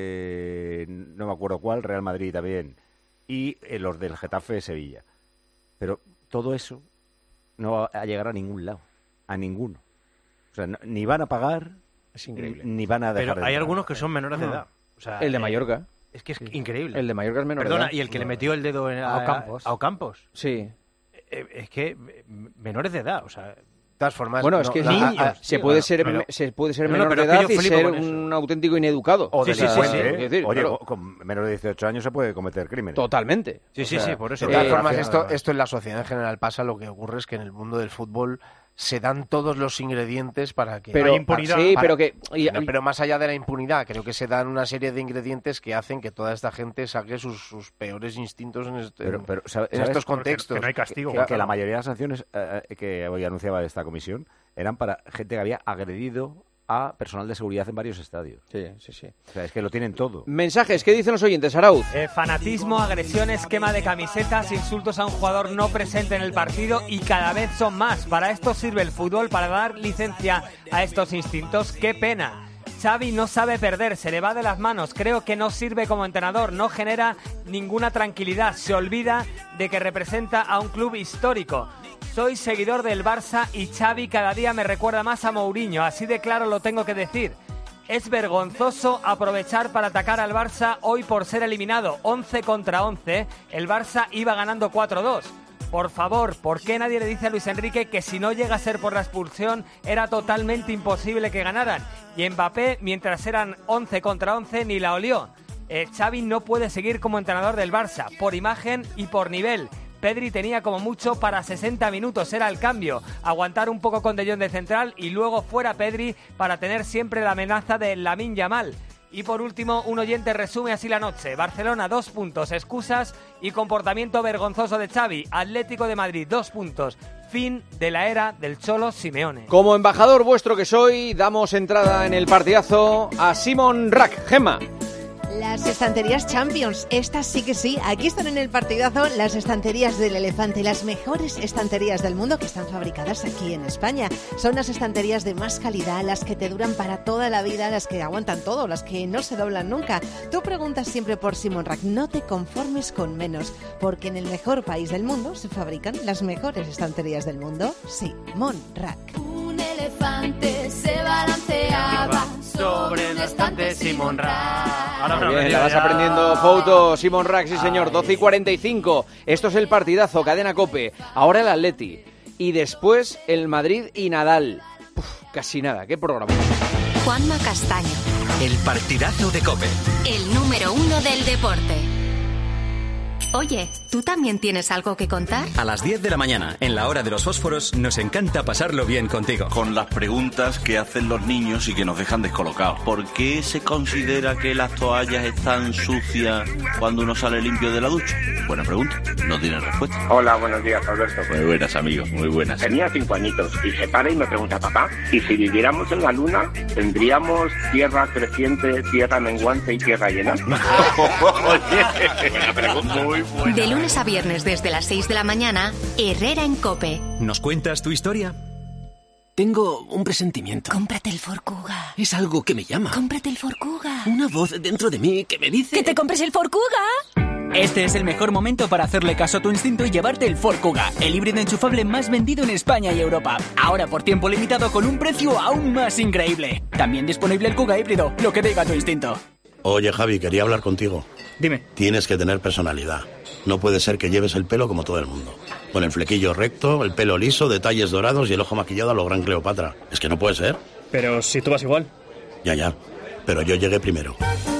eh, no me acuerdo cuál, Real Madrid también. Y eh, los del Getafe Sevilla. Pero todo eso no va a llegar a ningún lado. A ninguno. O sea, no, ni van a pagar, es increíble. Ni van a dejar Pero de hay pagar. algunos que son menores de edad. O sea, el de Mallorca. Es que es sí. increíble. El de Mallorca es menor Perdona, de edad. y el que le metió el dedo en, a, a Ocampos. A Ocampos. Sí. Es que menores de edad, o sea... De todas formas, bueno, es no, que la, niños, a, a, se, sí, puede bueno, ser, pero, se puede ser no, menor no, de edad y ser un auténtico ineducado. O sí, delincuente, sí, sí, ¿eh? sí. Decir, Oye, claro. con menos de dieciocho años se puede cometer crímenes. Totalmente. Sí, sí, o sea, sí, por eso. De todas eh, formas, esto, esto en la sociedad en general pasa. Lo que ocurre es que en el mundo del fútbol se dan todos los ingredientes para que... Pero, impunidad. Sí, para, pero que... Y, pero, pero más allá de la impunidad, creo que se dan una serie de ingredientes que hacen que toda esta gente saque sus, sus peores instintos en, este, pero, pero, ¿sabes? en estos contextos. Que no hay castigo. Que, que, que la mayoría de las sanciones eh, que hoy anunciaba esta comisión eran para gente que había agredido a personal de seguridad en varios estadios. Sí, sí, sí. O sea, es que lo tienen todo. Mensajes, ¿qué dicen los oyentes, Arauz? Eh, fanatismo, agresiones, quema de camisetas, insultos a un jugador no presente en el partido y cada vez son más. Para esto sirve el fútbol, para dar licencia a estos instintos. ¡Qué pena! Xavi no sabe perder, se le va de las manos, creo que no sirve como entrenador, no genera ninguna tranquilidad, se olvida de que representa a un club histórico. Soy seguidor del Barça y Xavi cada día me recuerda más a Mourinho, así de claro lo tengo que decir. Es vergonzoso aprovechar para atacar al Barça hoy por ser eliminado, once contra once, el Barça iba ganando cuatro dos. Por favor, ¿por qué nadie le dice a Luis Enrique que si no llega a ser por la expulsión era totalmente imposible que ganaran? Y Mbappé, mientras eran once contra once, ni la olió. Eh, Xavi no puede seguir como entrenador del Barça, por imagen y por nivel. Pedri tenía como mucho para sesenta minutos, era el cambio. Aguantar un poco con De Jong de central y luego fuera Pedri para tener siempre la amenaza de Lamine Yamal. Y por último, un oyente resume así la noche. Barcelona, dos puntos, excusas y comportamiento vergonzoso de Xavi. Atlético de Madrid, dos puntos. Fin de la era del Cholo Simeone. Como embajador vuestro que soy, damos entrada en el partidazo a Simon Rack. Gemma. Las estanterías Champions, estas sí que sí. Aquí están en el partidazo las estanterías del Elefante, las mejores estanterías del mundo que están fabricadas aquí en España. Son las estanterías de más calidad, las que te duran para toda la vida, las que aguantan todo, las que no se doblan nunca. Tú preguntas siempre por Simon Rack, no te conformes con menos, porque en el mejor país del mundo se fabrican las mejores estanterías del mundo. Simon Rack. Un elefante se balanceaba sobre el estante Simon Rack. Muy bien, la vas aprendiendo, foto, Simon Rack, sí señor, doce y cuarenta y cinco. Esto es el partidazo, Cadena COPE. Ahora el Atleti. Y después el Madrid y Nadal. Uf, casi nada, qué programa. Juanma Castaño. El partidazo de COPE. El número uno del deporte. Oye, ¿tú también tienes algo que contar? A las diez de la mañana, en la hora de los fósforos, nos encanta pasarlo bien contigo. Con las preguntas que hacen los niños y que nos dejan descolocados. ¿Por qué se considera que las toallas están sucias cuando uno sale limpio de la ducha? Buena pregunta, no tiene respuesta. Hola, buenos días, Alberto. Muy buenas, amigos, muy buenas. Tenía cinco añitos y se para y me pregunta, papá, ¿y si viviéramos en la luna, tendríamos tierra creciente, tierra menguante y tierra llena? Oye, buena pregunta. Muy buena. De lunes a viernes desde las seis de la mañana, Herrera en COPE. ¿Nos cuentas tu historia? Tengo un presentimiento. Cómprate el Ford Kuga. Es algo que me llama. Cómprate el Ford Kuga. Una voz dentro de mí que me dice... ¡Que te compres el Ford Kuga! Este es el mejor momento para hacerle caso a tu instinto y llevarte el Ford Kuga, el híbrido enchufable más vendido en España y Europa. Ahora por tiempo limitado con un precio aún más increíble. También disponible el Kuga híbrido, lo que diga tu instinto. Oye, Javi, quería hablar contigo. Dime. Tienes que tener personalidad. No puede ser que lleves el pelo como todo el mundo. Con el flequillo recto, el pelo liso, detalles dorados y el ojo maquillado a lo gran Cleopatra. Es que no puede ser. Pero si tú vas igual. Ya, ya. Pero yo llegué primero.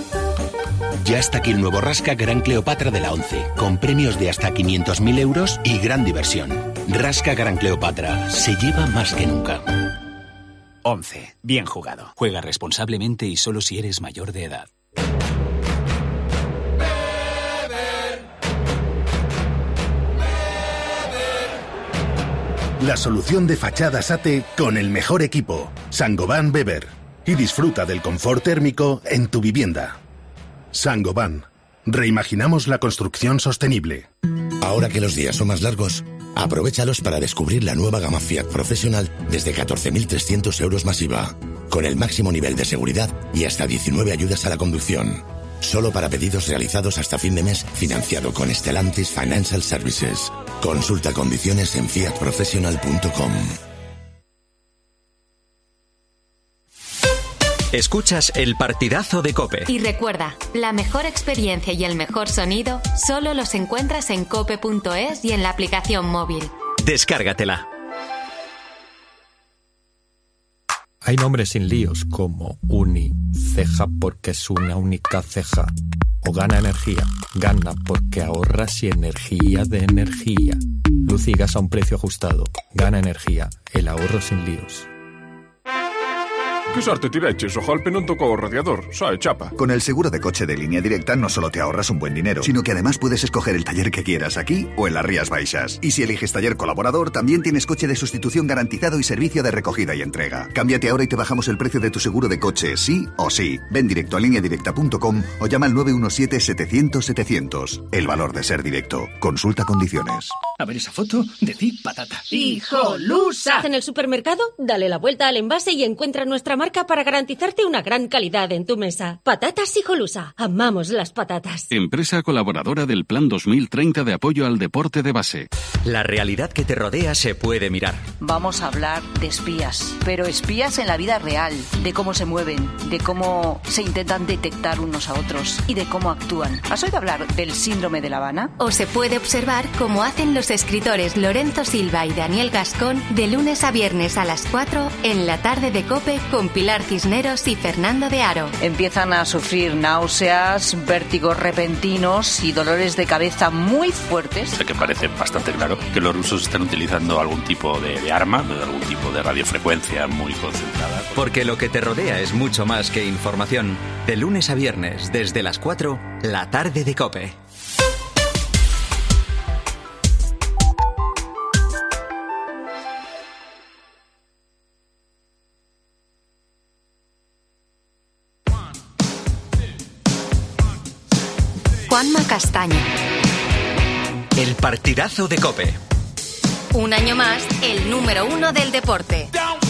Ya está aquí el nuevo Rasca Gran Cleopatra de la ONCE, con premios de hasta quinientos mil euros y gran diversión. Rasca Gran Cleopatra, se lleva más que nunca. ONCE, bien jugado. Juega responsablemente y solo si eres mayor de edad. La solución de fachadas ATE con el mejor equipo, Saint-Gobain Weber. Y disfruta del confort térmico en tu vivienda. Saint-Gobain. Reimaginamos la construcción sostenible. Ahora que los días son más largos, aprovéchalos para descubrir la nueva gama Fiat Professional desde catorce mil trescientos euros más I V A, con el máximo nivel de seguridad y hasta diecinueve ayudas a la conducción. Solo para pedidos realizados hasta fin de mes, financiado con Stellantis Financial Services. Consulta condiciones en fiat professional punto com. Escuchas el partidazo de COPE. Y recuerda, la mejor experiencia y el mejor sonido solo los encuentras en cope punto es y en la aplicación móvil. Descárgatela. Hay nombres sin líos como Uni, ceja porque es una única ceja. o gana energía. Gana porque ahorras y energía de energía. Luz y gas a un precio ajustado. Gana energía, el ahorro sin líos. Che sorte ti veches, ojalpe non tocou o radiador, sae chapa. Con el seguro de coche de Línea Directa no solo te ahorras un buen dinero, sino que además puedes escoger el taller que quieras aquí o en las Rías Baixas. Y si eliges taller colaborador, también tienes coche de sustitución garantizado y servicio de recogida y entrega. Cámbiate ahora y te bajamos el precio de tu seguro de coche, sí o sí. Ven directo a línea directa punto com o llama al nueve uno siete, setecientos, setecientos. El valor de ser directo. Consulta condiciones. A ver esa foto, decid patata. ¡Hijolusa! En el supermercado, dale la vuelta al envase y encuentra nuestra marca para garantizarte una gran calidad en tu mesa. Patatas Hijolusa. Amamos las patatas. Empresa colaboradora del Plan dos mil treinta de apoyo al deporte de base. La realidad que te rodea se puede mirar. Vamos a hablar de espías, pero espías en la vida real, de cómo se mueven, de cómo se intentan detectar unos a otros y de cómo actúan. ¿Has oído hablar del síndrome de La Habana? O se puede observar cómo hacen los escritores Lorenzo Silva y Daniel Gascón de lunes a viernes a las cuatro en la tarde de COPE con Pilar Cisneros y Fernando de Aro. Empiezan a sufrir náuseas, vértigos repentinos y dolores de cabeza muy fuertes. Sé que parece bastante claro que los rusos están utilizando algún tipo de, de arma, algún tipo de radiofrecuencia muy concentrada. Porque lo que te rodea es mucho más que información. De lunes a viernes, desde las cuatro, la tarde de COPE. Juanma Castaño. El partidazo de COPE. Un año más, el número uno del deporte.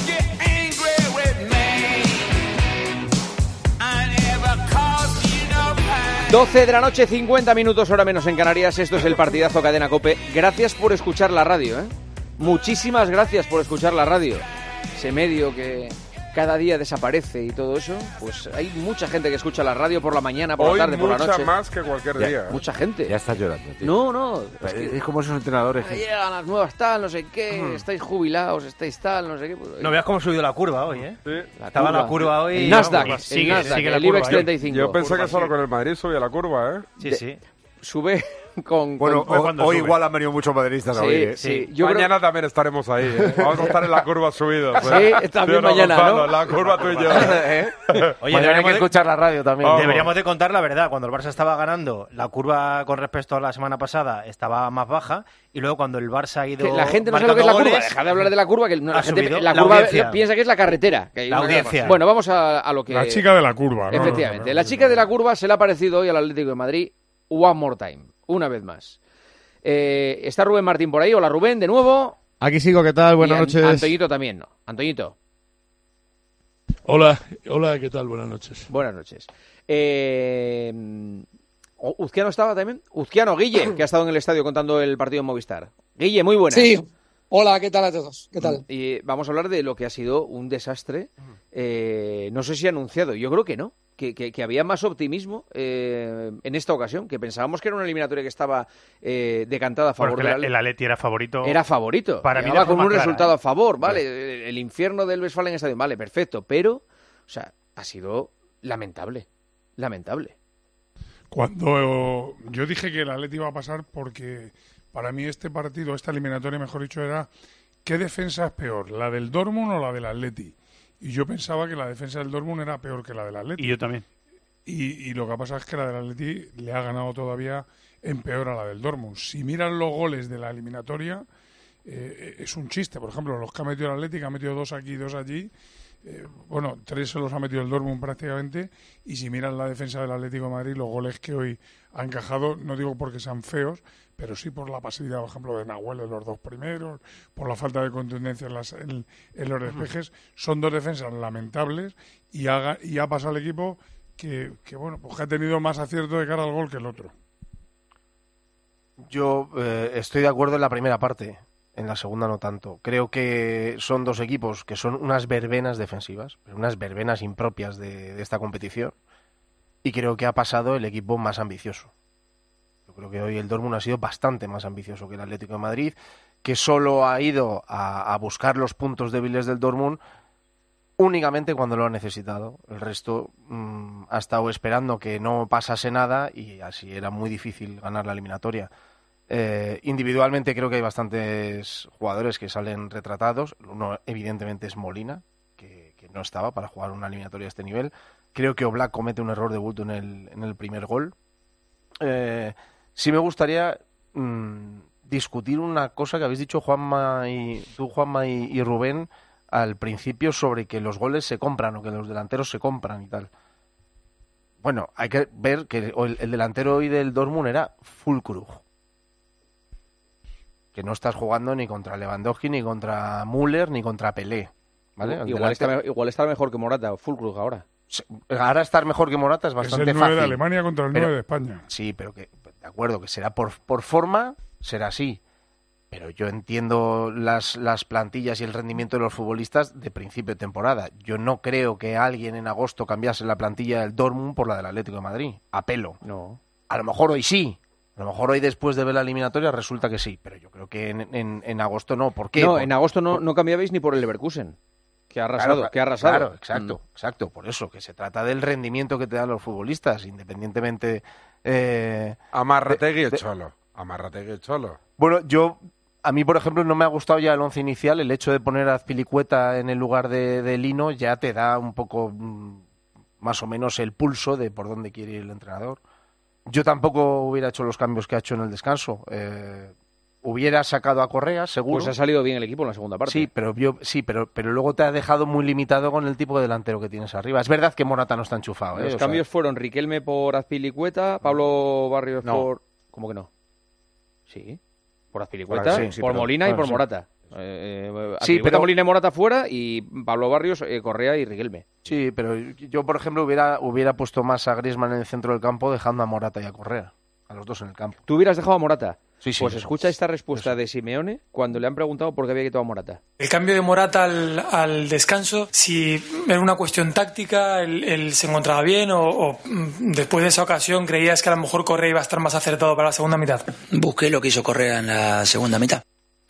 doce de la noche, cincuenta minutos, hora menos en Canarias. Esto es el partidazo Cadena COPE. Gracias por escuchar la radio, ¿eh? Muchísimas gracias por escuchar la radio. Ese medio que cada día desaparece y todo eso, pues hay mucha gente que escucha la radio por la mañana, por Hoy la tarde, por la noche. mucha más que cualquier Ya, día. Mucha gente. Ya estás llorando, tío. No, no. Es, que, es como esos entrenadores que... Llegan las nuevas tal, no sé qué, Hmm. estáis jubilados, estáis tal, no sé qué. Pues, No veas cómo ha subido la curva hoy, ¿eh? Sí. la Estaba curva. la curva hoy... El Nasdaq, vamos, el, sigue, Nasdaq, sigue la el curva, IBEX ¿eh? treinta y cinco. Yo pensé Curva, que solo sí. con el Madrid subía la curva, ¿eh? Sí, sí. Sube con... Bueno, con- o- hoy igual han venido muchos madridistas Sí, hoy, ¿eh? sí. Yo mañana creo- también estaremos ahí, ¿eh? Vamos a estar en la curva subidos. Sí, también mañana, ¿no? La curva tú y yo. ¿Eh? Oye, Mañana hay deberíamos que de- escuchar la radio también. Vamos. Deberíamos de contar la verdad. Cuando el Barça estaba ganando, la curva con respecto a la semana pasada estaba más baja y luego cuando el Barça ha ido Que la gente no sabe lo que es la marcando curva. goles, Deja de hablar de la curva, que no, la ha gente subido la la curva audiencia. piensa que es la carretera. que hay La una- audiencia. Bueno, vamos a, a lo que... La chica de la curva, ¿no? Efectivamente. La chica de la curva se le ha parecido hoy al Atlético de Madrid one more time. Una vez más. Eh, está Rubén Martín por ahí. Hola, Rubén, de nuevo. Aquí sigo, ¿qué tal? Buenas Y An- noches. Antoñito también, ¿no? Antoñito. Hola, hola, ¿qué tal? Buenas noches. Buenas noches. Eh, ¿Uzquiano estaba también? Uzquiano, Guille, que ha estado en el estadio contando el partido en Movistar. Guille, muy buenas. Sí, hola, ¿qué tal a todos? ¿Qué tal? Y vamos a hablar de lo que ha sido un desastre. Eh, no sé si anunciado, yo creo que no. Que, que, que había más optimismo eh, en esta ocasión, que pensábamos que era una eliminatoria que estaba eh, decantada a favor Porque del el Atleti era favorito. Era favorito. Para mí de Llegaba con forma un clara, resultado ¿eh? a favor, vale. El infierno del Westfalen Stadium, vale, perfecto. Pero, o sea, ha sido lamentable. Lamentable. Cuando yo dije que el Atleti iba a pasar porque para mí este partido, esta eliminatoria, mejor dicho, era ¿qué defensa es peor? ¿La del Dortmund o la del Atleti? Y yo pensaba que la defensa del Dortmund era peor que la del Atleti. Y yo también. Y, y lo que pasa es que la del Atleti le ha ganado todavía en peor a la del Dortmund. Si miran los goles de la eliminatoria, eh, es un chiste. Por ejemplo, los que ha metido el Atleti, que ha metido dos aquí y dos allí, eh, bueno, tres se los ha metido el Dortmund prácticamente. Y si miran la defensa del Atlético de Madrid, los goles que hoy ha encajado, no digo porque sean feos, pero sí por la pasividad, por ejemplo, de Nahuel en los dos primeros, por la falta de contundencia en, las, en, en los despejes. Son dos defensas lamentables y ha, y ha pasado el equipo que, que, bueno, pues que ha tenido más acierto de cara al gol que el otro. Yo eh, estoy de acuerdo en la primera parte, en la segunda no tanto. Creo que son dos equipos que son unas verbenas defensivas, unas verbenas impropias de, de esta competición, y creo que ha pasado el equipo más ambicioso. Yo creo que hoy el Dortmund ha sido bastante más ambicioso que el Atlético de Madrid, que solo ha ido a, a buscar los puntos débiles del Dortmund únicamente cuando lo ha necesitado. El resto mmm, ha estado esperando que no pasase nada y así era muy difícil ganar la eliminatoria. Eh, individualmente creo que hay bastantes jugadores que salen retratados. Uno evidentemente es Molina, que, que no estaba para jugar una eliminatoria a este nivel. Creo que Oblak comete un error de bulto en el, en el primer gol. Eh, sí me gustaría mmm, discutir una cosa que habéis dicho Juanma y tú, Juanma y, y Rubén, al principio, sobre que los goles se compran o que los delanteros se compran y tal. Bueno, hay que ver que el, el delantero hoy del Dortmund era Füllkrug, que no estás jugando ni contra Lewandowski, ni contra Müller, ni contra Pelé, ¿vale? Igual, delantero... está, igual está mejor que Morata, Füllkrug ahora. Ahora estar mejor que Morata es bastante fácil. Es el nueve fácil, de Alemania contra el pero, nueve de España. Sí, pero que, de acuerdo, que será por, por forma, será así. Pero yo entiendo las, las plantillas y el rendimiento de los futbolistas de principio de temporada. Yo no creo que alguien en agosto cambiase la plantilla del Dortmund por la del Atlético de Madrid, a pelo. No. A lo mejor hoy sí. A lo mejor hoy, después de ver la eliminatoria, resulta que sí. Pero yo creo que en, en, en agosto no. ¿Por qué? No, por, en agosto no, por... no cambiabais ni por el Leverkusen. Que ha arrasado, claro, que ha arrasado. Claro, exacto, mm. exacto. Por eso, que se trata del rendimiento que te dan los futbolistas, independientemente... Eh, Amarrategui y Cholo. Amarrategui y Cholo. Bueno, yo... A mí, por ejemplo, no me ha gustado ya el once inicial. El hecho de poner a Azpilicueta en el lugar de, de Lino ya te da un poco mmm, más o menos el pulso de por dónde quiere ir el entrenador. Yo tampoco hubiera hecho los cambios que ha hecho en el descanso. Eh, hubiera sacado a Correa, seguro. Pues ha salido bien el equipo en la segunda parte. Sí, pero yo, sí, pero, pero luego te ha dejado muy limitado con el tipo de delantero que tienes arriba. Es verdad que Morata no está enchufado. ¿eh? Los o cambios sea... fueron Riquelme por Azpilicueta, Pablo Barrios no. por... ¿Cómo que no? Sí. Por Azpilicueta, sí, sí, por pero, Molina bueno, y por sí. Morata. Eh, sí, pero Molina y Morata fuera y Pablo Barrios, eh, Correa y Riquelme. Sí, pero yo, por ejemplo, hubiera, hubiera puesto más a Griezmann en el centro del campo, dejando a Morata y a Correa. A los dos en el campo. ¿Tú hubieras dejado a Morata? Sí, sí. Pues eso, escucha esta respuesta eso. de Simeone cuando le han preguntado por qué había quitado a Morata. El cambio de Morata al, al descanso, si era una cuestión táctica, él, él se encontraba bien o, o después de esa ocasión creías que a lo mejor Correa iba a estar más acertado para la segunda mitad. Busqué lo que hizo Correa en la segunda mitad.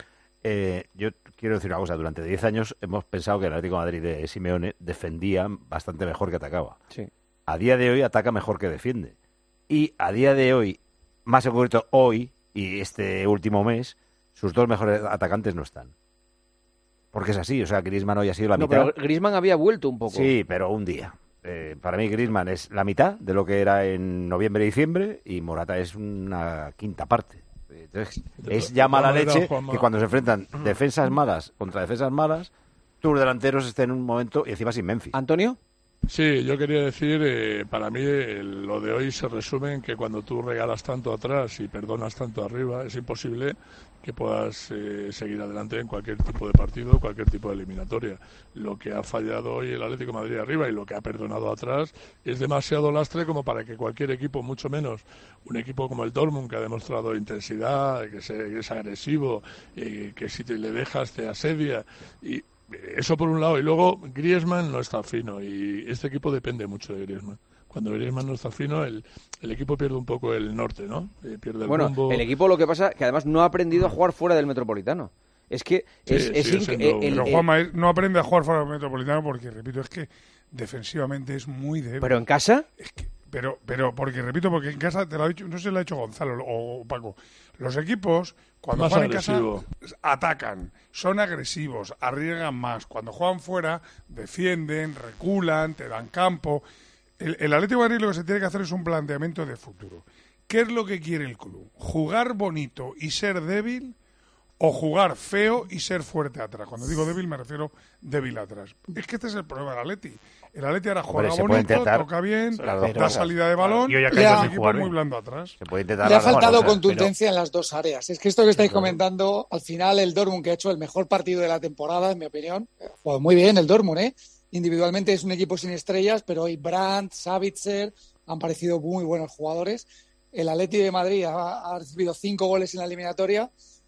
Eh, yo quiero decir una cosa, durante diez años hemos pensado que el Atlético de Madrid de Simeone defendía bastante mejor que atacaba. Sí. A día de hoy ataca mejor que defiende. Y a día de hoy, más en concreto hoy y este último mes, sus dos mejores atacantes no están. Porque es así, o sea, Griezmann hoy ha sido la no, mitad. Pero Griezmann había vuelto un poco. Sí, pero un día. Eh, para mí Griezmann es la mitad de lo que era en noviembre y diciembre y Morata es una quinta parte. Entonces, es ya mala leche que cuando se enfrentan defensas malas contra defensas malas, tus delanteros estén en un momento y encima sin Memphis. ¿Antonio? Sí, yo quería decir, eh, para mí eh, lo de hoy se resume en que cuando tú regalas tanto atrás y perdonas tanto arriba, es imposible que puedas eh, seguir adelante en cualquier tipo de partido, cualquier tipo de eliminatoria. Lo que ha fallado hoy el Atlético de Madrid arriba y lo que ha perdonado atrás es demasiado lastre como para que cualquier equipo, mucho menos un equipo como el Dortmund, que ha demostrado intensidad, que, se, que es agresivo, eh, que si te le dejas te asedia y eso por un lado, y luego Griezmann no está fino y este equipo depende mucho de Griezmann. Cuando Griezmann no está fino, el, el equipo pierde un poco el norte, ¿no? Eh, pierde el bueno, rumbo. El equipo lo que pasa que además no ha aprendido a jugar fuera del Metropolitano. Es que sí, es, es inc- el, el, Pero Juanma no aprende a jugar fuera del Metropolitano porque, repito, es que defensivamente es muy débil. ¿Pero en casa? Es que, pero, pero, porque, repito, porque en casa, te lo ha dicho, no sé si lo ha hecho Gonzalo o Paco, los equipos, cuando más juegan agresivo. en casa, atacan, son agresivos, arriesgan más. Cuando juegan fuera, defienden, reculan, te dan campo. El, el Atlético de Madrid lo que se tiene que hacer es un planteamiento de futuro. ¿Qué es lo que quiere el club? ¿Jugar bonito y ser débil o jugar feo y ser fuerte atrás? Cuando digo débil me refiero débil atrás. Es que este es el problema del Atleti. El Atleti ahora juega Hombre, bonito, intentar, toca bien, claro, da salida de balón y hoy y el equipo es muy blando atrás. Se puede intentar Le ha faltado cosas, contundencia pero... en las dos áreas. Es que esto que estáis comentando, al final el Dortmund, que ha hecho el mejor partido de la temporada, en mi opinión, ha jugado muy bien el Dortmund, ¿eh? Individualmente es un equipo sin estrellas, pero hoy Brandt, Savitzer han parecido muy buenos jugadores. El Atleti de Madrid ha, ha recibido cinco goles en la eliminatoria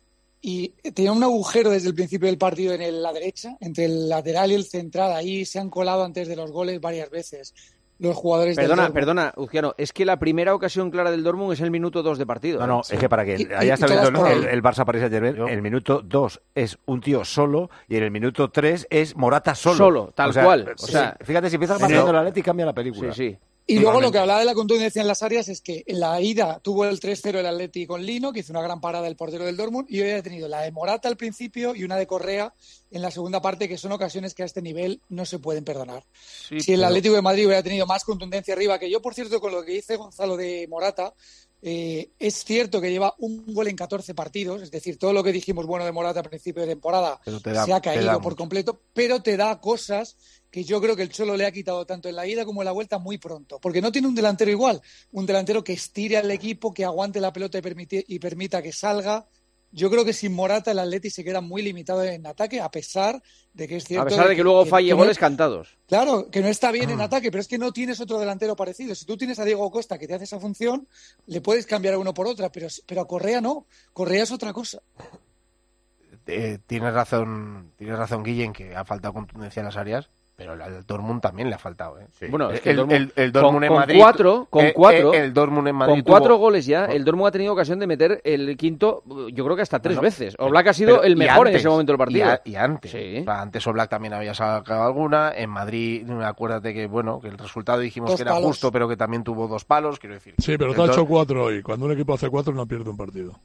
y tenía un agujero desde el principio del partido en el, la derecha, entre el lateral y el central. Ahí se han colado antes de los goles varias veces. los jugadores Perdona, del Dortmund. perdona, Uzquiano, es que la primera ocasión clara del Dortmund es el minuto dos de partido. No, no, ¿eh? es que para que Y- haya y estado viendo todas el, por ahí. el Barça París Saint-Germain, el minuto dos es un tío solo y en el minuto tres es Morata solo. Solo, tal O sea, cual. sí, O sea, fíjate, si empiezas no. marcando la Atleti cambia la película. Sí, sí. Y luego lo Totalmente. que hablaba de la contundencia en las áreas es que en la ida tuvo el tres cero el Atleti con Lino, que hizo una gran parada el portero del Dortmund, y hoy ha tenido la de Morata al principio y una de Correa en la segunda parte, que son ocasiones que a este nivel no se pueden perdonar. Sí, si el pero- Atlético de Madrid hubiera tenido más contundencia arriba, que yo, por cierto, con lo que dice Gonzalo de Morata, eh, es cierto que lleva un gol en catorce partidos, es decir, todo lo que dijimos bueno de Morata a principio de temporada Pero te da- se ha te caído da por mucho. completo, pero te da cosas que yo creo que el Cholo le ha quitado tanto en la ida como en la vuelta muy pronto, porque no tiene un delantero igual, un delantero que estire al equipo, que aguante la pelota y, permiti- y permita que salga. Yo creo que sin Morata el Atleti se queda muy limitado en ataque, a pesar de que es cierto... A pesar de que luego falle que no- goles cantados. Claro, que no está bien Mm. en ataque, pero es que no tienes otro delantero parecido. Si tú tienes a Diego Costa que te hace esa función, le puedes cambiar a uno por otra, pero, pero a Correa no. Correa es otra cosa. Eh, tienes razón, tienes razón, Guille, que ha faltado contundencia en las áreas, pero al Dortmund también le ha faltado. ¿eh? Bueno, es que el el, Dortmund- el- el Dortmund con- en con Madrid, cuatro- con eh, cuatro- eh, el Dortmund en Madrid Con cuatro tuvo- goles ya, el Dortmund ha tenido ocasión de meter el quinto, yo creo que hasta tres Bueno, veces. Oblak ha sido pero- el y mejor en antes, ese momento del Y, partido. a- y antes. Sí. O sea, antes Oblak también había sacado alguna. En Madrid, acuérdate que bueno que el resultado dijimos Dos que era palos. justo, pero que también tuvo dos palos, quiero decir. Sí, pero te ha Entonces- hecho cuatro hoy. Cuando un equipo hace cuatro no pierde un partido.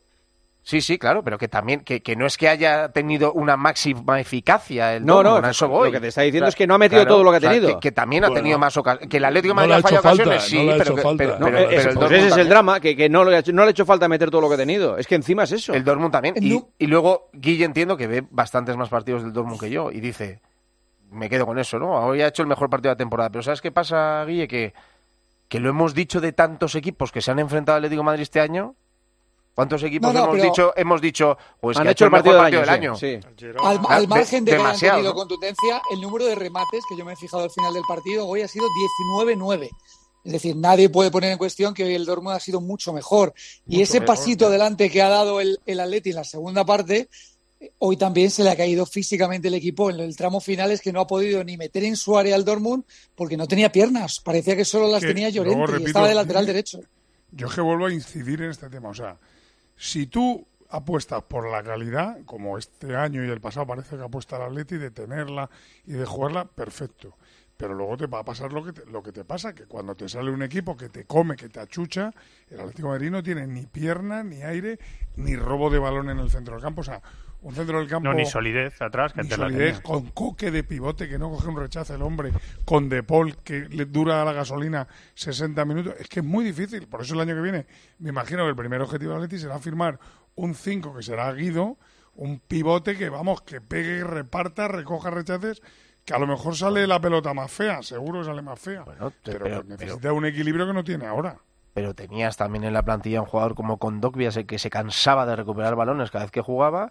Sí, sí, claro, pero que también, que, que no es que haya tenido una máxima eficacia el No, no, Dortmund, a eso voy. lo que te está diciendo es que no ha metido todo lo que ha o sea, tenido. que, que también ha Bueno, tenido más ocasiones. Que el Atlético de no Madrid le ha ha fallado hecho falta, ocasiones, sí, no le ha pero, hecho que- falta, pero, no pero- le ha pero hecho el Pues Dortmund ese es el también. drama, que, que no, le ha hecho, no le ha hecho falta meter todo lo que ha tenido. Es que encima es eso. El Dortmund también. El Y, nu- y luego Guille entiendo que ve bastantes más partidos del Dortmund que yo y dice, me quedo con eso, ¿no? Hoy ha hecho el mejor partido de la temporada. Pero ¿sabes qué pasa, Guille? Que, que lo hemos dicho de tantos equipos que se han enfrentado al Atlético de Madrid este año. ¿Cuántos equipos No, no, hemos pero- dicho, hemos dicho, pues Han que ha hecho el mejor partido del año. del año? sí, sí. Al, Ah, al de- margen de, que hayan demasiado, tenido ¿no? contundencia, el número de remates que yo me he fijado al final del partido hoy ha sido diecinueve nueve. Es decir, nadie puede poner en cuestión que hoy el Dortmund ha sido mucho mejor. Y Mucho ese mejor, pasito claro. adelante que ha dado el, el Atleti en la segunda parte, eh, hoy también se le ha caído físicamente el equipo en el tramo final, es que no ha podido ni meter en su área al Dortmund porque no tenía piernas. Parecía que solo las Que tenía luego Llorente y repito, estaba de lateral Guille, derecho. Yo es que vuelvo a incidir en este tema. O sea, si tú apuestas por la calidad, como este año y el pasado parece que apuesta el Atleti, de tenerla y de jugarla, perfecto. Pero luego te va a pasar lo que te, lo que te pasa, que cuando te sale un equipo que te come, que te achucha, el Atlético de Madrid no tiene ni pierna, ni aire, ni robo de balón en el centro del campo. O sea, un centro del campo... No, ni solidez atrás, que Ni antes la solidez, tenía. con Coque de pivote que no coge un rechazo el hombre, con De Paul que le dura la gasolina sesenta minutos. Es que es muy difícil. Por eso el año que viene me imagino que el primer objetivo de Atleti será firmar un cinco que será Guido, un pivote que, vamos, que pegue, reparta, recoja rechaces, que a lo mejor sale la pelota más fea, seguro que sale más fea. Bueno, te- pero, pero- que necesita un equilibrio que no tiene ahora. Pero tenías también en la plantilla un jugador como Kondogbia que se cansaba de recuperar balones cada vez que jugaba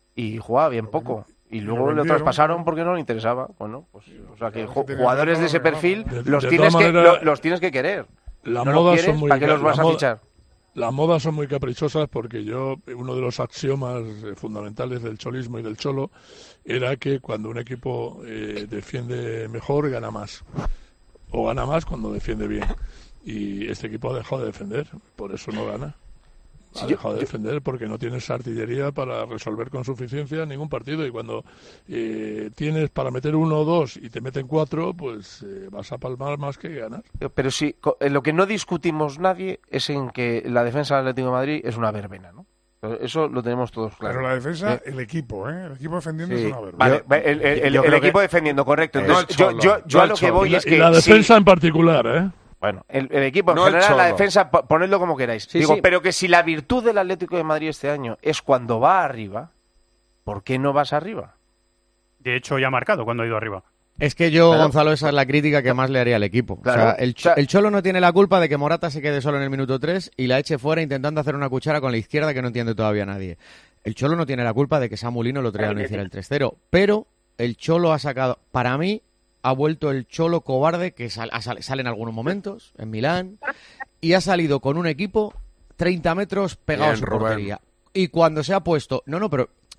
y jugaba bien poco. Y luego lo lo vendieron. traspasaron porque no le interesaba. Bueno, pues, o sea que Claro, ju- que tenía jugadores que de ese regalar. perfil De- los de tienes todas que maneras, lo- los tienes que querer. Las ¿No los modas quieres? son muy ¿Para qué los la vas a moda- fichar? Las modas son muy caprichosas porque yo, uno de los axiomas eh, fundamentales del cholismo y del cholo era que cuando un equipo eh, defiende mejor, gana más. O gana más cuando defiende bien. Y este equipo ha dejado de defender, por eso no gana. Ha Sí, yo- dejado de yo- defender porque no tienes artillería para resolver con suficiencia ningún partido. Y cuando eh, tienes para meter uno o dos y te meten cuatro, pues eh, vas a palmar más que ganar. Pero sí, co- en lo que no discutimos nadie es en que la defensa del Atlético de Madrid es una verbena, ¿no? Eso lo tenemos todos claro. Pero la defensa, ¿Eh? el equipo, ¿eh? El equipo defendiendo Sí. es una verdad. Vale, va- el, el- el- yo el creo equipo que- defendiendo, correcto. No Entonces, el yo, Cholo, yo, yo no a el lo que Cholo. voy Y la, es y que la sí, defensa en particular, ¿eh? bueno, el, el equipo en No el general, la Cholo. defensa, po- ponedlo como queráis. Sí, Digo, sí. pero que si la virtud del Atlético de Madrid este año es cuando va arriba, ¿por qué no vas arriba? De hecho, ya ha marcado cuando ha ido arriba. Es que yo, Claro. Gonzalo, esa es la crítica que más le haría al equipo. Claro. O sea, el, Ch- O sea- el Cholo no tiene la culpa de que Morata se quede solo en el minuto tres y la eche fuera intentando hacer una cuchara con la izquierda que no entiende todavía nadie. El Cholo no tiene la culpa de que Samu Lino el otro día no hiciera el tres cero, pero el Cholo ha sacado, para mí, ha vuelto el Cholo cobarde que sal- ha sal- sale en algunos momentos, en Milán, y ha salido con un equipo treinta metros pegado Bien, a su Rubén. portería. Y cuando se ha puesto... No, no, pero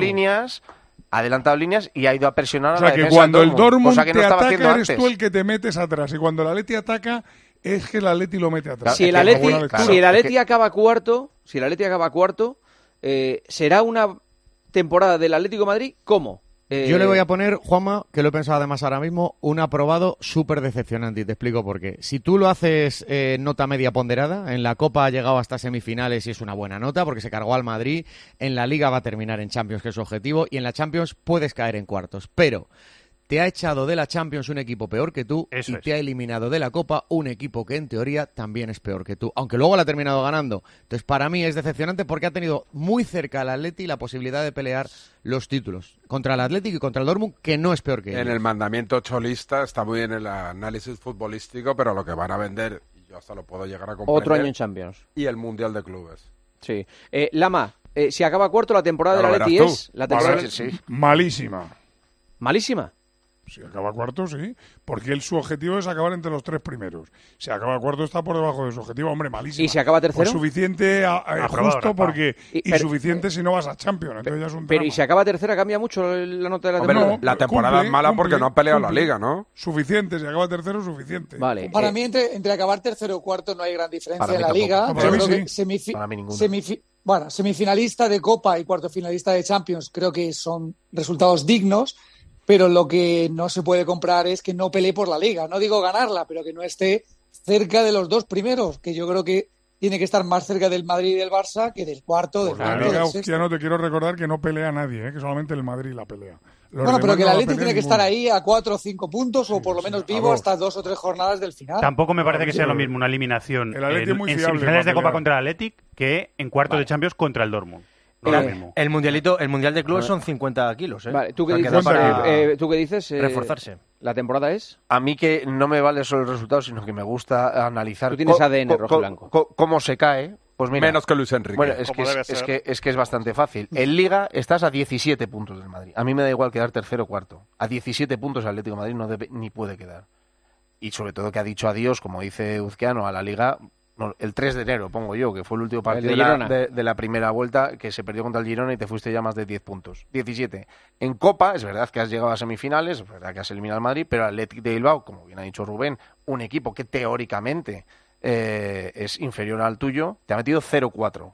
líneas, ha adelantado líneas y ha ido a presionar a O sea la que defensa cuando del el Dortmund cosa que no te estaba haciendo ataca eres antes. tú el que te metes atrás y cuando el Atleti ataca es que el Atleti lo mete atrás. Si el Es que Atleti, buena si el lectura. Atleti acaba cuarto, si el Atleti acaba cuarto, eh, será una temporada del Atlético de Madrid, ¿cómo? Eh... Yo le voy a poner, Juanma, que lo he pensado además ahora mismo, un aprobado súper decepcionante, y te explico por qué. Si tú lo haces eh, nota media ponderada, en la Copa ha llegado hasta semifinales y es una buena nota porque se cargó al Madrid, en la Liga va a terminar en Champions, que es su objetivo, y en la Champions puedes caer en cuartos, pero te ha echado de la Champions un equipo peor que tú Eso y es. te ha eliminado de la Copa un equipo que en teoría también es peor que tú, aunque luego la ha terminado ganando. Entonces para mí es decepcionante porque ha tenido muy cerca al Atleti la posibilidad de pelear los títulos contra el Atlético y contra el Dortmund, que no es peor que En ellos. el mandamiento cholista está muy bien el análisis futbolístico, pero lo que van a vender, y yo hasta lo puedo llegar a comprender, Otro año en Champions. y el Mundial de Clubes. Sí. Eh, Lama, eh, si acaba cuarto, la temporada Ya del lo Atleti verás tú. es... La temporada... Vale, malísima. ¿Malísima? Si acaba cuarto, sí, porque él su objetivo es acabar entre los tres primeros. Si acaba cuarto está por debajo de su objetivo, hombre, malísimo. ¿Y si acaba tercero? Pues suficiente, a, a, Aprobado, justo rapado. porque Y- y, pero- suficiente si no vas a Champions. Entonces ya es un Pero drama. ¿y si acaba tercera cambia mucho la nota de la Hombre, temporada? la temporada cumple, es mala porque cumple, no ha peleado la cumple. Liga, ¿no? Suficiente, si acaba tercero, suficiente. Vale. Para eh, mí, entre, entre acabar tercero o cuarto no hay gran diferencia Para en mí la tampoco. Liga. No, para Yo mí creo sí. que semifi- Para mí ninguno. semifi- bueno, semifinalista de Copa y cuarto finalista de Champions creo que son resultados dignos, pero lo que no se puede comprar es que no pelee por la Liga. No digo ganarla, pero que no esté cerca de los dos primeros, que yo creo que tiene que estar más cerca del Madrid y del Barça que del cuarto, del Pues la quinto, Liga, del hostia, sexto. no te quiero recordar que no pelea nadie, ¿eh? Que solamente el Madrid la pelea. Los Bueno, pero demás que el no la Atleti pelea tiene que ninguno. estar ahí a cuatro o cinco puntos o por lo menos a vivo dos. hasta dos o tres jornadas del final. Tampoco me parece que sí, sea lo pero mismo una eliminación el Atleti en, es muy en fiable semifinales de para Copa pelear. contra el Athletic que en cuartos Vale. de Champions contra el Dortmund. No Eh, es lo mismo. El mundialito, el mundial de clubes son cincuenta kilos, ¿eh? Vale, ¿tú qué O sea, que dices? da para eh, eh, ¿tú qué dices? eh, reforzarse. ¿La temporada es? A mí que no me vale solo el resultado, sino que me gusta analizar Tú tienes co- A D N co- rojo y co- blanco. co- cómo se cae. Pues mira, Menos que Luis Enrique. bueno, es Como que es, debe es ser. que es que es bastante fácil. En Liga estás a diecisiete puntos del Madrid. A mí me da igual quedar tercero o cuarto. A diecisiete puntos el Atlético de Madrid no debe ni puede quedar. Y sobre todo que ha dicho adiós, como dice Uzquiano, a la Liga no, el tres de enero, pongo yo, que fue el último partido de de, la, Girona. de- de la primera vuelta, que se perdió contra el Girona y te fuiste ya más de diez puntos. diecisiete. En Copa, es verdad que has llegado a semifinales, es verdad que has eliminado al Madrid, pero el Athletic de Bilbao, como bien ha dicho Rubén, un equipo que teóricamente eh, es inferior al tuyo, te ha metido cero cuatro.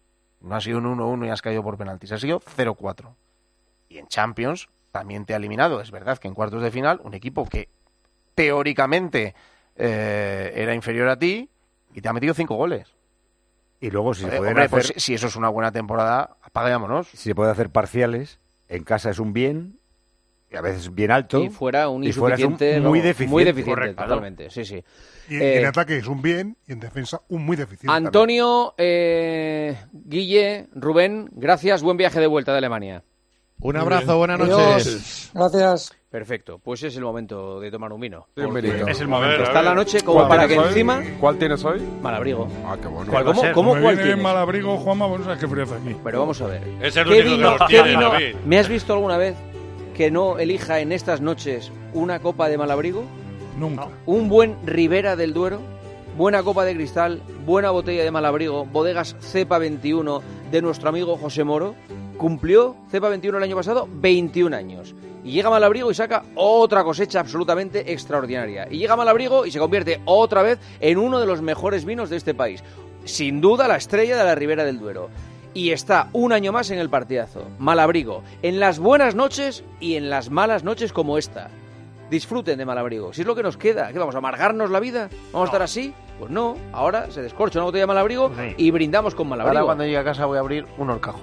No ha sido un uno uno y has caído por penaltis, ha sido cero cuatro. Y en Champions también te ha eliminado. Es verdad que en cuartos de final, un equipo que teóricamente eh, era inferior a ti y te ha metido cinco goles. Y luego, si se Eh, pueden hombre, hacer, pues si, si eso es una buena temporada, apagámonos. si se puede hacer parciales, en casa es un bien, y a veces bien alto. Y fuera un y fuera es un insuficiente. muy no, deficiente. Muy deficiente, Correcto. totalmente. Sí, sí. Y, Eh, y en ataque es un bien y en defensa un muy deficiente. Antonio, eh, Guille, Rubén, gracias. Buen viaje de vuelta de Alemania. Un abrazo, buenas Adiós. noches. Gracias. Perfecto, pues es el momento de tomar un vino. Sí, un Porque vinito. Es el A momento. ver, a está ver. la noche como ¿Cuál para que tienes hoy? encima... ¿Cuál tienes hoy? Malabrigo. Ah, qué bueno. ¿Cuál, va a ¿Cómo, ser? cómo Me cuál viene bien tienes? Malabrigo, Juanma, bueno, sabes qué frío hace aquí. Pero vamos a ver. Es el ¿Qué único que vino, los qué tiene, vino- David. ¿Me has visto alguna vez que no elija en estas noches una copa de Malabrigo? Nunca. Un buen Ribera del Duero, buena copa de cristal, buena botella de Malabrigo, bodegas Cepa veintiuno de nuestro amigo José Moro. Cumplió Cepa veintiuno el año pasado veintiún años. Y llega Malabrigo y saca otra cosecha absolutamente extraordinaria. Y llega Malabrigo y se convierte otra vez en uno de los mejores vinos de este país. Sin duda la estrella de la Ribera del Duero. Y está un año más en el partidazo. Malabrigo, en las buenas noches y en las malas noches como esta. Disfruten de Malabrigo. Si es lo que nos queda, ¿qué vamos a amargarnos la vida? ¿Vamos a estar así? Pues no. Ahora se descorcha una botella de Malabrigo Sí. y brindamos con Ahora Malabrigo. cuando llegue a casa voy a abrir un horcajo.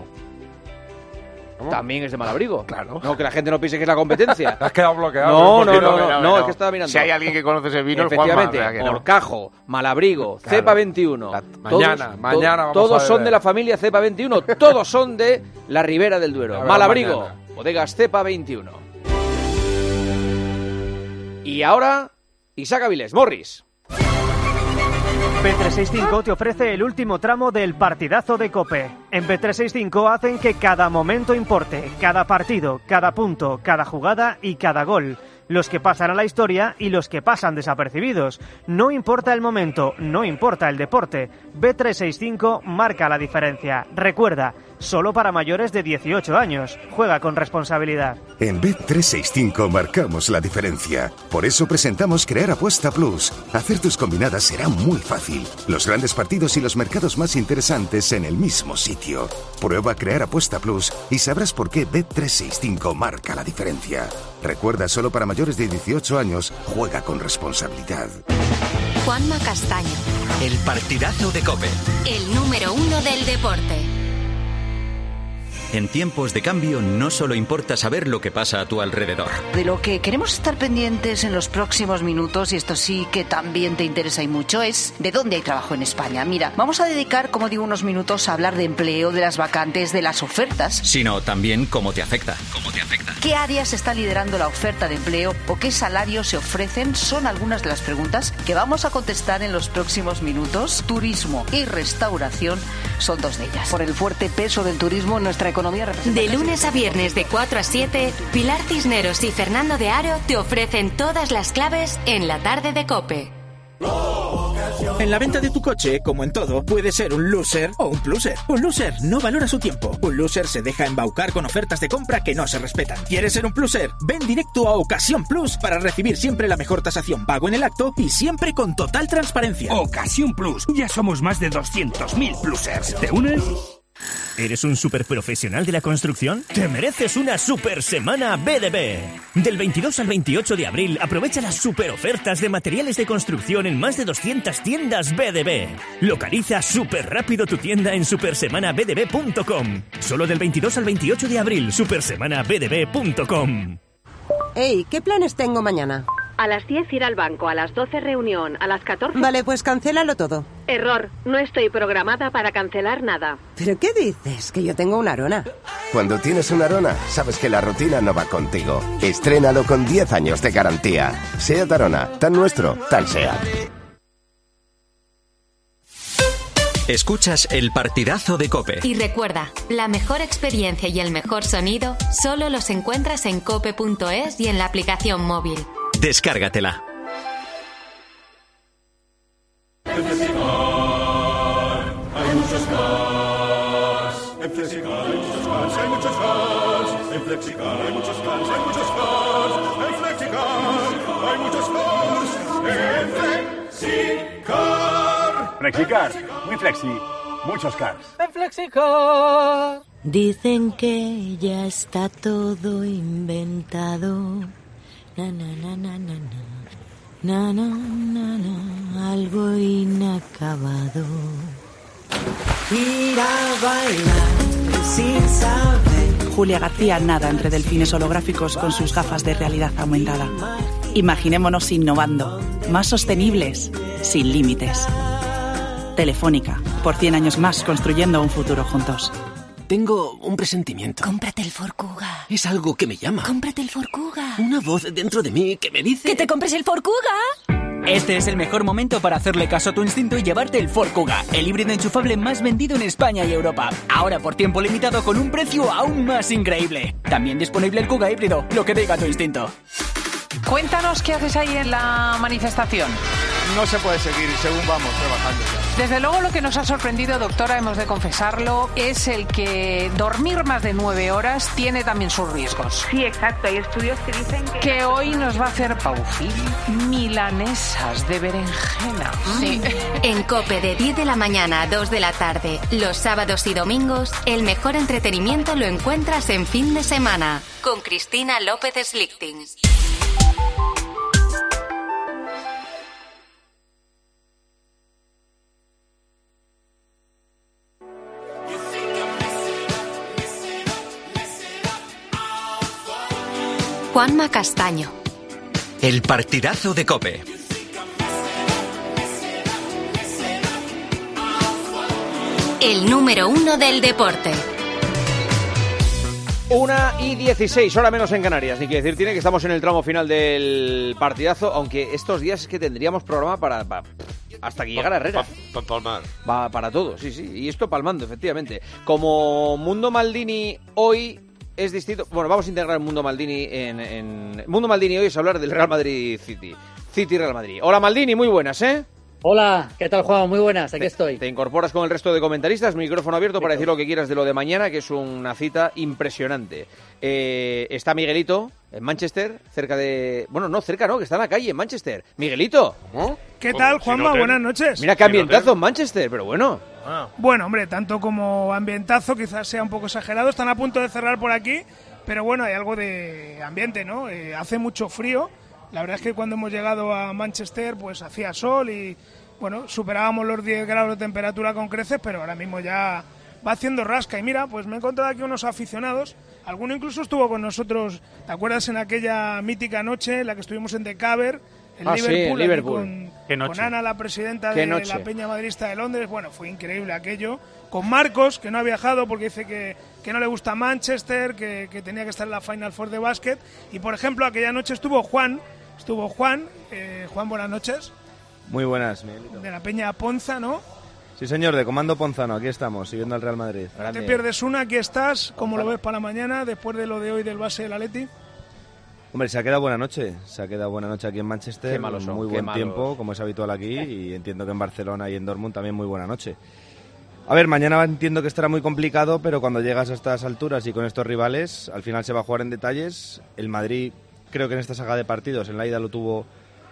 También es de Malabrigo. Claro. No, que la gente no piense que es la competencia. Te has quedado bloqueado. No, ¿eh? no, Porque no, me no, da- no, me es da- que estaba mirando. Si hay alguien que conoce ese vino, el Juanma, Efectivamente, o sea que no. Horcajo, Malabrigo, Claro. Cepa veintiuno. La- mañana, todos, mañana to- vamos todos a son beber. de la familia Cepa veintiuno, todos son de la Ribera del Duero. Habrá Malabrigo, mañana. bodegas Cepa veintiuno. Y ahora, Isaac Avilés, Morris. B trescientos sesenta y cinco te ofrece el último tramo del partidazo de COPE. En B trescientos sesenta y cinco hacen que cada momento importe, cada partido, cada punto, cada jugada y cada gol. Los que pasan a la historia y los que pasan desapercibidos. No importa el momento, no importa el deporte. B trescientos sesenta y cinco marca la diferencia. Recuerda, solo para mayores de dieciocho años. Juega con responsabilidad. En Bet trescientos sesenta y cinco marcamos la diferencia. Por eso presentamos Crear Apuesta Plus. Hacer tus combinadas será muy fácil. Los grandes partidos y los mercados más interesantes en el mismo sitio. Prueba Crear Apuesta Plus y sabrás por qué Bet trescientos sesenta y cinco marca la diferencia. Recuerda, solo para mayores de dieciocho años, juega con responsabilidad. Juanma Castaño. El partidazo de COPE. El número uno del deporte. En tiempos de cambio no solo importa saber lo que pasa a tu alrededor. De lo que queremos estar pendientes en los próximos minutos, y esto sí que también te interesa y mucho, es de dónde hay trabajo en España. Mira, vamos a dedicar, como digo, unos minutos a hablar de empleo, de las vacantes, de las ofertas. Sino también cómo te afecta. ¿Cómo te afecta? ¿Qué áreas está liderando la oferta de empleo o qué salarios se ofrecen? Son algunas de las preguntas que vamos a contestar en los próximos minutos. Turismo y restauración son dos de ellas. Por el fuerte peso del turismo en nuestra economía. De lunes a viernes de cuatro a siete, Pilar Cisneros y Fernando de Aro te ofrecen todas las claves en la tarde de COPE. En la venta de tu coche, como en todo, puede ser un loser o un pluser. Un loser no valora su tiempo. Un loser se deja embaucar con ofertas de compra que no se respetan. ¿Quieres ser un pluser? Ven directo a Ocasión Plus para recibir siempre la mejor tasación pago en el acto y siempre con total transparencia. Ocasión Plus. Ya somos más de doscientos mil plusers. ¿Te unes? ¿Eres un superprofesional de la construcción? Te mereces una super semana B D B. Del veintidós al veintiocho de abril aprovecha las super ofertas de materiales de construcción en más de doscientas tiendas B D B. Localiza súper rápido tu tienda en supersemana b d b punto com. Solo del veintidós al veintiocho de abril, supersemana b d b punto com. Hey, ¿qué planes tengo mañana? A las diez ir al banco, a las doce reunión, a las catorce... Vale, pues cancélalo todo. Error, no estoy programada para cancelar nada. ¿Pero qué dices? Que yo tengo una Arona. Cuando tienes una Arona, sabes que la rutina no va contigo. Estrénalo con diez años de garantía. SEAT Arona, tan nuestro, tal SEAT. Escuchas el partidazo de COPE. Y recuerda, la mejor experiencia y el mejor sonido solo los encuentras en cope punto es y en la aplicación móvil. Descárgatela. En Flexicar hay muchos cars. En Flexicar hay muchos cars, hay muchos cars. En Flexicar hay muchos cars, hay muchos cars. En Flexicar hay muchos cars. En Flexicar. Flexicar, muy flexi, muchos cars. En Flexicar. Dicen que ya está todo inventado. Na, na, na, na, na, na. Na, na, na, na. Algo inacabado. Ir a bailar sin saber. Julia García nada entre delfines holográficos con sus gafas de realidad aumentada. Imaginémonos innovando, más sostenibles, sin límites. Telefónica, por cien años más construyendo un futuro juntos. Tengo un presentimiento. Cómprate el Ford Kuga. Es algo que me llama. Cómprate el Ford Kuga. Una voz dentro de mí que me dice... ¡Que te compres el Ford Kuga! Este es el mejor momento para hacerle caso a tu instinto y llevarte el Ford Kuga, el híbrido enchufable más vendido en España y Europa. Ahora por tiempo limitado con un precio aún más increíble. También disponible el Kuga híbrido, lo que diga tu instinto. Cuéntanos qué haces ahí en la manifestación. No se puede seguir según vamos trabajando ya. Desde luego lo que nos ha sorprendido, doctora, hemos de confesarlo, es el que dormir más de nueve horas tiene también sus riesgos. Sí, exacto. Hay estudios que dicen que... Que hoy nos va a hacer Paufil milanesas de berenjena. Sí. En COPE de diez de la mañana a dos de la tarde, los sábados y domingos, el mejor entretenimiento lo encuentras en Fin de Semana, con Cristina López Slichting. Juanma Castaño. El partidazo de COPE. El número uno del deporte. Una y dieciséis, hora menos en Canarias. Ni que decir tiene que estamos en el tramo final del partidazo, aunque estos días es que tendríamos programa para... para hasta que llegara Herrera. Para pa, palmar. Va para todo, sí, sí. Y esto palmando, efectivamente. Como Mundo Maldini hoy... es distinto. Bueno, vamos a integrar el Mundo Maldini en, en... Mundo Maldini hoy es hablar del Real Madrid City. City Real Madrid. Hola Maldini, muy buenas, ¿eh? Hola, ¿qué tal, Juan? Muy buenas, aquí te, estoy. Te incorporas con el resto de comentaristas, micrófono abierto para decir lo que quieras de lo de mañana, que es una cita impresionante. Eh, está Miguelito en Manchester, cerca de... Bueno, no, cerca no, que está en la calle, en Manchester. Miguelito. ¿Cómo? ¿Qué tal, Juanma? Buenas noches. Mira qué ambientazo en Manchester, pero bueno. Ah. Bueno, hombre, tanto como ambientazo, quizás sea un poco exagerado. Están a punto de cerrar por aquí, pero bueno, hay algo de ambiente, ¿no? Eh, hace mucho frío. La verdad es que cuando hemos llegado a Manchester, pues hacía sol y, bueno, superábamos los diez grados de temperatura con creces, pero ahora mismo ya va haciendo rasca. Y mira, pues me he encontrado aquí unos aficionados. Alguno incluso estuvo con nosotros, ¿te acuerdas en aquella mítica noche en la que estuvimos en The Caver? En ah, Liverpool, sí, Liverpool. Con, con Ana, la presidenta de noche? la Peña Madridista de Londres. Bueno, fue increíble aquello. Con Marcos, que no ha viajado porque dice que, que no le gusta Manchester, que, que tenía que estar en la Final Four de básquet. Y, por ejemplo, aquella noche estuvo Juan, estuvo Juan. Eh, Juan, buenas noches. Muy buenas, Miguelito. De la Peña Ponza, ¿no? Sí, señor, de Comando Ponzano, aquí estamos, siguiendo al Real Madrid. No te pierdes una, aquí estás. ¿Cómo lo ves para mañana, después de lo de hoy del base del Atleti? Hombre, se ha quedado buena noche, se ha quedado buena noche aquí en Manchester, qué malos son, muy qué buen malos. tiempo, como es habitual aquí, y entiendo que en Barcelona y en Dortmund también muy buena noche. A ver, mañana entiendo que estará muy complicado, pero cuando llegas a estas alturas y con estos rivales, al final se va a jugar en detalles. El Madrid, creo que en esta saga de partidos, en la ida lo tuvo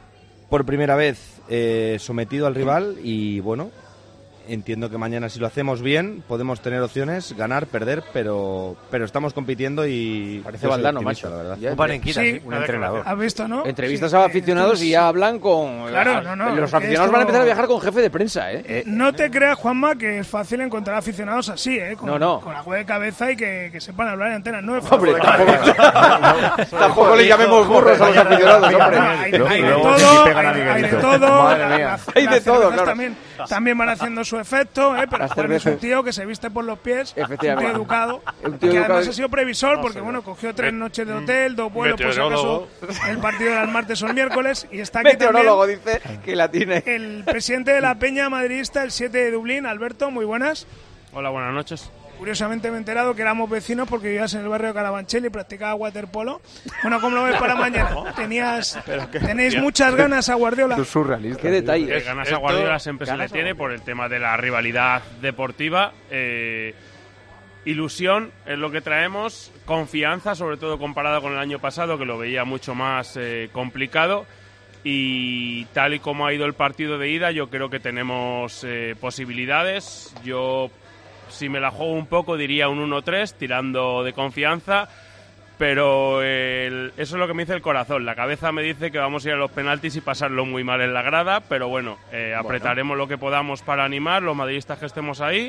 por primera vez eh, sometido al rival y bueno... Entiendo que mañana, si lo hacemos bien, podemos tener opciones, ganar, perder, pero pero estamos compitiendo y... Parece Valdano, macho. La verdad. Ya, un panenquita, sí, un entrenador. ¿Has visto, no? Entrevistas sí, a aficionados entonces, y ya hablan con... Claro, no, no. Los aficionados esto... van a empezar a viajar con jefe de prensa, ¿eh? eh no te creas, Juanma, que es fácil encontrar aficionados así, ¿eh? Con, no, no. Con agua de cabeza y que, que sepan hablar en antena. No es fácil. Hombre, tampoco, tampoco le llamemos burros a los aficionados, hombre. Hay de todo, hay de todo. Hay de todo, claro. También van haciendo su efecto, ¿eh? Pero Juan es un tío que se viste por los pies, un tío educado, un tío que educado además ha sido previsor porque bueno, cogió tres noches de hotel, dos vuelos, por si acaso el partido era el martes o el miércoles y está aquí Meteorólogo también dice que la tiene. El presidente de la Peña Madridista, el siete de Dublín, Alberto, muy buenas. Hola, buenas noches. Curiosamente me he enterado que éramos vecinos porque vivías en el barrio de Carabanchel y practicaba waterpolo. Bueno, ¿cómo lo ves para mañana? Tenías, tenéis muchas ganas a Guardiola. Es surrealista. Qué detalle. Ganas a Guardiola siempre se le tiene por el tema de la rivalidad deportiva. Eh, ilusión es lo que traemos, confianza, sobre todo comparado con el año pasado, que lo veía mucho más eh, complicado. Y tal y como ha ido el partido de ida, yo creo que tenemos eh, posibilidades. Yo... Si me la juego un poco, diría un uno tres, tirando de confianza, pero el, eso es lo que me dice el corazón. La cabeza me dice que vamos a ir a los penaltis y pasarlo muy mal en la grada, pero bueno, eh, apretaremos bueno. lo que podamos para animar, los madridistas que estemos ahí,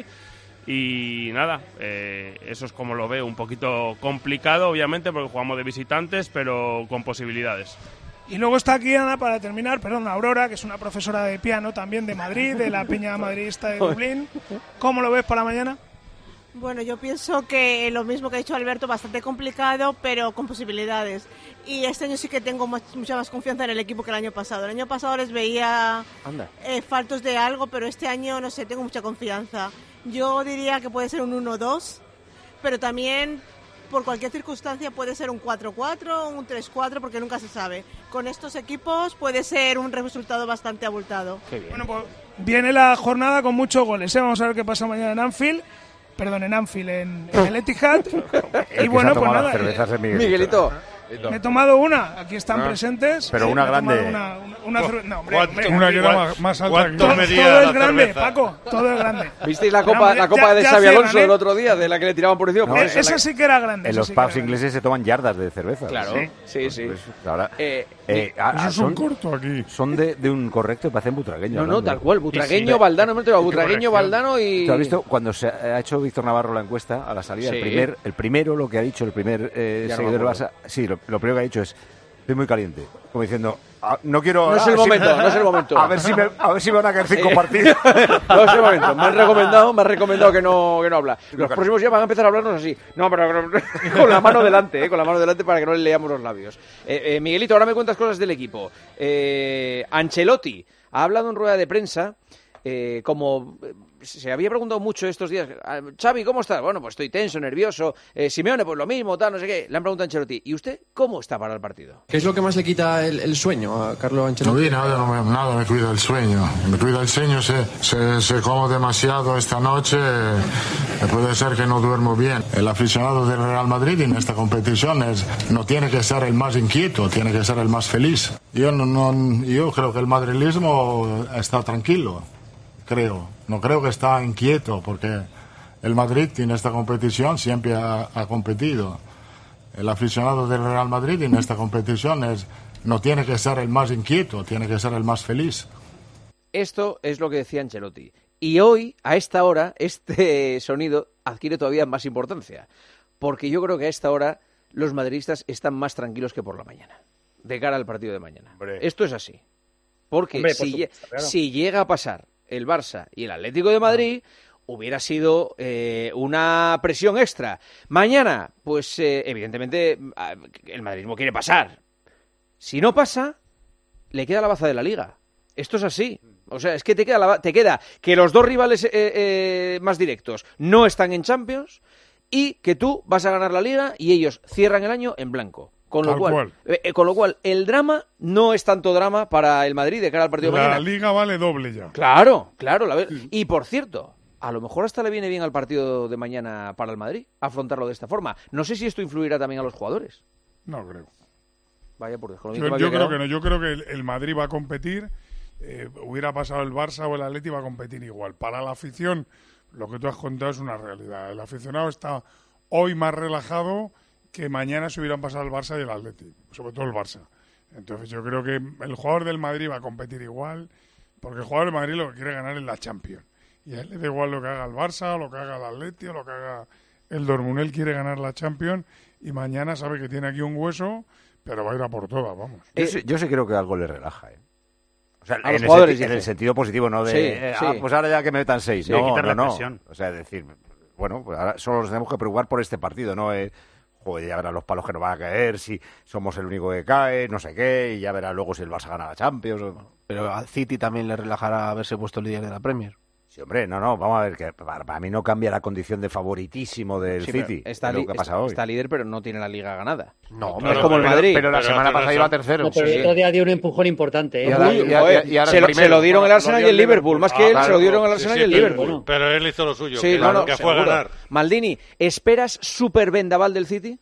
y nada, eh, eso es como lo veo, un poquito complicado, obviamente, porque jugamos de visitantes, pero con posibilidades. Y luego está aquí, Ana, para terminar, perdón, Aurora, que es una profesora de piano también de Madrid, de la Peña Madridista de Dublín. ¿Cómo lo ves para mañana? Bueno, yo pienso que lo mismo que ha dicho Alberto, bastante complicado, pero con posibilidades. Y este año sí que tengo más, mucha más confianza en el equipo que el año pasado. El año pasado les veía eh, faltos de algo, pero este año, no sé, tengo mucha confianza. Yo diría que puede ser un uno dos, pero también... por cualquier circunstancia puede ser un cuatro cuatro, un tres cuatro, porque nunca se sabe. Con estos equipos puede ser un resultado bastante abultado. Qué bien. Bueno, pues viene la jornada con muchos goles, ¿eh? Vamos a ver qué pasa mañana en Anfield. Perdón, en Anfield, en, en el Etihad. Y bueno, pues nada. Eh, Miguelito. Me he tomado una, aquí están ah, presentes. Pero una grande. Una, una, una, no, hombre, hombre, una que era más, más alta. Todo, todo es grande, cerveza? Paco, todo es grande. ¿Visteis la copa, no, la copa ya, de Xabi Alonso el otro día, de la que le tiraban por encima? No, esa, esa sí que era grande. En los sí pubs ingleses se toman yardas de cerveza. Claro, sí, sí. sí. Pues, ahora, eh, eh, a, a, eso es un corto aquí. Son de, de un correcto y parecen butragueños. No, no, tal cual, butragueño, sí, Valdano, hemos tenido butragueño, Valdano y... ¿Tú has visto cuando se ha hecho Víctor Navarro la encuesta a la salida? Sí. El, primer, el primero, lo que ha dicho, el primer eh, seguidor del Barça, sí, lo, lo primero que ha dicho es: estoy muy caliente, como diciendo, ah, no quiero... No es el momento, si, no es el momento. A ver si me, a ver si me van a caer cinco partidos. No es el momento, me han recomendado, me han recomendado que no, que no habla. Los próximos ya van a empezar a hablarnos así. No, pero, pero con la mano delante, eh, con la mano delante para que no le leamos los labios. Eh, eh, Miguelito, ahora me cuentas cosas del equipo. Eh, Ancelotti ha hablado en rueda de prensa eh, como eh, se había preguntado mucho estos días, Xavi, ¿cómo estás? Bueno, pues estoy tenso, nervioso, eh, Simeone, pues lo mismo, tal, no sé qué. Le han preguntado a Ancelotti, ¿y usted cómo está para el partido? ¿Qué es lo que más le quita el, el sueño a Carlo Ancelotti? No vi nada, no me, nada me cuida el sueño. Me cuida el sueño, se, se, se como demasiado esta noche, eh, puede ser que no duermo bien. El aficionado del Real Madrid en esta competición es, no tiene que ser el más inquieto, tiene que ser el más feliz. Yo, no, no, yo creo que el madrilismo está tranquilo, creo. No creo que está inquieto, porque el Madrid en esta competición siempre ha, ha competido. El aficionado del Real Madrid en esta competición es, no tiene que ser el más inquieto, tiene que ser el más feliz. Esto es lo que decía Ancelotti. Y hoy, a esta hora, este sonido adquiere todavía más importancia. Porque yo creo que a esta hora los madridistas están más tranquilos que por la mañana, de cara al partido de mañana. Hombre. Esto es así. Porque Hombre, por si, supuesto, claro. si llega a pasar el Barça y el Atlético de Madrid, hubiera sido eh, una presión extra. Mañana, pues eh, evidentemente el madridismo quiere pasar. Si no pasa, le queda la baza de la Liga. Esto es así. O sea, es que te queda, la, te queda que los dos rivales eh, eh, más directos no están en Champions y que tú vas a ganar la Liga y ellos cierran el año en blanco. Con lo, cual, cual. Eh, con lo cual, el drama no es tanto drama para el Madrid de cara al partido de mañana. La Liga vale doble ya. Claro, claro. La... Y por cierto, a lo mejor hasta le viene bien al partido de mañana para el Madrid afrontarlo de esta forma. No sé si esto influirá también a los jugadores. No creo. Vaya por Dios. Yo, yo creo que no. Yo creo que el, el Madrid va a competir. Eh, hubiera pasado el Barça o el Atleti, va a competir igual. Para la afición, lo que tú has contado es una realidad. El aficionado está hoy más relajado que mañana se hubieran pasado el Barça y el Atleti, sobre todo el Barça. Entonces yo creo que el jugador del Madrid va a competir igual, porque el jugador del Madrid lo que quiere ganar es la Champions. Y a él le da igual lo que haga el Barça, o lo que haga el Atleti, o lo que haga el Dortmund. Él quiere ganar la Champions y mañana sabe que tiene aquí un hueso, pero va a ir a por todas, vamos. Yo sí, yo sí creo que algo le relaja, ¿eh? O sea, a en, los el jugadores, en el sentido positivo, no de, sí, eh, sí. ah, pues ahora ya que me metan seis. Sí, no, no, no. Presión. O sea, decir, bueno, pues ahora solo nos tenemos que preocupar por este partido, ¿no? Eh, joder, ya verán los palos que nos van a caer, si somos el único que cae, no sé qué, y ya verá luego si el Barça gana la Champions. O... Pero al City también le relajará haberse puesto líder de la Premier. Sí, hombre, no, no, vamos a ver, que para, para mí no cambia la condición de favoritísimo del sí, City, está, lo li- que pasa está, hoy. está líder, pero no tiene la Liga ganada. No, no pero, es como el Madrid. Pero, pero la pero semana pero pasada eso, iba tercero. No, pero sí. el otro día dio un empujón importante, ¿eh? Y ahora, Uy, y ahora, y ahora se, lo, se lo dieron el Arsenal y el Liverpool, más que ah, él, claro, se lo dieron el Arsenal sí, y el sí, Liverpool. Pero, pero él hizo lo suyo, Sí, que, no, no, que fue a ganar. Maldini, ¿esperas super vendaval del City?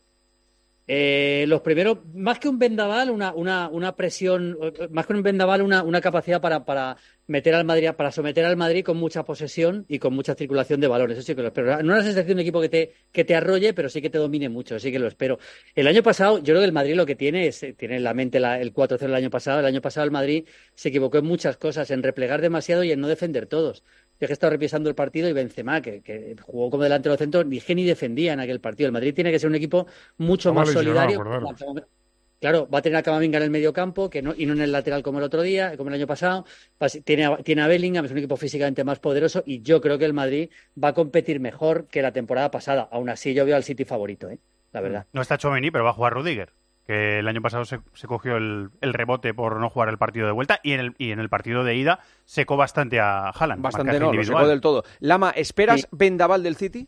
Eh, los primeros, más que un vendaval, una, una, una presión, más que un vendaval, una, una capacidad para, para meter al Madrid, para someter al Madrid con mucha posesión y con mucha circulación de balones. Eso sí que lo espero. No es una sensación de equipo que te, que te arrolle, pero sí que te domine mucho, sí que lo espero. El año pasado, yo creo que el Madrid lo que tiene es, tiene en la mente la, el cuatro cero del año pasado. El año pasado el Madrid se equivocó en muchas cosas, en replegar demasiado y en no defender todos. Yo que he estado revisando el partido y Benzema, que, que jugó como delantero centro, ni que ni defendía en aquel partido. El Madrid tiene que ser un equipo mucho Estaba más solidario. lesionado, Claro, va a tener a Camavinga en el medio campo que no, y no en el lateral como el otro día, como el año pasado. Tiene a, tiene a Bellingham, es un equipo físicamente más poderoso y yo creo que el Madrid va a competir mejor que la temporada pasada. Aún así yo veo al City favorito, ¿eh? La verdad. No está Tchouaméni, pero va a jugar Rudiger, que el año pasado se, se cogió el, el rebote por no jugar el partido de vuelta y en el, y en el partido de ida secó bastante a Haaland. Bastante no, lo secó del todo. Lama, ¿esperas sí. vendaval del City?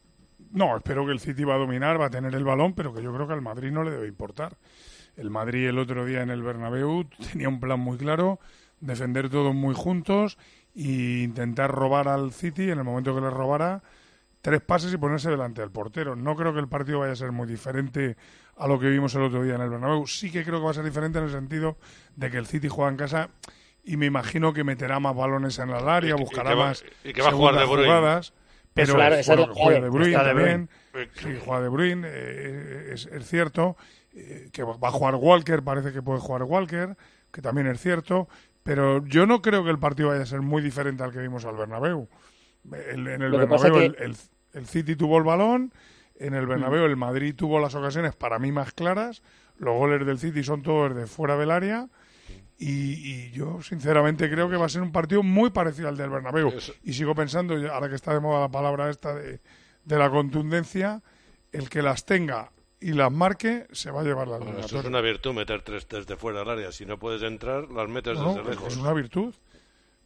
No, espero que el City va a dominar, va a tener el balón, pero que yo creo que al Madrid no le debe importar. El Madrid el otro día en el Bernabéu tenía un plan muy claro, defender todos muy juntos e intentar robar al City en el momento que le robara tres pases y ponerse delante del portero. No creo que el partido vaya a ser muy diferente a lo que vimos el otro día en el Bernabéu. Sí que creo que va a ser diferente en el sentido de que el City juega en casa y me imagino que meterá más balones en el área, buscará y que va, más y que va a jugar De Bruyne. jugadas. Pero claro, bueno, que juega De Bruyne está de también. Bruyne. Sí, juega De Bruyne, eh, es, es cierto. Eh, que va a jugar Walker, parece que puede jugar Walker, que también es cierto. Pero yo no creo que el partido vaya a ser muy diferente al que vimos al Bernabéu. El, en el Lo que Bernabéu pasa el, que... el, el City tuvo el balón, en el Bernabéu mm. el Madrid tuvo las ocasiones para mí más claras. Los goles del City son todos de fuera del área. Y, y yo sinceramente creo que va a ser un partido muy parecido al del Bernabéu. Eso. Y sigo pensando, ahora que está de moda la palabra esta de, de la contundencia, el que las tenga y las marque se va a llevar la bueno, eso es una virtud, meter tres desde fuera del área. Si no puedes entrar, las metes no, desde lejos. Es una virtud.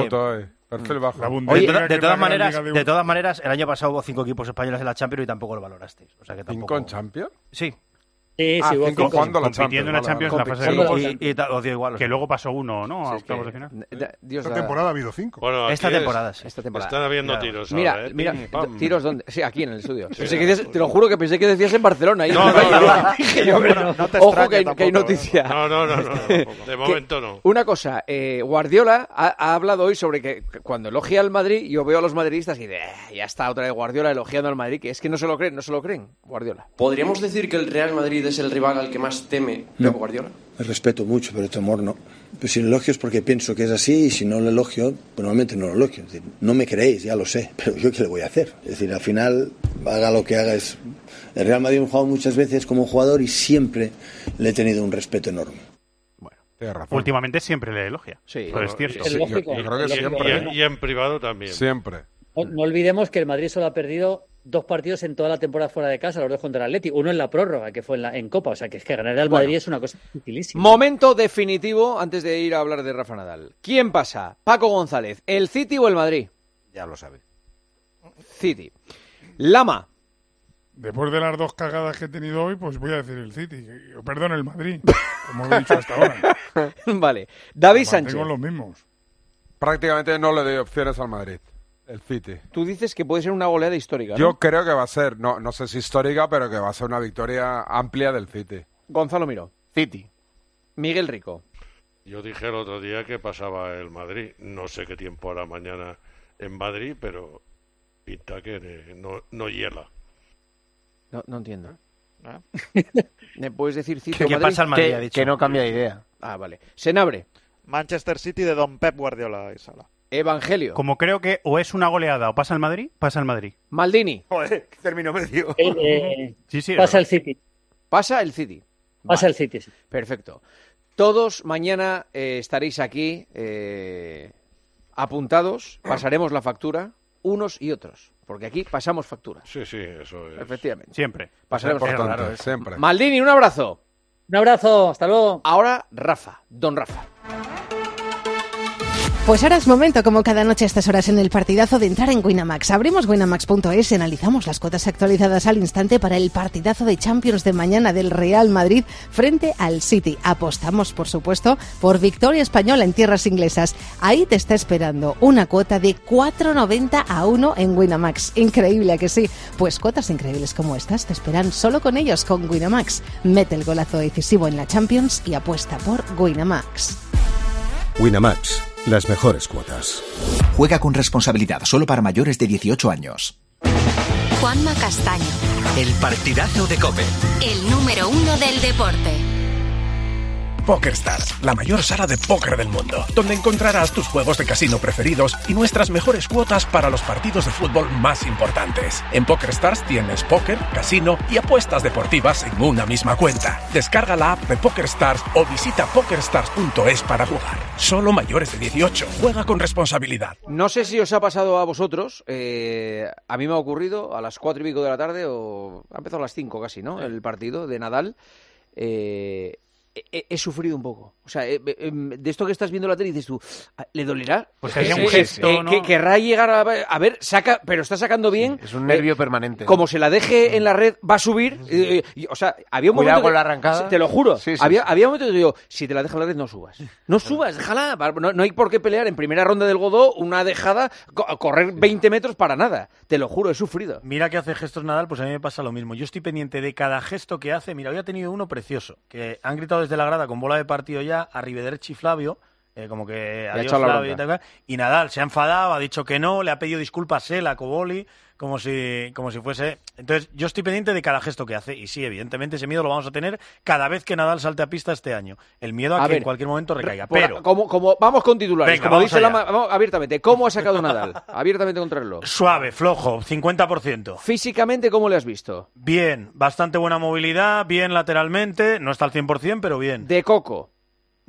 auto, eh. Perfil bajo. La Oye, de, de, todas maneras, de... de todas maneras, el año pasado hubo cinco equipos españoles en la Champions y tampoco lo valorasteis. O sea que tampoco... ¿Cinco en Champions? Sí. Sí, ah, sí, hubo cinco, cinco. jugando la Champions, en la Champions en la fase de grupos. Y, y, y os dio igual. Que luego pasó uno, ¿no? Sí, a es que, octavos de final. Dios Esta da... temporada ha habido cinco. Bueno, esta es, temporada, sí. Esta temporada. Están habiendo Mira, tiros mira, ahora, ¿eh? Mira, Pim, pam. tiros donde... Sí, aquí en el estudio. Sí, Pensé sí, que decías- sí. te lo juro que pensé que decías en Barcelona. Ahí No, no, no, no. Dije yo, pero, No te ojo extraña que hay, que hay tampoco, noticia. No, no, no, no, no, de momento Que- no. Una cosa, eh, Guardiola ha, ha hablado hoy sobre que cuando elogia al Madrid, yo veo a los madridistas y de, eh, ya está otra vez Guardiola elogiando al Madrid, que es que no se lo creen, no se lo creen, Guardiola. ¿Podríamos decir que el Real Madrid es el rival al que más teme Pep Guardiola? Me respeto mucho, pero temor no. Pues si lo elogio es porque pienso que es así, y si no lo elogio, pues normalmente no lo elogio. Es decir, no me creéis, ya lo sé, pero ¿yo qué le voy a hacer? Es decir, al final, haga lo que haga, es... El Real Madrid me ha jugado muchas veces como jugador y siempre le he tenido un respeto enorme. Tienes razón. Últimamente siempre le elogia. Sí, Eso es cierto. Es lógico. Yo creo que Es lógico. siempre. Y, y en privado también. Siempre. No, no olvidemos que el Madrid solo ha perdido dos partidos en toda la temporada fuera de casa, los dos contra el Atleti, uno en la prórroga, que fue en, la, en Copa, o sea que es que ganar al Madrid Bueno. es una cosa dificilísima. Momento definitivo antes de ir a hablar de Rafa Nadal. ¿Quién pasa? Paco González, ¿el City o el Madrid? Ya lo sabe. City. Lama. Después de las dos cagadas que he tenido hoy, pues voy a decir el City. que- Perdón, el Madrid, como lo he dicho hasta ahora. Vale. David Mantengo Sánchez. los mismos. Prácticamente no le doy opciones al Madrid. El City. Tú dices que puede ser una goleada histórica, ¿no? Yo creo que va a ser, no, no sé si histórica, pero que va a ser una victoria amplia del City. Gonzalo Miró. City. Miguel Rico. Yo dije el otro día que pasaba el Madrid. No sé qué tiempo hará mañana en Madrid, pero pinta que eh, no, no hiela. No, no entiendo. ¿Ah? ¿Me puedes decir City ¿Qué o Madrid? pasa al Madrid, Que- ha dicho? Que no cambia de idea. Ah, vale. Senabre. Manchester City de Don Pep Guardiola y Sala. Evangelio. Como creo que o es una goleada o pasa el Madrid, pasa el Madrid. Maldini. Joder, qué término medio. Eh, eh, Sí, sí. pasa el City. Pasa el City. Pasa Vale. el City, sí. Perfecto. Todos mañana eh, estaréis aquí eh, apuntados. Pasaremos la factura, unos y otros. Porque aquí pasamos facturas. Sí, sí, eso es. Efectivamente. Siempre. Pasaremos Importante, facturas. claro, es- siempre. Maldini, un abrazo. Un abrazo, hasta luego. Ahora Rafa, don Rafa. Pues ahora es momento, como cada noche a estas horas en el partidazo, de entrar en Winamax. Abrimos winamax punto es y analizamos las cuotas actualizadas al instante para el partidazo de Champions de mañana del Real Madrid frente al City. Apostamos, por supuesto, por victoria española en tierras inglesas. Ahí te está esperando una cuota de cuatro noventa a uno en Winamax. Increíble, ¿a que sí? Pues cuotas increíbles como estas te esperan solo con ellos, con Winamax. Mete el golazo decisivo en la Champions y apuesta por Winamax. Winamax, las mejores cuotas. Juega con responsabilidad solo para mayores de dieciocho años. Juanma Castaño, El partidazo de COPE. el número uno del deporte. PokerStars, la mayor sala de póker del mundo, donde encontrarás tus juegos de casino preferidos y nuestras mejores cuotas para los partidos de fútbol más importantes. En PokerStars tienes póker, casino y apuestas deportivas en una misma cuenta. Descarga la app de PokerStars o visita pokerstars punto es para jugar. Solo mayores de dieciocho. Juega con responsabilidad. No sé si os ha pasado a vosotros, eh, a mí me ha ocurrido a las cuatro y pico de la tarde, o ha empezado a las cinco casi, ¿no? El partido de Nadal. Eh, he, he sufrido un poco. O sea, eh, eh, de esto que estás viendo la tele y dices tú, ¿le dolerá? Pues que hacía un Eh, gesto, eh, ¿no? que querrá llegar a, a ver, saca, pero está sacando bien. Sí, es un nervio permanente. Como se la deje en la red, va a subir. eh, y, o sea, había un Cuidado momento. con que- la arrancada. Te lo juro. Sí, sí, había, sí. había un momento que digo, si te la deja en la red, no subas. No subas, déjala. No, no hay por qué pelear en primera ronda del Godó, una dejada, co- correr veinte metros para nada. Te lo juro, he sufrido. Mira que hace gestos Nadal, pues a mí me pasa lo mismo. Yo estoy pendiente de cada gesto que hace. Mira, hoy ha tenido uno precioso, que han gritado desde la grada con bola de partido ya, Arrivederci Flavio, eh, como que ha adiós echado la Flavio y bronca. tal, y Nadal se ha enfadado, ha dicho que no, le ha pedido disculpas él a Coboli, como si, como si fuese... Entonces, yo estoy pendiente de cada gesto que hace, y sí, evidentemente ese miedo lo vamos a tener cada vez que Nadal salte a pista este año. El miedo a, A que ver, en cualquier momento recaiga, Por- pero... como, como, vamos con titulares, Venga, como vamos dice allá. Lama, vamos abiertamente. ¿Cómo ha sacado Nadal? Abiertamente contra el reloj. Suave, flojo, cincuenta por ciento. Físicamente, ¿cómo le has visto? Bien, bastante buena movilidad, bien lateralmente, no está al cien por ciento, pero bien. De coco.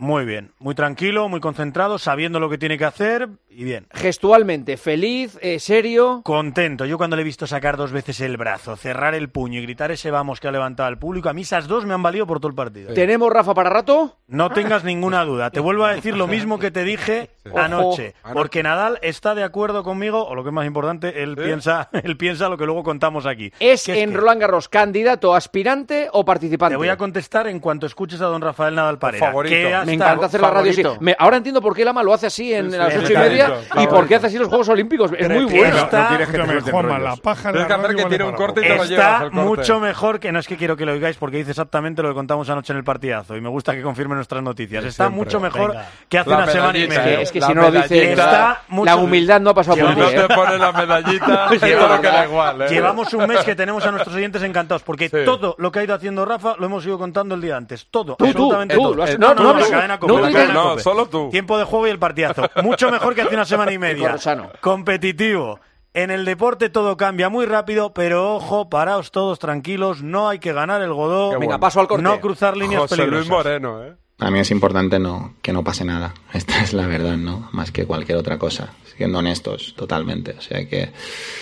Muy bien, muy tranquilo, muy concentrado, sabiendo lo que tiene que hacer y bien. Gestualmente, feliz, eh, serio. Contento. Yo cuando le he visto sacar dos veces el brazo, cerrar el puño y gritar ese vamos que ha levantado al público, a mí esas dos me han valido por todo el partido. Sí. ¿Tenemos Rafa para rato? No tengas ninguna duda. Te vuelvo a decir lo mismo que te dije sí. anoche. Ojo. Porque Nadal está de acuerdo conmigo, o lo que es más importante, él, ¿Sí? piensa, él piensa lo que luego contamos aquí. ¿Es, es en que... Roland Garros candidato, aspirante o participante? Te voy a contestar en cuanto escuches a don Rafael Nadal Parera. Que me encanta hacer la radio así. Me, ahora entiendo por qué Lama lo hace así en sí, las ocho y media favorito. Y por qué hace así los Juegos Olímpicos. Es muy bueno. Está, no, no que Juanma, la paja Tienes que hacer que tiene un corte y te lo llevas Está al corte. mucho mejor que... No es que quiero que lo oigáis porque dice exactamente lo que contamos anoche en el partidazo y me gusta que confirmen nuestras noticias. Está Siempre. mucho mejor Venga. que hace la una semana y media. Es que la si no lo dice... Está mucho... La humildad no ha pasado por ti. Si no te pone la medallita, todo que da igual. ¿eh? Llevamos un mes que tenemos a nuestros oyentes encantados porque sí. todo lo que ha ido haciendo Rafa lo hemos ido contando el día antes. Todo, tú, absolutamente tú, todo. Lo has... No, no, no, no, la cadena Cope. No, solo tú. Tiempo de juego y el partidazo. Mucho mejor que hace una semana y media. Competitivo. En el deporte todo cambia muy rápido, pero ojo, paraos todos tranquilos, no hay que ganar el Godó. Venga, bueno. paso al corte. No cruzar líneas José peligrosas. Luis Moreno, ¿eh? A mí es importante no que no pase nada. Esta es la verdad, ¿no? Más que cualquier otra cosa. Siendo honestos, totalmente. O sea que,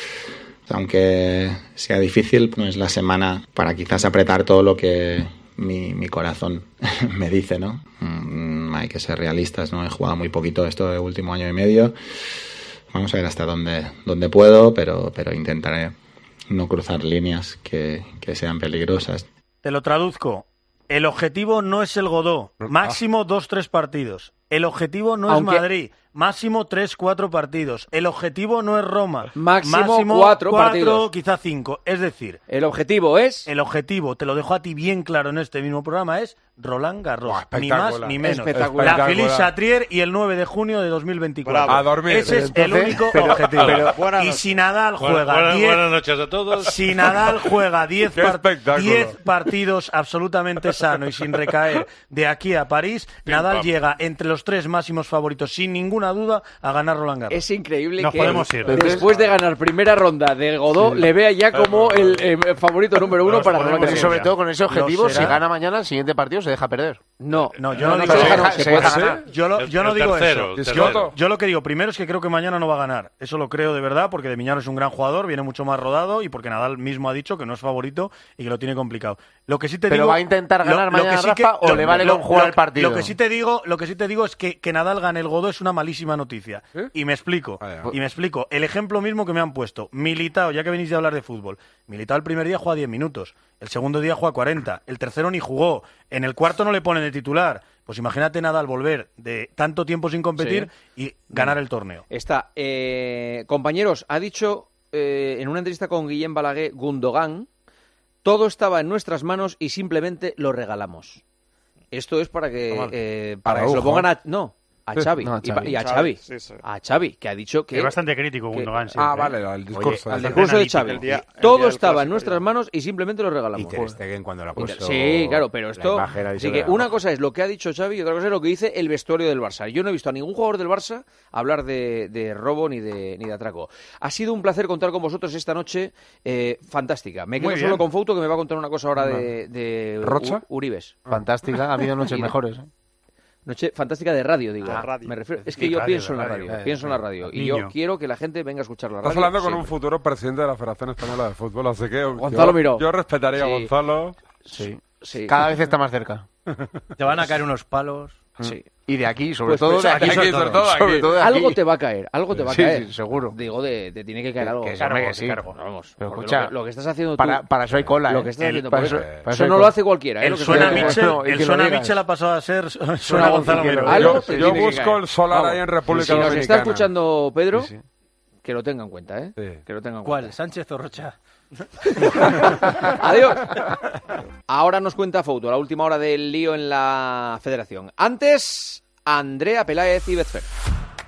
aunque sea difícil, no es la semana para quizás apretar todo lo que mi, mi corazón me dice, ¿no? Mm, hay que ser realistas, ¿no? He jugado muy poquito esto de último año y medio. Vamos a ver hasta dónde, dónde puedo, pero, pero intentaré no cruzar líneas que, que sean peligrosas. Te lo traduzco. El objetivo no es el Godó. Máximo dos, tres partidos. El objetivo no Aunque... es Madrid. Máximo tres, cuatro partidos. El objetivo no es Roma. Máximo, Máximo cuatro, cuatro partidos. Quizá cinco. Es decir... El objetivo es... El objetivo, te lo dejo a ti bien claro en este mismo programa, es Roland Garros. Oh, ni más ni menos. La Feliz Chatrier y el nueve de junio de dos mil veinticuatro. Bravo. A dormir. Ese es entonces, el único pero, objetivo. Pero, pero, y si Nadal juega... Buenas, diez, buenas noches a todos. Si Nadal juega diez part, partidos absolutamente sano y sin recaer de aquí a París, Pim, Nadal pam. llega entre los tres máximos favoritos, sin ninguna duda, a ganar Roland Garros. Es increíble Nos que podemos ir. después de ganar primera ronda del Godó, sí. le vea ya como el eh, favorito número uno Nos para Roland Garros. Y sobre todo con ese objetivo, si gana mañana, el siguiente partido se deja perder. No, no, yo no, no, no digo se eso. Deja, se se deja ganar. Yo, lo, yo no el digo tercero, eso. Tercero. Yo lo que digo primero es que creo que mañana no va a ganar. Eso lo creo de verdad, porque de Miñano es un gran jugador, viene mucho más rodado y porque Nadal mismo ha dicho que no es favorito y que lo tiene complicado. Lo que sí te Pero digo, va a intentar ganar lo, mañana lo que sí Rafa que, o lo, le vale lo, con jugar lo, el partido. Lo que sí te digo, lo que sí te digo es que, que Nadal gane el Godó es una malísima noticia. ¿Eh? Y me explico. Ah, y me explico. El ejemplo mismo que me han puesto. Militao, ya que venís de hablar de fútbol. Militao el primer día juega diez minutos. El segundo día juega cuarenta. El tercero ni jugó. En el cuarto no le ponen de titular. Pues imagínate Nadal volver de tanto tiempo sin competir sí. y ganar el torneo. Está. Eh, compañeros, ha dicho eh, en una entrevista con Guillem Balaguer Gundogan, todo estaba en nuestras manos y simplemente lo regalamos. Esto es para que, eh, para que se lo pongan a... No. A Xavi, no, a Xavi. Y, a Xavi, sí, sí. a Xavi, que ha dicho que... Es bastante crítico Gundogan. Que, ah, vale, el discurso. Oye, el discurso de Xavi. El día, el Todo estaba en nuestras manos y simplemente lo regalamos. Y Ter Stegen cuando lo ha puesto... Sí, claro, pero esto... Así que una cosa es lo que ha dicho Xavi y otra cosa es lo que dice el vestuario del Barça. Yo no he visto a ningún jugador del Barça hablar de, de robo ni de, ni de atraco. Ha sido un placer contar con vosotros esta noche, eh, fantástica. Me quedo solo con Fouto, que me va a contar una cosa ahora de, de ¿Rocha? Uribes. Fantástica, ha habido noches mejores, ¿eh? Noche fantástica de radio, digo. Ah, radio. Me refiero, es que sí, yo radio, pienso en la radio, radio. pienso en la radio. Y niño. Yo quiero que la gente venga a escuchar la radio. Estás hablando con siempre. un futuro presidente de la Federación Española de Fútbol, así que Gonzalo yo, Miró. yo respetaría sí. a Gonzalo. Sí, sí. Cada vez está más cerca. Te van a caer unos palos. Sí. Y de aquí, sobre pues, todo pues, de aquí, aquí, sobre, sobre, todo, todo, sobre todo de aquí. Algo te va a caer, algo te va a sí, caer. Sí, seguro. Digo, de, te tiene que caer algo. Que, cargo, que sí. Cargo. Vamos, pero escucha, lo que, lo que estás haciendo tú... Para, para eso hay cola, Lo que estás ¿eh? haciendo, para por eso, eso, para eso no lo hace cualquiera. ¿eh? El suena Michel, no, el suena Michel ha pasado a ser suena Gonzalo Miró. Yo, yo busco el solar ahí en República si Dominicana. Si nos está escuchando Pedro, sí, sí. que lo tenga en cuenta, ¿eh? Sí. Que lo tenga en ¿Cuál? cuenta. ¿Sánchez o Rocha? Adiós. Ahora nos cuenta Fouto, la última hora del lío en la Federación. Antes... Andrea Peláez y Betfair.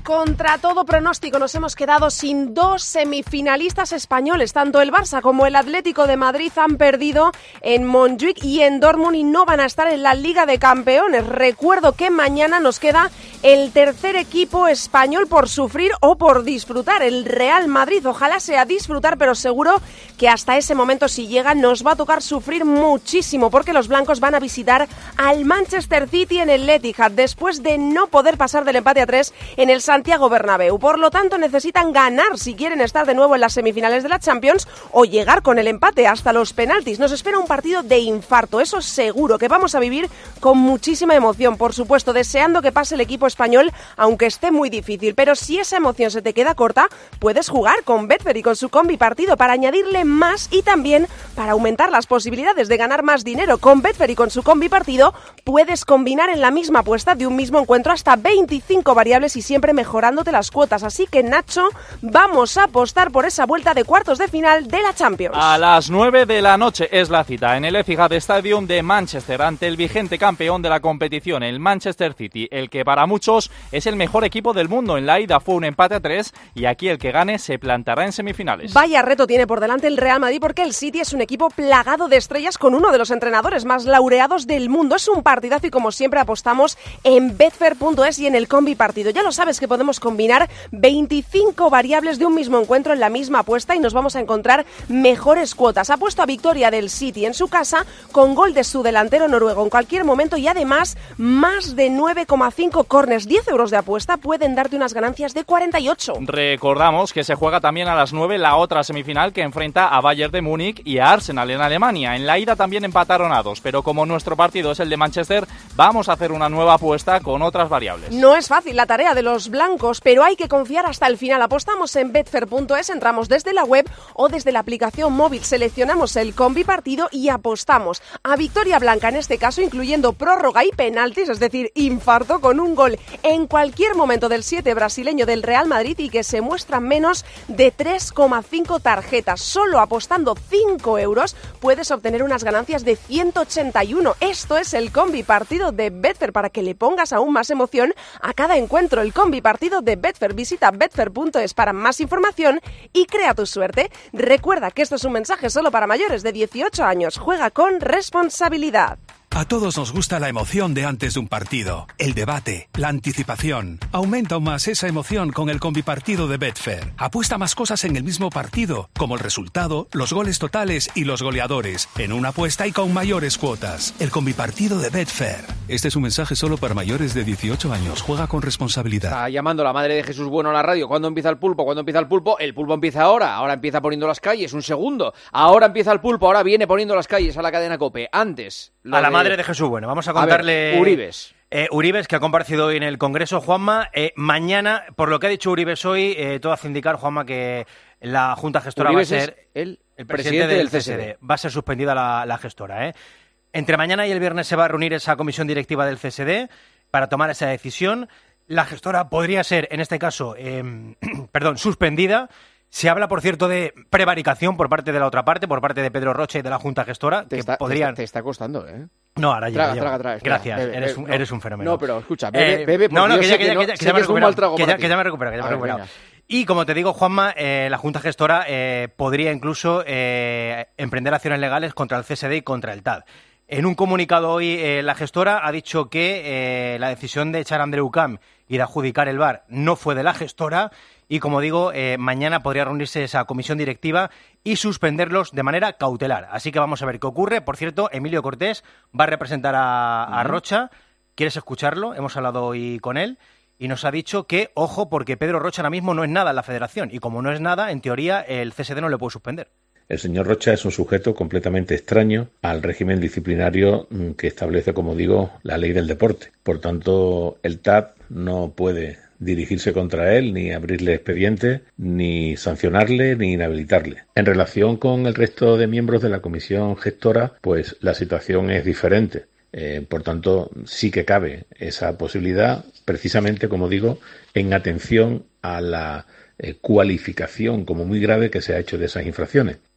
Contra todo pronóstico nos hemos quedado sin dos semifinalistas españoles. Tanto el Barça como el Atlético de Madrid han perdido en Montjuic y en Dortmund y no van a estar en la Liga de Campeones. Recuerdo que mañana nos queda el tercer equipo español por sufrir o por disfrutar, el Real Madrid. Ojalá sea disfrutar, pero seguro que hasta ese momento, si llega, nos va a tocar sufrir muchísimo, porque los blancos van a visitar al Manchester City en el Etihad después de no poder pasar del empate a tres en el Santiago Bernabéu. Por lo tanto, necesitan ganar si quieren estar de nuevo en las semifinales de la Champions o llegar con el empate hasta los penaltis. Nos espera un partido de infarto, eso seguro, que vamos a vivir con muchísima emoción, por supuesto, deseando que pase el equipo español, aunque esté muy difícil. Pero si esa emoción se te queda corta, puedes jugar con Betfair y con su combi partido para añadirle más y también para aumentar las posibilidades de ganar más dinero. Con Betfair y con su combi partido puedes combinar en la misma apuesta de un mismo encuentro hasta veinticinco variables y siempre mejorándote las cuotas. Así que, Nacho, vamos a apostar por esa vuelta de cuartos de final de la Champions. A las nueve de la noche es la cita en el Etihad Stadium de Manchester ante el vigente campeón de la competición, el Manchester City, el que para muchos es el mejor equipo del mundo. En la ida fue un empate a tres y aquí el que gane se plantará en semifinales. Vaya reto tiene por delante el Real Madrid, porque el City es un equipo plagado de estrellas con uno de los entrenadores más laureados del mundo. Es un partidazo y, como siempre, apostamos en betfair punto es y en el combi partido. Ya lo sabes que podemos combinar veinticinco variables de un mismo encuentro en la misma apuesta y nos vamos a encontrar mejores cuotas. Apuesto a victoria del City en su casa con gol de su delantero noruego en cualquier momento y además más de nueve coma cinco corners. diez euros de apuesta pueden darte unas ganancias de cuarenta y ocho. Recordamos que se juega también a las nueve la otra semifinal que enfrenta a Bayern de Múnich y a Arsenal en Alemania. En la ida también empataron a dos, pero como nuestro partido es el de Manchester, vamos a hacer una nueva apuesta con otras variables. No es fácil la tarea de los blancos, pero hay que confiar hasta el final. Apostamos en betfair punto es, entramos desde la web o desde la aplicación móvil, seleccionamos el combi partido y apostamos a victoria blanca, en este caso incluyendo prórroga y penaltis, es decir, infarto con un gol en cualquier momento del siete brasileño del Real Madrid y que se muestran menos de tres coma cinco tarjetas. Solo apostando cinco euros puedes obtener unas ganancias de ciento ochenta y uno. Esto es el combi partido de Betfair, para que le pongas aún más emoción a cada encuentro. El combi partido de Betfair. Visita betfair punto es para más información y crea tu suerte. Recuerda que esto es un mensaje solo para mayores de dieciocho años. Juega con responsabilidad. A todos nos gusta la emoción de antes de un partido, el debate, la anticipación. Aumenta aún más esa emoción con el combipartido de Betfair. Apuesta más cosas en el mismo partido, como el resultado, los goles totales y los goleadores, en una apuesta y con mayores cuotas. El combipartido de Betfair. Este es un mensaje solo para mayores de dieciocho años. Juega con responsabilidad. Está llamando la madre de Jesús Bueno a la radio. ¿Cuándo empieza el pulpo? ¿Cuándo empieza el pulpo? El pulpo empieza ahora. Ahora empieza poniendo las calles. Un segundo. Ahora empieza el pulpo. Ahora viene poniendo las calles a la cadena COPE. Antes... A la de... madre de Jesús Bueno. Vamos a contarle... A ver, Uribes. Eh, Uribes, que ha comparecido hoy en el Congreso, Juanma. Eh, mañana, por lo que ha dicho Uribes hoy, eh, todo hace indicar, Juanma, que la Junta Gestora Uribes va a ser... el, el presidente, presidente del C S D. Va a ser suspendida la, la gestora, ¿eh? Entre mañana y el viernes se va a reunir esa comisión directiva del C S D para tomar esa decisión. La gestora podría ser, en este caso, eh, perdón, suspendida. Se habla, por cierto, de prevaricación por parte de la otra parte, por parte de Pedro Rocha y de la Junta Gestora. Te, que está, podrían... te, está, te está costando, ¿eh? No, ahora ya. Traga, traga, traga. Gracias, bebe, eres, bebe, un, no. eres un fenómeno. No, pero escucha, bebe, bebe eh, no, no, que ya, que, ya, no, que, ya, que, ya me es un mal trago que, ya, que ya me recupero, que ya me he recuperado. Venga. Y como te digo, Juanma, eh, la Junta Gestora eh, podría incluso eh, emprender acciones legales contra el C S D y contra el T A D. En un comunicado hoy, eh, la gestora ha dicho que eh, la decisión de echar a Andreu Camp y de adjudicar el V A R no fue de la gestora y, como digo, eh, mañana podría reunirse esa comisión directiva y suspenderlos de manera cautelar. Así que vamos a ver qué ocurre. Por cierto, Emilio Cortés va a representar a, a Rocha. ¿Quieres escucharlo? Hemos hablado hoy con él y nos ha dicho que, ojo, porque Pedro Rocha ahora mismo no es nada en la federación y como no es nada, en teoría el C S D no le puede suspender. El señor Rocha es un sujeto completamente extraño al régimen disciplinario que establece, como digo, la ley del deporte. Por tanto, el T A D no puede dirigirse contra él, ni abrirle expediente, ni sancionarle, ni inhabilitarle. En relación con el resto de miembros de la comisión gestora, pues la situación es diferente. Eh, por tanto, sí que cabe esa posibilidad, precisamente, como digo, en atención a la eh, cualificación como muy grave que se ha hecho de esas infracciones.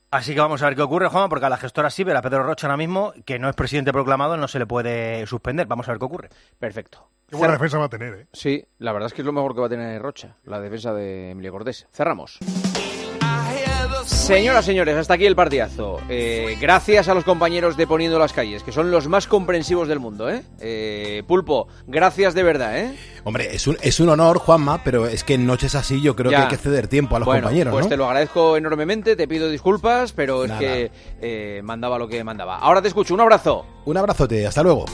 Así que vamos a ver qué ocurre, Juanma, porque a la gestora sí, pero a Pedro Rocha ahora mismo, que no es presidente proclamado, no se le puede suspender. Vamos a ver qué ocurre. Perfecto. Qué buena defensa va a tener, ¿eh? Sí, la verdad es que es lo mejor que va a tener Rocha, la defensa de Emilio Cordés. Cerramos. Señoras, señores, hasta aquí el partidazo. Eh, gracias a los compañeros de Poniendo las Calles, que son los más comprensivos del mundo, ¿eh? eh Pulpo, gracias de verdad, ¿eh? Hombre, es un, es un honor, Juanma, pero es que en noches así yo creo ya. que hay que ceder tiempo a los bueno, compañeros, pues ¿no? Te lo agradezco enormemente, te pido disculpas, pero Nada. es que eh, mandaba lo que mandaba. Ahora te escucho, un abrazo. Un abrazote, hasta luego.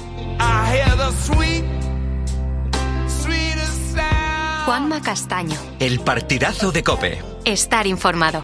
Juanma Castaño. El partidazo de COPE. Estar informado.